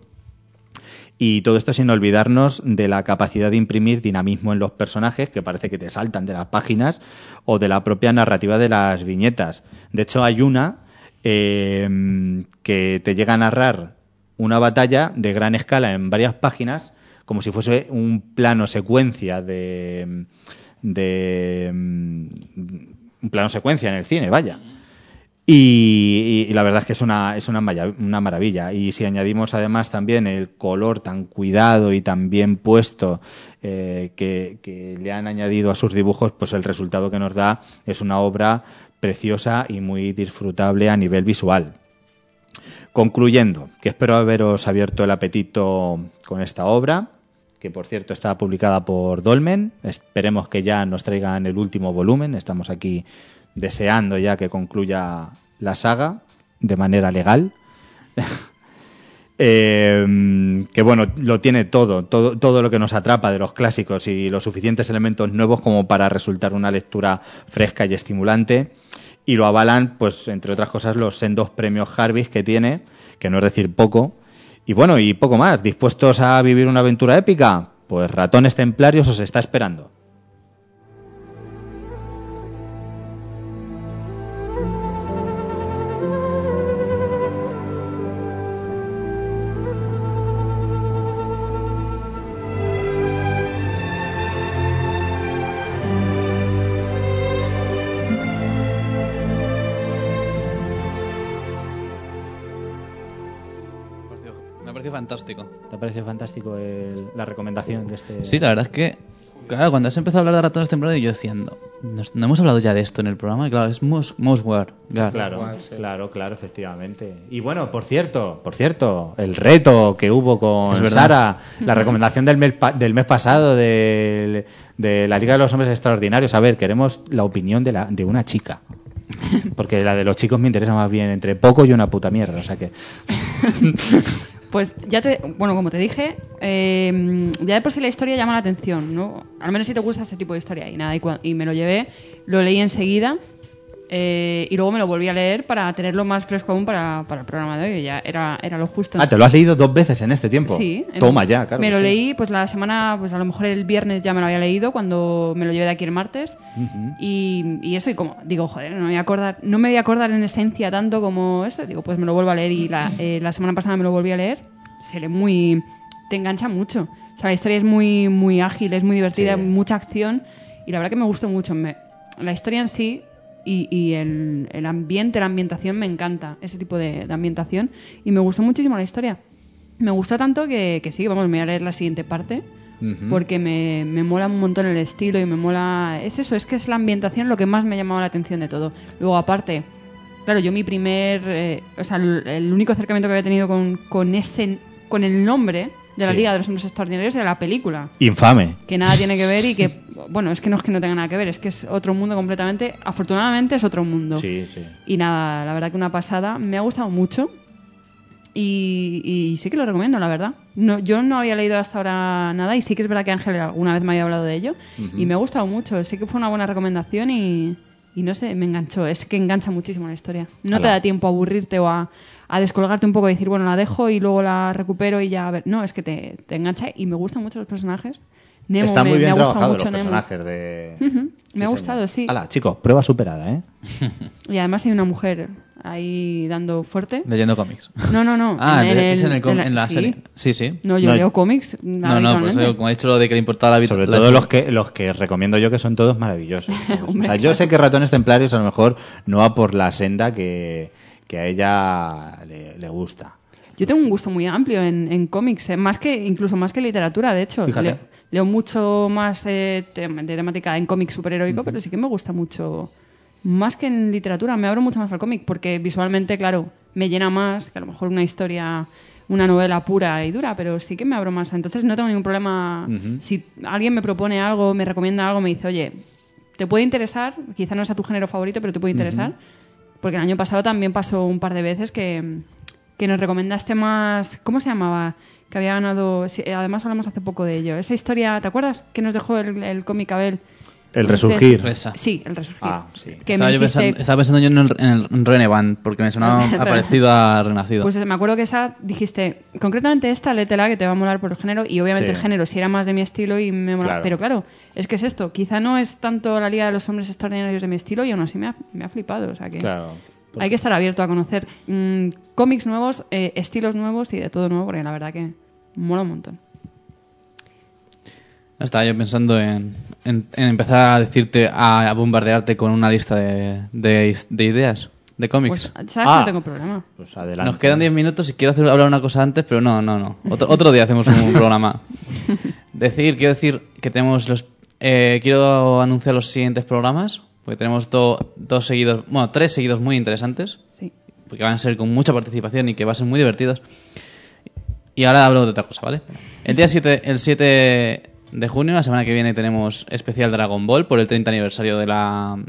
Y todo esto sin olvidarnos de la capacidad de imprimir dinamismo en los personajes, que parece que te saltan de las páginas, o de la propia narrativa de las viñetas. De hecho, hay una eh, que te llega a narrar una batalla de gran escala en varias páginas, como si fuese un plano secuencia de... de un plano secuencia en el cine, vaya. Y, y la verdad es que es una, es una, una maravilla. Y si añadimos además también el color tan cuidado y tan bien puesto eh, que, que le han añadido a sus dibujos, pues el resultado que nos da es una obra preciosa y muy disfrutable a nivel visual. Concluyendo, que espero haberos abierto el apetito con esta obra, que por cierto está publicada por Dolmen. Esperemos que ya nos traigan el último volumen. Estamos aquí deseando ya que concluya la saga de manera legal. eh, que bueno, lo tiene todo, todo, todo lo que nos atrapa de los clásicos y los suficientes elementos nuevos como para resultar una lectura fresca y estimulante. Y lo avalan, pues entre otras cosas, los sendos premios Jarvis que tiene, que no es decir poco. Y bueno, y poco más. ¿Dispuestos a vivir una aventura épica? Pues Ratones Templarios os está esperando. Fantástico. ¿Te parece fantástico el, la recomendación de este...? Sí, la verdad es que, claro, cuando has empezado a hablar de Ratones Templarios, yo diciendo, no, no hemos hablado ya de esto en el programa, y claro, es Mouseguard. Claro, Igual, sí. claro, claro, efectivamente. Y bueno, por cierto, por cierto, el reto que hubo con Sara, la recomendación del mes, del mes pasado de, de la Liga de los Hombres Extraordinarios. A ver, queremos la opinión de, la, de una chica. Porque la de los chicos me interesa más bien entre poco y una puta mierda, o sea que... Pues ya te, bueno, como te dije, eh, ya de por sí la historia llama la atención, ¿no? Al menos si te gusta este tipo de historia. Y nada, y, cua- y me lo llevé, lo leí enseguida eh, y luego me lo volví a leer para tenerlo más fresco aún para, para el programa de hoy. Ya era, era lo justo. Ah, ¿te lo has leído dos veces en este tiempo? Sí. en- Toma ya, claro. Me que lo sí. leí, pues la semana, pues a lo mejor el viernes ya me lo había leído cuando me lo llevé de aquí el martes. y, y eso, y como, digo, joder, no me voy a acordar, no me voy a acordar en esencia tanto como esto. Digo, pues me lo vuelvo a leer y la, eh, la semana pasada me lo volví a leer. Se lee muy... te engancha mucho. O sea, la historia es muy, muy ágil, es muy divertida, Sí. mucha acción. Y la verdad que me gustó mucho. Me- la historia en sí y, y el, el ambiente, la ambientación me encanta. Ese tipo de, de ambientación. Y me gustó muchísimo la historia. Me gustó tanto que, que sí, vamos, me voy a leer la siguiente parte. Ujú. Porque me, me mola un montón el estilo y me mola... Es eso, es que es la ambientación lo que más me ha llamado la atención de todo. Luego, aparte, claro, yo mi primer... eh, o sea, el, el único acercamiento que había tenido con, con ese... con el nombre de la Sí. Liga de los Hombres Extraordinarios era la película. Infame. Que nada tiene que ver y que... Bueno, es que no es que no tenga nada que ver, es que es otro mundo completamente... Afortunadamente es otro mundo. Sí, sí. Y nada, la verdad que una pasada. Me ha gustado mucho. Y, y sí que lo recomiendo, la verdad. No, yo no había leído hasta ahora nada y sí que es verdad que Ángel alguna vez me había hablado de ello. Y me ha gustado mucho. Sí que fue una buena recomendación y, y no sé, me enganchó. Es que engancha muchísimo la historia. No te Ala. da tiempo a aburrirte o a, a descolgarte un poco y decir, bueno, la dejo y luego la recupero y ya a ver. No, es que te, te engancha y me gustan mucho los personajes. Nemo Están me, muy me bien ha gustado trabajados los mucho Nemo. personajes de... Ujú, me ha Sí, gustado, señor. sí. Hala, chicos, prueba superada, ¿eh? Y además hay una mujer ahí dando fuerte. Leyendo cómics. No, no, no. Ah, en, de- es en, el com- en la- en la sí. serie. Sí, sí. No, yo No, leo cómics. No, no, pues habitualmente. como ha dicho lo de que le importaba la vida. Sobre todo los que los que recomiendo yo, que son todos maravillosos. o Hombre. sea, yo sé que Ratones Templarios a lo mejor no va por la senda que, que a ella le, le gusta. Yo tengo un gusto muy amplio en, en cómics, eh, más que incluso más que literatura, de hecho. Fíjate. Leo, leo mucho más eh, tem- de temática en cómic superheroico, pero sí que me gusta mucho. Más que en literatura, me abro mucho más al cómic, porque visualmente, claro, me llena más que a lo mejor una historia, una novela pura y dura, pero sí que me abro más. Entonces no tengo ningún problema. Si alguien me propone algo, me recomienda algo, me dice, oye, te puede interesar, quizá no sea tu género favorito, pero te puede interesar. Porque el año pasado también pasó un par de veces que, que nos recomendaste más... ¿Cómo se llamaba? Que había ganado... sí, además hablamos hace poco de ello. Esa historia, ¿te acuerdas? Que nos dejó el, el cómic Abel. El Resurgir. Esa. Sí, el Resurgir. Ah, sí. Que Estaba, me yo dijiste- pensando, estaba pensando yo en el, en el Renevan, porque me sonaba Rene- parecido a Renacido. Pues me acuerdo que esa dijiste, concretamente esta, léetela, que te va a molar por el género, y obviamente Sí. el género si era más de mi estilo y me mola. Claro. Pero claro, es que es esto, quizá no es tanto la Liga de los Hombres Extraordinarios de mi estilo y aún así me ha, me ha flipado. O sea que Claro. hay que estar abierto a conocer mm, cómics nuevos, eh, estilos nuevos y de todo nuevo, porque la verdad que mola un montón. Estaba yo pensando en, en- en empezar a decirte, a, a bombardearte con una lista de, de, is- de ideas, de cómics. Pues, ¿sabes? Ah. que no tengo problema. Pues adelante. Nos quedan diez minutos y quiero hacer, hablar una cosa antes, pero no, no, no. Otro, otro día hacemos un programa. Decir, quiero decir que tenemos los... eh, quiero anunciar los siguientes programas, porque tenemos do- dos seguidos, bueno, tres seguidos muy interesantes, Sí. porque van a ser con mucha participación y que van a ser muy divertidos. Y ahora hablo de otra cosa, ¿vale? El día siete, el siete de junio, la semana que viene, tenemos especial Dragon Ball por el treinta aniversario de la...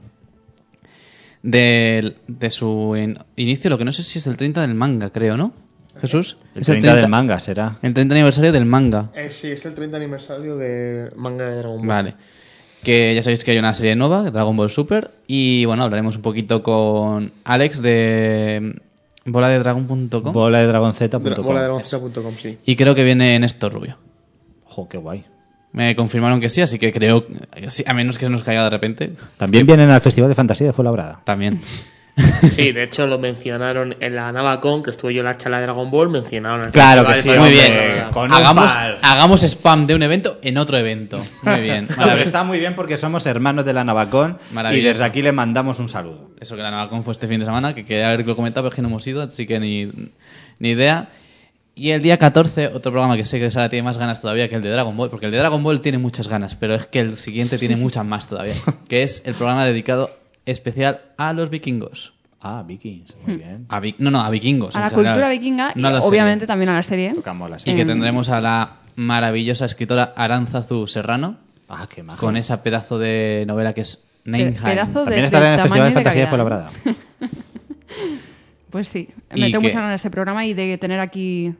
De, de su in- inicio, lo que no sé si es el treinta del manga, creo, ¿no? Jesús. El Es treinta del manga será. El treinta aniversario del manga. Eh, sí, es el treinta aniversario de manga de Dragon Ball. Vale. Que ya sabéis que hay una serie nueva, Dragon Ball Super. Y bueno, hablaremos un poquito con Alex de bola de dragón punto com. Bola de dragonzeta punto Dra- com. bola de dragonzeta punto com, sí. Y creo que viene Néstor Rubio. Ojo, qué guay. Me confirmaron que sí, así que creo, sí, a menos que se nos caiga de repente, También vienen al Festival de Fantasía de Fuenlabrada. también. Sí, de hecho lo mencionaron en la Navacon, que estuve yo en la charla de Dragon Ball, mencionaron el Claro festival que sí, de Muy hombre, bien. Fuenlabrada. con un Hagamos, par. hagamos spam de un evento en otro evento. Muy bien. No, pero Maravilloso. está muy bien porque somos hermanos de la Navacón y Maravilloso. desde aquí le mandamos un saludo. Eso que la Navacon fue este fin de semana, que quería haberlo comentado, pero es que no hemos ido, así que ni, ni idea. Y el día catorce, otro programa que sé que Sara tiene más ganas todavía que el de Dragon Ball, porque el de Dragon Ball tiene muchas ganas, pero es que el siguiente tiene muchas más todavía, que es el programa dedicado especial a los vikingos. Ah, Vikings, muy bien. A vi- no, no, a vikingos. A en la general. cultura vikinga No a y la obviamente serie. también a la serie. Tocamos la Y serie. que Em, tendremos a la maravillosa escritora Arantzazu Serrano, Ah, qué majo. con esa pedazo de novela que es Neinheim. pedazo de- También estará en el del Festival de tamaño y de Fantasía de calidad. Fuenlabrada. Pues sí, Y me tengo que- muchas ganas de este programa y de tener aquí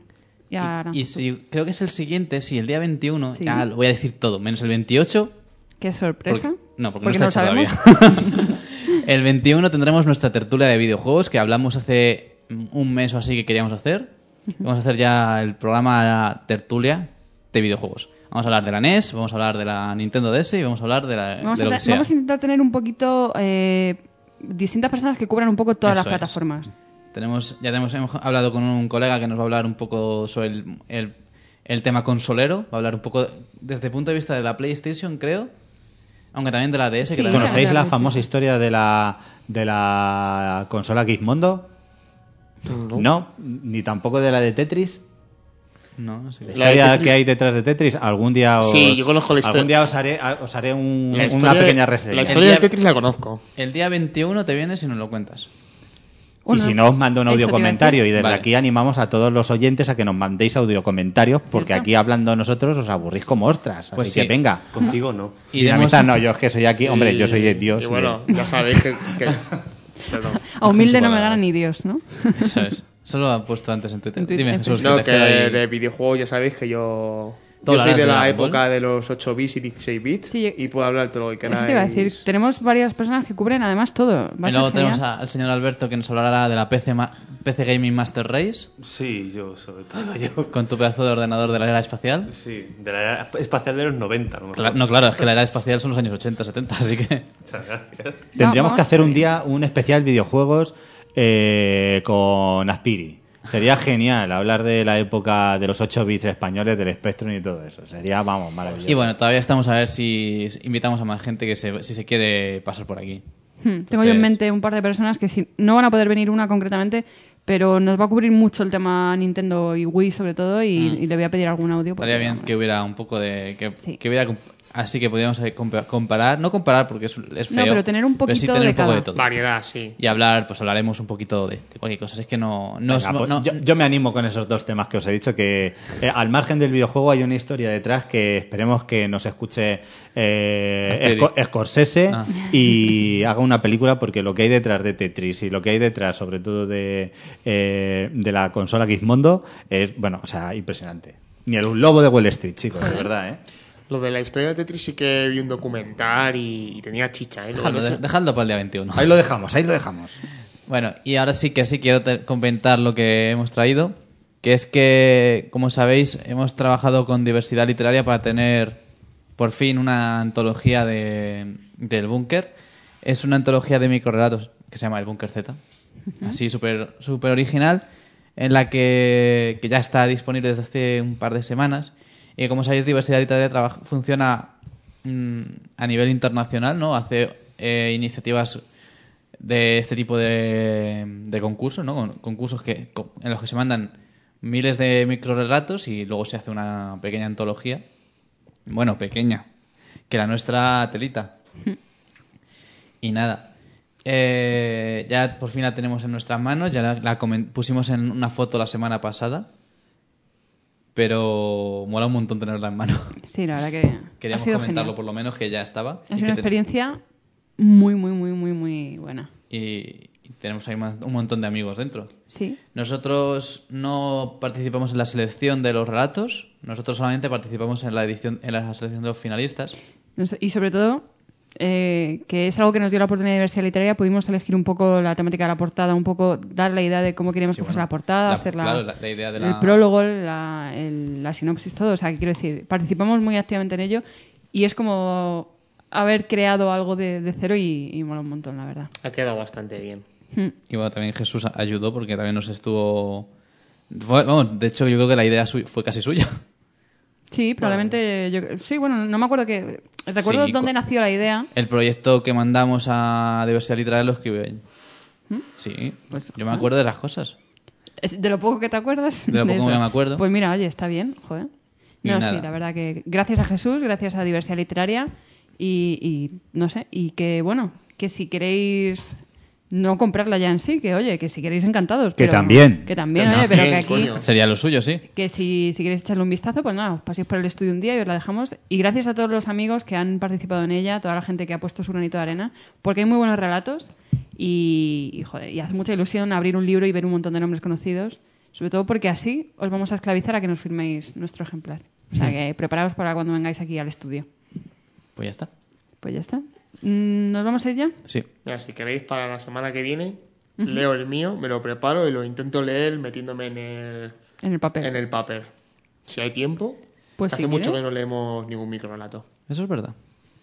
Y, ahora, Y, y si creo que es el siguiente, sí, el día veintiuno, Sí. ya lo voy a decir todo, menos el veintiocho. ¿Qué sorpresa? porque- no, porque, Porque no no está lo hecho sabemos. todavía. El veintiuno tendremos nuestra tertulia de videojuegos que hablamos hace un mes o así que queríamos hacer. Vamos a hacer ya el programa tertulia de videojuegos. Vamos a hablar de la N E S, vamos a hablar de la Nintendo D S y vamos a hablar de, la, Vamos, de a, lo que tra- sea. vamos a intentar tener un poquito eh, distintas personas que cubran un poco todas Eso las es. plataformas. Tenemos, ya tenemos, hemos hablado con un colega que nos va a hablar un poco sobre el, el, el tema consolero. Va a hablar un poco desde el punto de vista de la PlayStation, creo. Aunque también de la D S. Sí, que también- ¿Conocéis de la la famosa PlayStation. historia de la, de la consola Gizmondo? No. Ni tampoco de la de Tetris. No, no sé qué. La La de historia Tetris- que hay detrás de Tetris, algún día os, Sí, yo conozco la historia. algún día os haré, os haré un- La una historia- pequeña reseña. La historia El de día- Tetris la conozco. El día veintiuno te vienes y nos lo cuentas. Y Bueno, si no, os mando un eso audio te iba a comentario. decir. Y desde Vale. aquí animamos a todos los oyentes a que nos mandéis audio comentarios, porque Cierto. aquí hablando nosotros os aburrís como ostras. Pues Así sí. que venga. Contigo no. Iremos- Dinamizar, no, yo es que soy aquí. Hombre, yo soy el dios. Y de- bueno, ya sabéis que... que- Perdón. A humilde no me palabras. gana ni Dios, ¿no? Eso es. Solo lo ha puesto antes en Twitter. En Twitter, Dime, en Jesús. No, te que queda ahí- de videojuegos ya sabéis que yo... Todo Yo soy hablas de de la Dragon Ball. época de los ocho bits y dieciséis bits Sí, y puedo hablar todo lo que Eso queráis. te iba a decir. Tenemos varias personas que cubren además todo. Va a Y ser luego tenemos genial. a- al señor Alberto que nos hablará de la P C, ma- P C Gaming Master Race Sí, yo, sobre todo yo. con tu pedazo de ordenador de la era espacial. Sí, de la era espacial de los noventa. A lo mejor. Cla- no, claro, es que la era espacial son los años ochenta, setenta, así que... Muchas gracias. Tendríamos vamos que hacer a un ver. día un especial videojuegos eh, con Aspiri. Sería genial hablar de la época de los ocho bits españoles, del Spectrum y todo eso. Sería, vamos, maravilloso. Y bueno, todavía estamos a ver si invitamos a más gente que se, si se quiere pasar por aquí. Hmm, Tengo yo en Entonces- mente un par de personas que sí, no van a poder venir una concretamente, pero nos va a cubrir mucho el tema Nintendo y Wii sobre todo y, y le voy a pedir algún audio. porque, Estaría bien bueno, que hubiera un poco de... Que, Sí. que hubiera... comp- Así que podríamos eh, compa- comparar, no comparar porque es, es No, feo, pero tener un sí poquito tener de un poco cada. de todo. Variedad, sí. Y hablar, pues hablaremos un poquito de, de cualquier cosa. Es que no... no, es- Venga, pues no- yo, yo me animo con esos dos temas que os he dicho, que eh, al margen del videojuego hay una historia detrás que esperemos que nos escuche eh, Aspiri. Sco- Scorsese Ah. y haga una película, porque lo que hay detrás de Tetris y lo que hay detrás, sobre todo de, eh, de la consola Gizmondo, es, bueno, o sea, impresionante. Ni el lobo de Wall Street, chicos, de verdad, ¿eh? Lo de la historia de Tetris sí que vi un documental y, y tenía chicha, ¿eh? Lo dejadlo, de- de- dejadlo para el día veintiuno. Ahí lo dejamos, ahí lo dejamos. Bueno, y ahora sí que sí quiero te- comentar lo que hemos traído, que es que, como sabéis, hemos trabajado con diversidad literaria para tener por fin una antología de, del Búnker. Es una antología de microrelatos que se llama El Búnker Z, así súper súper original, en la que, que ya está disponible desde hace un par de semanas. Y como sabéis, diversidad literaria trabaja, funciona mm, a nivel internacional, ¿no? Hace eh, iniciativas de este tipo de, de concursos, ¿no? Con- concursos que, co- en los que se mandan miles de microrelatos y luego se hace una pequeña antología. Bueno, pequeña. Que la nuestra telita. Y nada. Eh, ya por fin la tenemos en nuestras manos. Ya la, la comen- pusimos en una foto la semana pasada. Pero mola un montón tenerla en mano. Sí, la verdad que ha Queríamos sido comentarlo genial. por lo menos, que ya estaba. Ha y sido que una te- experiencia muy, muy, muy, muy, muy buena. y, y tenemos ahí más- un montón de amigos dentro. Sí. Nosotros no participamos en la selección de los relatos, nosotros solamente participamos en la edición, en la selección de los finalistas. Nos- Y sobre todo, eh, que es algo que nos dio la oportunidad de diversidad literaria, pudimos elegir un poco la temática de la portada, un poco dar la idea de cómo queríamos Sí, que fuese bueno, la portada, la- hacer la, claro, la- la idea de el la- prólogo, la, el- la sinopsis, todo. O sea, que quiero decir, participamos muy activamente en ello y es como haber creado algo de, de cero y, y mola un montón, la verdad. Ha quedado bastante bien. Y bueno, también Jesús ayudó porque también nos estuvo... fue- vamos, de hecho, yo creo que la idea su- fue casi suya. Sí, probablemente. Yo, sí, bueno, no me acuerdo que. Recuerdo Sí, dónde cu- nació la idea. El proyecto que mandamos a Diversidad Literaria lo escribió ella. Sí, Pues, yo me joder. acuerdo de las cosas. Es de lo poco que te acuerdas. De lo poco eso. que me acuerdo. Pues mira, oye, está bien, joder. Y No, nada. sí, la verdad que gracias a Jesús, gracias a Diversidad Literaria y, y no sé, y que bueno, que si queréis no comprarla ya en sí, que oye, que si queréis encantados. Que pero- también. Que también, Que oye, pero que también, aquí... coño. Sería lo suyo, sí. Que si, si queréis echarle un vistazo, pues nada, os paséis por el estudio un día y os la dejamos. Y gracias a todos los amigos que han participado en ella, toda la gente que ha puesto su granito de arena, porque hay muy buenos relatos y, y, joder, y hace mucha ilusión abrir un libro y ver un montón de nombres conocidos. Sobre todo porque así os vamos a esclavizar a que nos firméis nuestro ejemplar. O sea que preparaos para cuando vengáis aquí al estudio. Pues ya está. Pues ya está. Mm, ¿Nos vamos a ir ya? Sí. Mira, si queréis, para la semana que viene, leo el mío, me lo preparo y lo intento leer metiéndome en el, En el papel. en el papel. Si hay tiempo. Pues Hace si mucho quieres. que no leemos ningún microrelato. Eso es verdad.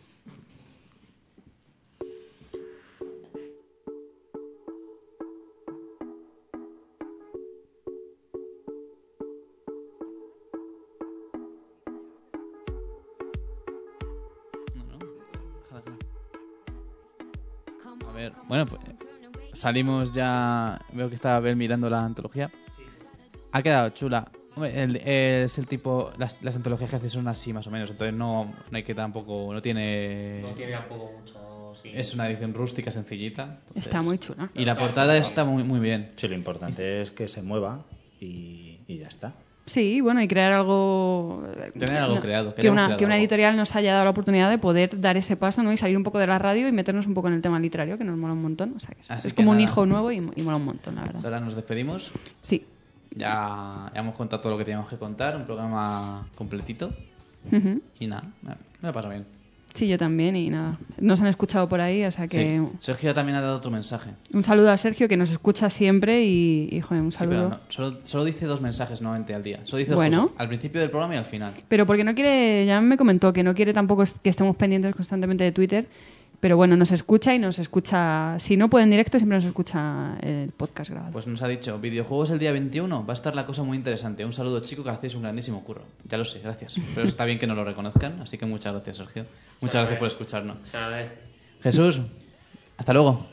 A ver, bueno, pues salimos ya. Veo que está Abel mirando la antología. Ha quedado chula. Hombre, el- es el tipo. Las, las antologías que hace son así, más o menos. Entonces no, no hay que tampoco. No tiene. No tiene tampoco mucho... Sí. Es una edición rústica, sencillita. entonces- Está muy chula. Y la portada está muy, muy bien. Sí, lo importante es que se mueva y, y ya está. Sí, bueno, y crear algo... Tener algo creado, Que queremos una, crear que una algo. editorial nos haya dado la oportunidad de poder dar ese paso, ¿no? Y salir un poco de la radio y meternos un poco en el tema literario, que nos mola un montón. O sea, que es, Así es que como un nada. hijo nuevo y, y mola un montón, la verdad. Pues ahora nos despedimos. Sí. Ya, ya hemos contado todo lo que teníamos que contar. Un programa completito. Ujú. Y nada, me me lo paso bien. Sí, yo también y nada. Nos han escuchado por ahí, o sea que... Sí. Sergio también ha dado otro mensaje. Un saludo a Sergio, que nos escucha siempre y, y joder, un Sí, saludo. pero no, solo, solo dice dos mensajes nuevamente al día. Solo dice dos Bueno. cosas, al principio del programa y al final. Pero porque no quiere, ya me comentó que no quiere tampoco est- que estemos pendientes constantemente de Twitter, pero bueno, nos escucha y nos escucha, si no puede en directo, siempre nos escucha el podcast grabado. Pues nos ha dicho, videojuegos el día veintiuno, va a estar la cosa muy interesante. Un saludo, chico, que hacéis un grandísimo curro. Ya lo sé, gracias. Pero está bien que nos lo reconozcan, así que muchas gracias, Sergio. Muchas gracias por escucharnos. O sea, a ver, Jesús, hasta luego.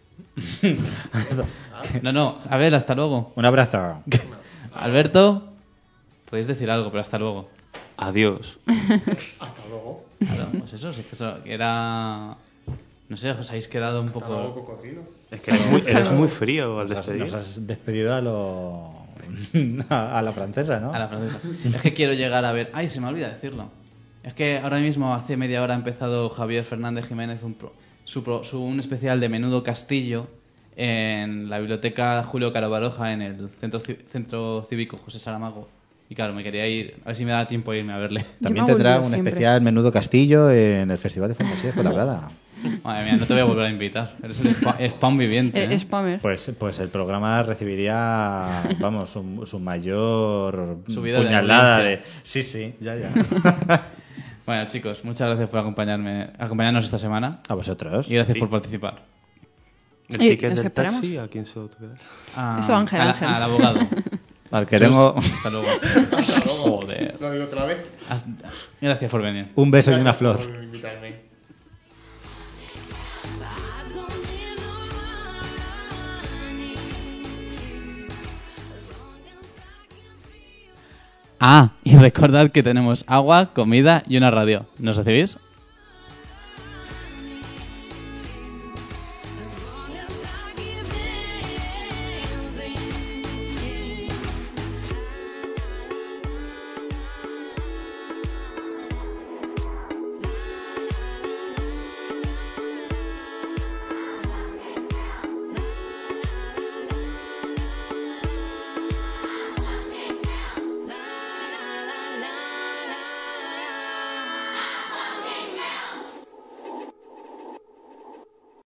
No, no, a ver, hasta luego. Un abrazo. Alberto, podéis decir algo, pero hasta luego. Adiós. hasta luego. Claro, pues eso, sí que eso era... No sé, os habéis quedado un Hasta luego, poco... cocodrilo. Es que eres muy, eres muy frío al Nos has, despedir. nos has despedido a lo... a a la francesa, ¿no? A la francesa. Es que quiero llegar a ver... Ay, se me olvida decirlo. Es que ahora mismo, hace media hora, ha empezado Javier Fernández Jiménez un, pro- su, pro- su- un especial de Menudo Castillo en la biblioteca Julio Caro Baroja en el centro, Ci- centro cívico José Saramago. Y claro, me quería ir, a ver si me da tiempo de irme a verle. También Yo me tendrá vuelvo un siempre. especial Menudo Castillo en el Festival de Fantasía de Fuenlabrada. Madre mía, no te voy a volver a invitar. Eres el spa- spam viviente. Eh, ¿eh? Spammer. Pues, pues el programa recibiría, vamos, su, su mayor Subida de puñalada de, audiencia. Sí, sí, ya, ya. Bueno, chicos, muchas gracias por acompañarme, acompañarnos esta semana. A vosotros. Y gracias por participar. ¿El Eh, ticket nos del esperamos. taxi a quién se lo toca? A- Eso, Ángel, a la- Ángel. Al abogado. Al que tengo Hasta luego. Joder. Lo digo otra vez. Ah, Gracias por venir. un beso y una flor. Gracias por invitarme. Ah, y recordad que tenemos agua, comida y una radio. ¿Nos recibís?